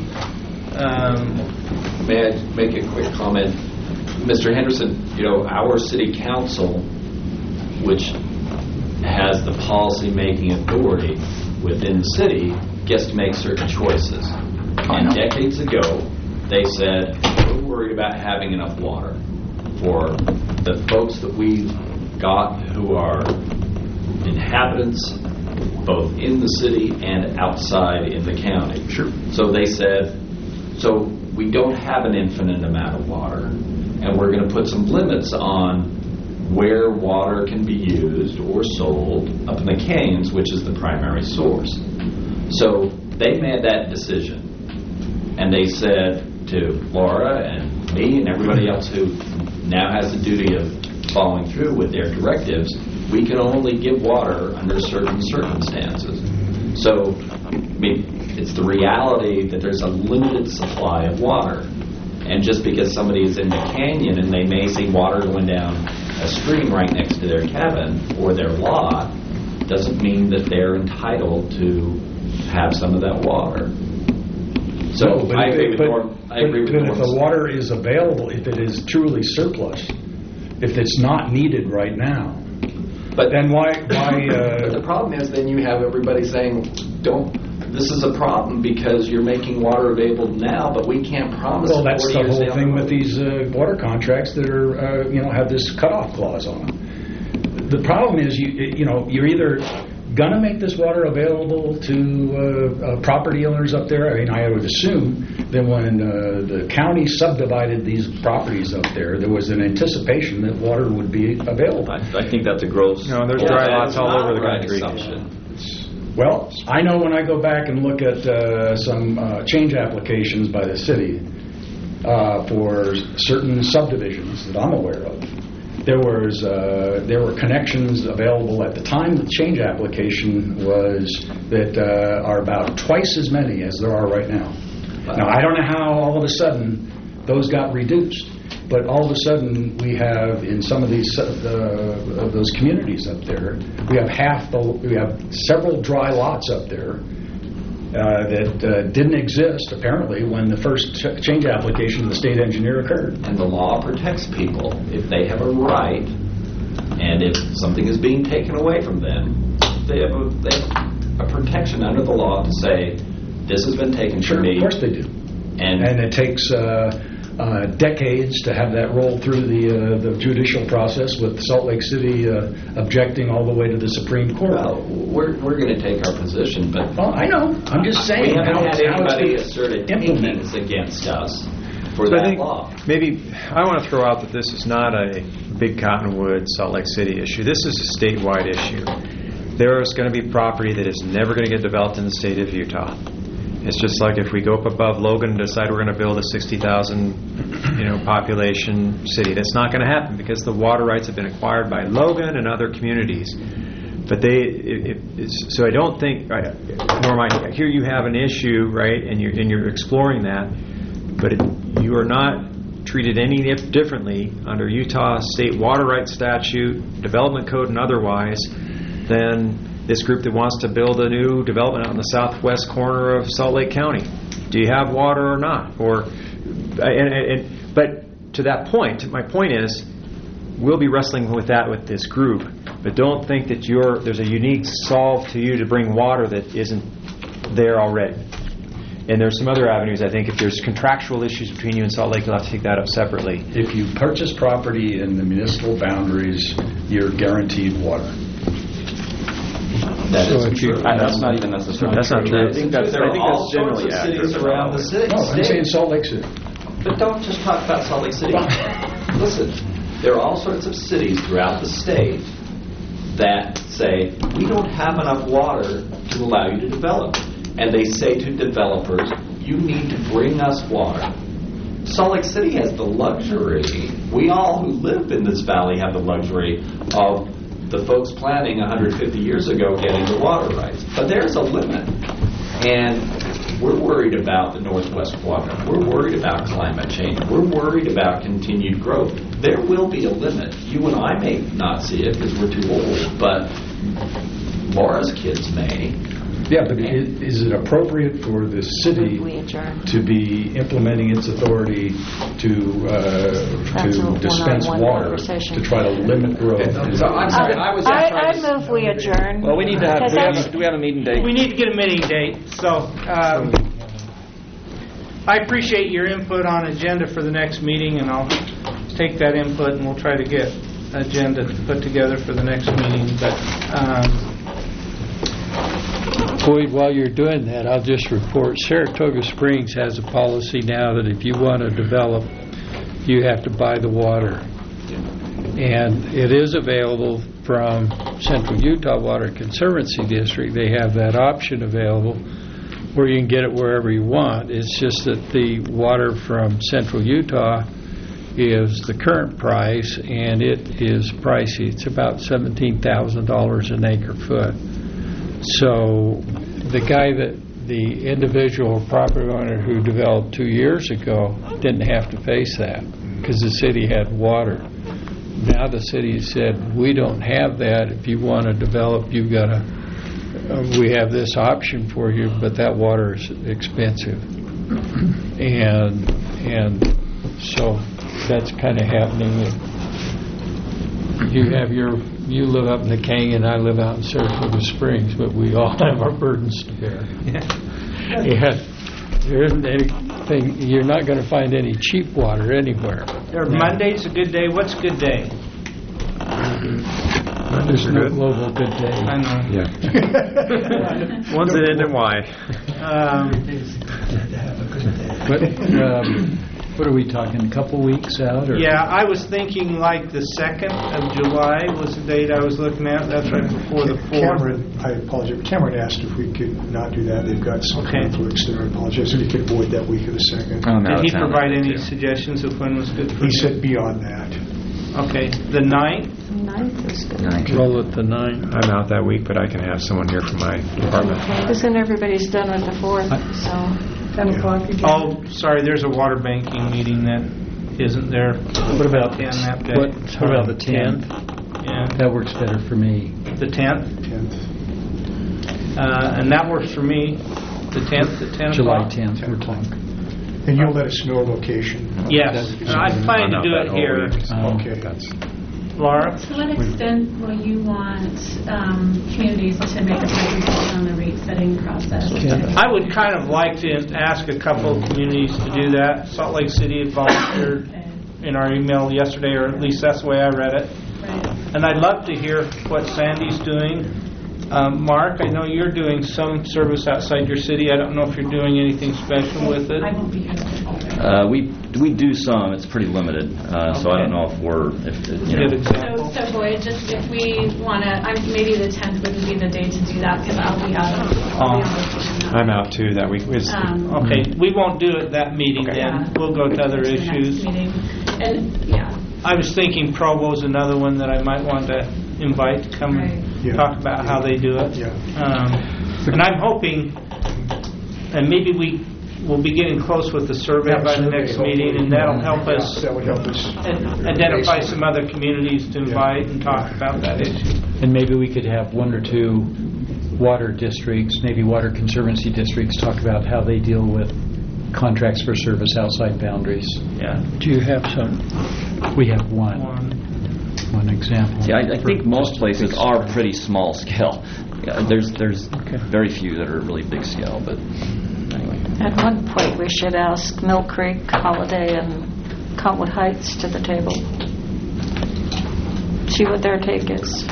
[SPEAKER 12] May I make a quick comment, Mr. Henderson? Our city council, which has the policy-making authority within the city, gets to make certain choices. And decades ago, they said, we're worried about having enough water for the folks that we've got who are inhabitants both in the city and outside in the county.
[SPEAKER 6] Sure.
[SPEAKER 12] So they said, so we don't have an infinite amount of water, and we're going to put some limits on where water can be used or sold up in the canyons, which is the primary source. So they made that decision, and they said to Laura and me and everybody else who now has the duty of following through with their directives, we can only give water under certain circumstances. So, it's the reality that there's a limited supply of water. And just because somebody is in the canyon and they may see water going down a stream right next to their cabin or their lot, doesn't mean that they're entitled to have some of that water. So I agree with Norm.
[SPEAKER 6] If the water is available, if it is truly surplus, if it's not needed right now,
[SPEAKER 12] but
[SPEAKER 6] then why
[SPEAKER 12] but the problem is then you have everybody saying, don't this is a problem because you're making water available now, but we can't promise.
[SPEAKER 6] Well, that's
[SPEAKER 12] 40
[SPEAKER 6] the
[SPEAKER 12] years
[SPEAKER 6] whole
[SPEAKER 12] down
[SPEAKER 6] thing
[SPEAKER 12] the
[SPEAKER 6] with
[SPEAKER 12] road.
[SPEAKER 6] these water contracts that are, have this cutoff clause on them. The problem is, you're either going to make this water available to property owners up there. I mean, I would assume that when the county subdivided these properties up there was an anticipation that water would be available.
[SPEAKER 3] I think that's a gross.
[SPEAKER 11] No, there's dry lots all over the country.
[SPEAKER 6] Well, I know when I go back and look at some change applications by the city for certain subdivisions that I'm aware of, there were connections available at the time the change application was that are about twice as many as there are right now. Now, I don't know how all of a sudden those got reduced, but all of a sudden we have in some of these of those communities up there, we have several dry lots up there that didn't exist apparently when the first change application of the state engineer occurred.
[SPEAKER 12] And the law protects people if they have a right, and if something is being taken away from them, they have a protection under the law to say, this has been taken from me.
[SPEAKER 6] Of course they do. And it takes decades to have that roll through the judicial process, with Salt Lake City objecting all the way to the Supreme Court.
[SPEAKER 12] Well, we're going to take our position, but
[SPEAKER 6] I know. I'm just saying.
[SPEAKER 12] We haven't had anybody
[SPEAKER 6] it's
[SPEAKER 12] asserted takings against us for
[SPEAKER 11] So
[SPEAKER 12] that
[SPEAKER 11] I think
[SPEAKER 12] law.
[SPEAKER 11] maybe I want to throw out that this is not a big Cottonwood, Salt Lake City issue. This is a statewide issue. There is going to be property that is never going to get developed in the state of Utah. It's just like if we go up above Logan and decide we're going to build a 60,000, population city. That's not going to happen because the water rights have been acquired by Logan and other communities. But so I don't think, Norm, I hear you have an issue, right, and you're exploring that, but you are not treated any differently under Utah state water rights statute, development code, and otherwise than this group that wants to build a new development out in the southwest corner of Salt Lake County. Do you have water or not? But to that point, my point is, we'll be wrestling with that with this group, but don't think that there's a unique solve to you to bring water that isn't there already. And there's some other avenues. I think if there's contractual issues between you and Salt Lake, you'll have to take that up separately.
[SPEAKER 6] If you purchase property in the municipal boundaries, you're guaranteed water.
[SPEAKER 3] That's not even necessarily.
[SPEAKER 11] That's not true.
[SPEAKER 12] I think that's generally accurate. Cities around the city.
[SPEAKER 6] No, I'm saying Salt Lake City.
[SPEAKER 12] But don't just talk about Salt Lake City. Listen, there are all sorts of cities throughout the state that say, we don't have enough water to allow you to develop. And they say to developers, you need to bring us water. Salt Lake City has the luxury, we all who live in this valley have the luxury of the folks planning 150 years ago getting the water rights. But there's a limit. And we're worried about the Northwest Quadrant. We're worried about climate change. We're worried about continued growth. There will be a limit. You and I may not see it because we're too old, but Laura's kids may.
[SPEAKER 6] Yeah, but is it appropriate for the city to be implementing its authority to dispense water to try to limit growth?
[SPEAKER 12] So I'm sorry,
[SPEAKER 4] I move we adjourn.
[SPEAKER 3] Well, we need to have. Do we have a meeting date?
[SPEAKER 1] We need to get a meeting date, so I appreciate your input on agenda for the next meeting, and I'll take that input and we'll try to get an agenda put together for the next meeting. But
[SPEAKER 10] Boyd, while you're doing that, I'll just report Saratoga Springs has a policy now that if you want to develop, you have to buy the water. And it is available from Central Utah Water Conservancy District. They have that option available where you can get it wherever you want. It's just that the water from Central Utah is the current price, and it is pricey. It's about $17,000 an acre foot. So the individual property owner who developed 2 years ago didn't have to face that because the city had water. Now the city said, we don't have that. If you want to develop, you've got to, we have this option for you, but that water is expensive. And so that's kind of happening. You have your you live up in the canyon, I live out in Saratoga Springs, but we all have our burdens to bear. Yeah. There isn't anything, you're not going to find any cheap water anywhere.
[SPEAKER 1] Monday's a good day. What's a good day?
[SPEAKER 10] There's no global good day.
[SPEAKER 1] I know.
[SPEAKER 11] Yeah. One's an end and why.
[SPEAKER 9] What are we talking, a couple weeks out? Or?
[SPEAKER 1] Yeah, I was thinking like the 2nd of July was the date I was looking at. That's right before the 4th.
[SPEAKER 2] Cameron, I apologize. Cameron asked if we could not do that. They've got some conflicts there. I apologize. If you could avoid that week of the 2nd.
[SPEAKER 1] Did he provide any suggestions of when was good for
[SPEAKER 2] He said beyond that.
[SPEAKER 1] Okay. The 9th?
[SPEAKER 4] The 9th is good.
[SPEAKER 10] Roll at the 9th.
[SPEAKER 11] I'm out that week, but I can have someone here from my department.
[SPEAKER 4] Because then everybody's done with the 4th, so
[SPEAKER 8] 10 o'clock again.
[SPEAKER 1] Oh, sorry, there's a water banking meeting that isn't there.
[SPEAKER 9] What about
[SPEAKER 1] 10 that day?
[SPEAKER 9] what about the 10th?
[SPEAKER 1] Yeah.
[SPEAKER 9] That works better for me.
[SPEAKER 1] The 10th?
[SPEAKER 2] 10th.
[SPEAKER 1] And that works for me. The 10th at 10
[SPEAKER 9] July
[SPEAKER 1] o'clock?
[SPEAKER 9] 10th, we're talking.
[SPEAKER 2] And you'll let us know location.
[SPEAKER 1] Yes. And I'm planning to do it here.
[SPEAKER 2] Okay.
[SPEAKER 1] Laura?
[SPEAKER 7] To what extent will you want communities to make a presentation on the rate setting process?
[SPEAKER 1] I would kind of like to ask a couple of communities to do that. Salt Lake City had volunteered in our email yesterday, or at least that's the way I read it.
[SPEAKER 7] Right.
[SPEAKER 1] And I'd love to hear what Sandy's doing. Mark, I know you're doing some service outside your city. I don't know if you're doing anything special with it.
[SPEAKER 7] I won't be here.
[SPEAKER 3] We do some. It's pretty limited, so I don't know if we're
[SPEAKER 1] Good example.
[SPEAKER 7] So Boyd, just if we want to, maybe the 10th wouldn't be the day to do that because I'll be out of vacation.
[SPEAKER 11] I'm out too that week.
[SPEAKER 1] Okay, we won't do it that meeting then.
[SPEAKER 7] Yeah.
[SPEAKER 1] We'll go to other
[SPEAKER 7] To the next
[SPEAKER 1] issues.
[SPEAKER 7] meeting. And yeah.
[SPEAKER 1] I was thinking Provo's another one that I might want to invite to come and talk about how they do it.
[SPEAKER 2] Yeah.
[SPEAKER 1] And I'm hoping, and maybe we will be getting close with the survey by the next meeting, and that'll help us
[SPEAKER 2] That would help us
[SPEAKER 1] identify some other communities to invite and talk about that issue.
[SPEAKER 9] And maybe we could have one or two water districts, maybe water conservancy districts, talk about how they deal with contracts for service outside boundaries.
[SPEAKER 1] Yeah.
[SPEAKER 10] Do you have some?
[SPEAKER 9] We have one example.
[SPEAKER 3] Yeah, I think most places are pretty small scale. Yeah, there's very few that are really big scale, but anyway.
[SPEAKER 4] at one point we should ask Mill Creek, Holiday, and Cottonwood Heights to the table. See what their take is.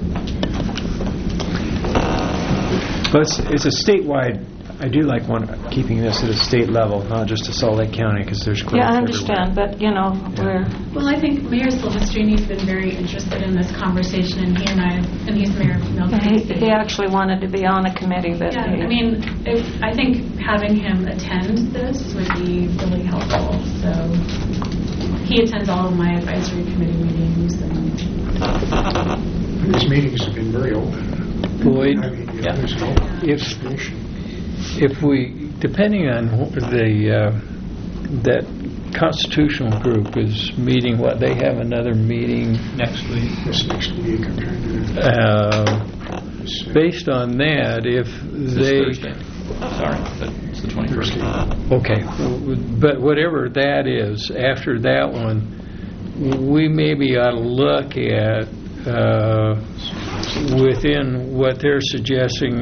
[SPEAKER 11] But it's a statewide. I do like keeping this at a state level, not just a Salt Lake County, because there's growth
[SPEAKER 4] Yeah, I understand, but we're...
[SPEAKER 7] Well, I think Mayor Silvestrini's been very interested in this conversation, and he's the mayor of Mill Creek City.
[SPEAKER 4] He actually wanted to be on a committee, but
[SPEAKER 7] Yeah, I think having him attend this would be really helpful. So he attends all of my advisory committee meetings.
[SPEAKER 2] These meetings have been very open.
[SPEAKER 10] Boyd,
[SPEAKER 2] there's no discrimination.
[SPEAKER 10] if we, depending on that constitutional group is meeting, they have another meeting
[SPEAKER 1] next week.
[SPEAKER 2] This next week, I'm trying to...
[SPEAKER 10] based on that, if they...
[SPEAKER 3] Thursday. Sorry, but it's the 21st.
[SPEAKER 10] Okay, but whatever that is, after that one, we maybe ought to look at within what they're suggesting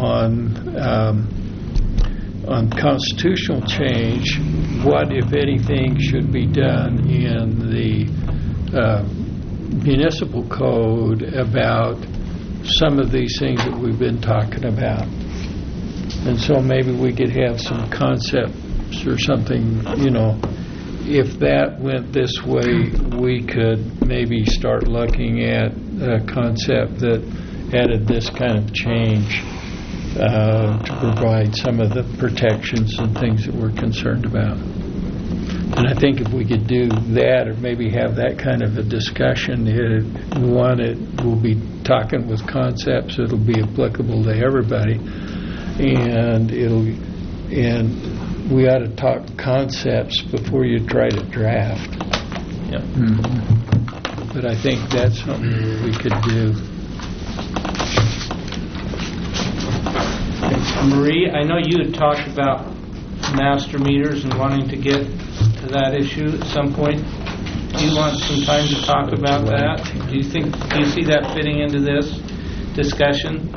[SPEAKER 10] on constitutional change, what, if anything, should be done in the municipal code about some of these things that we've been talking about. And so maybe we could have some concepts or something, if that went this way, we could maybe start looking at a concept that added this kind of change to provide some of the protections and things that we're concerned about. And I think if we could do that, or maybe have that kind of a discussion, we'll be talking with concepts that'll be applicable to everybody, and we ought to talk concepts before you try to draft.
[SPEAKER 3] Yep.
[SPEAKER 10] Mm-hmm. But I think that's something we could do.
[SPEAKER 1] Marie, I know you had talked about master meters and wanting to get to that issue at some point. do you want some time to talk about that? Do you see that fitting into this discussion?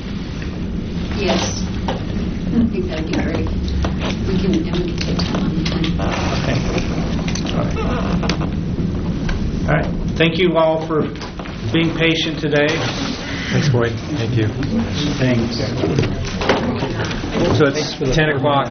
[SPEAKER 5] Yes. I think that'd be great. We can take time on the time.
[SPEAKER 1] Okay. All right. Thank you all for being patient today.
[SPEAKER 11] Thanks, Boyd. Thank you.
[SPEAKER 9] Thanks.
[SPEAKER 11] So it's 10 o'clock.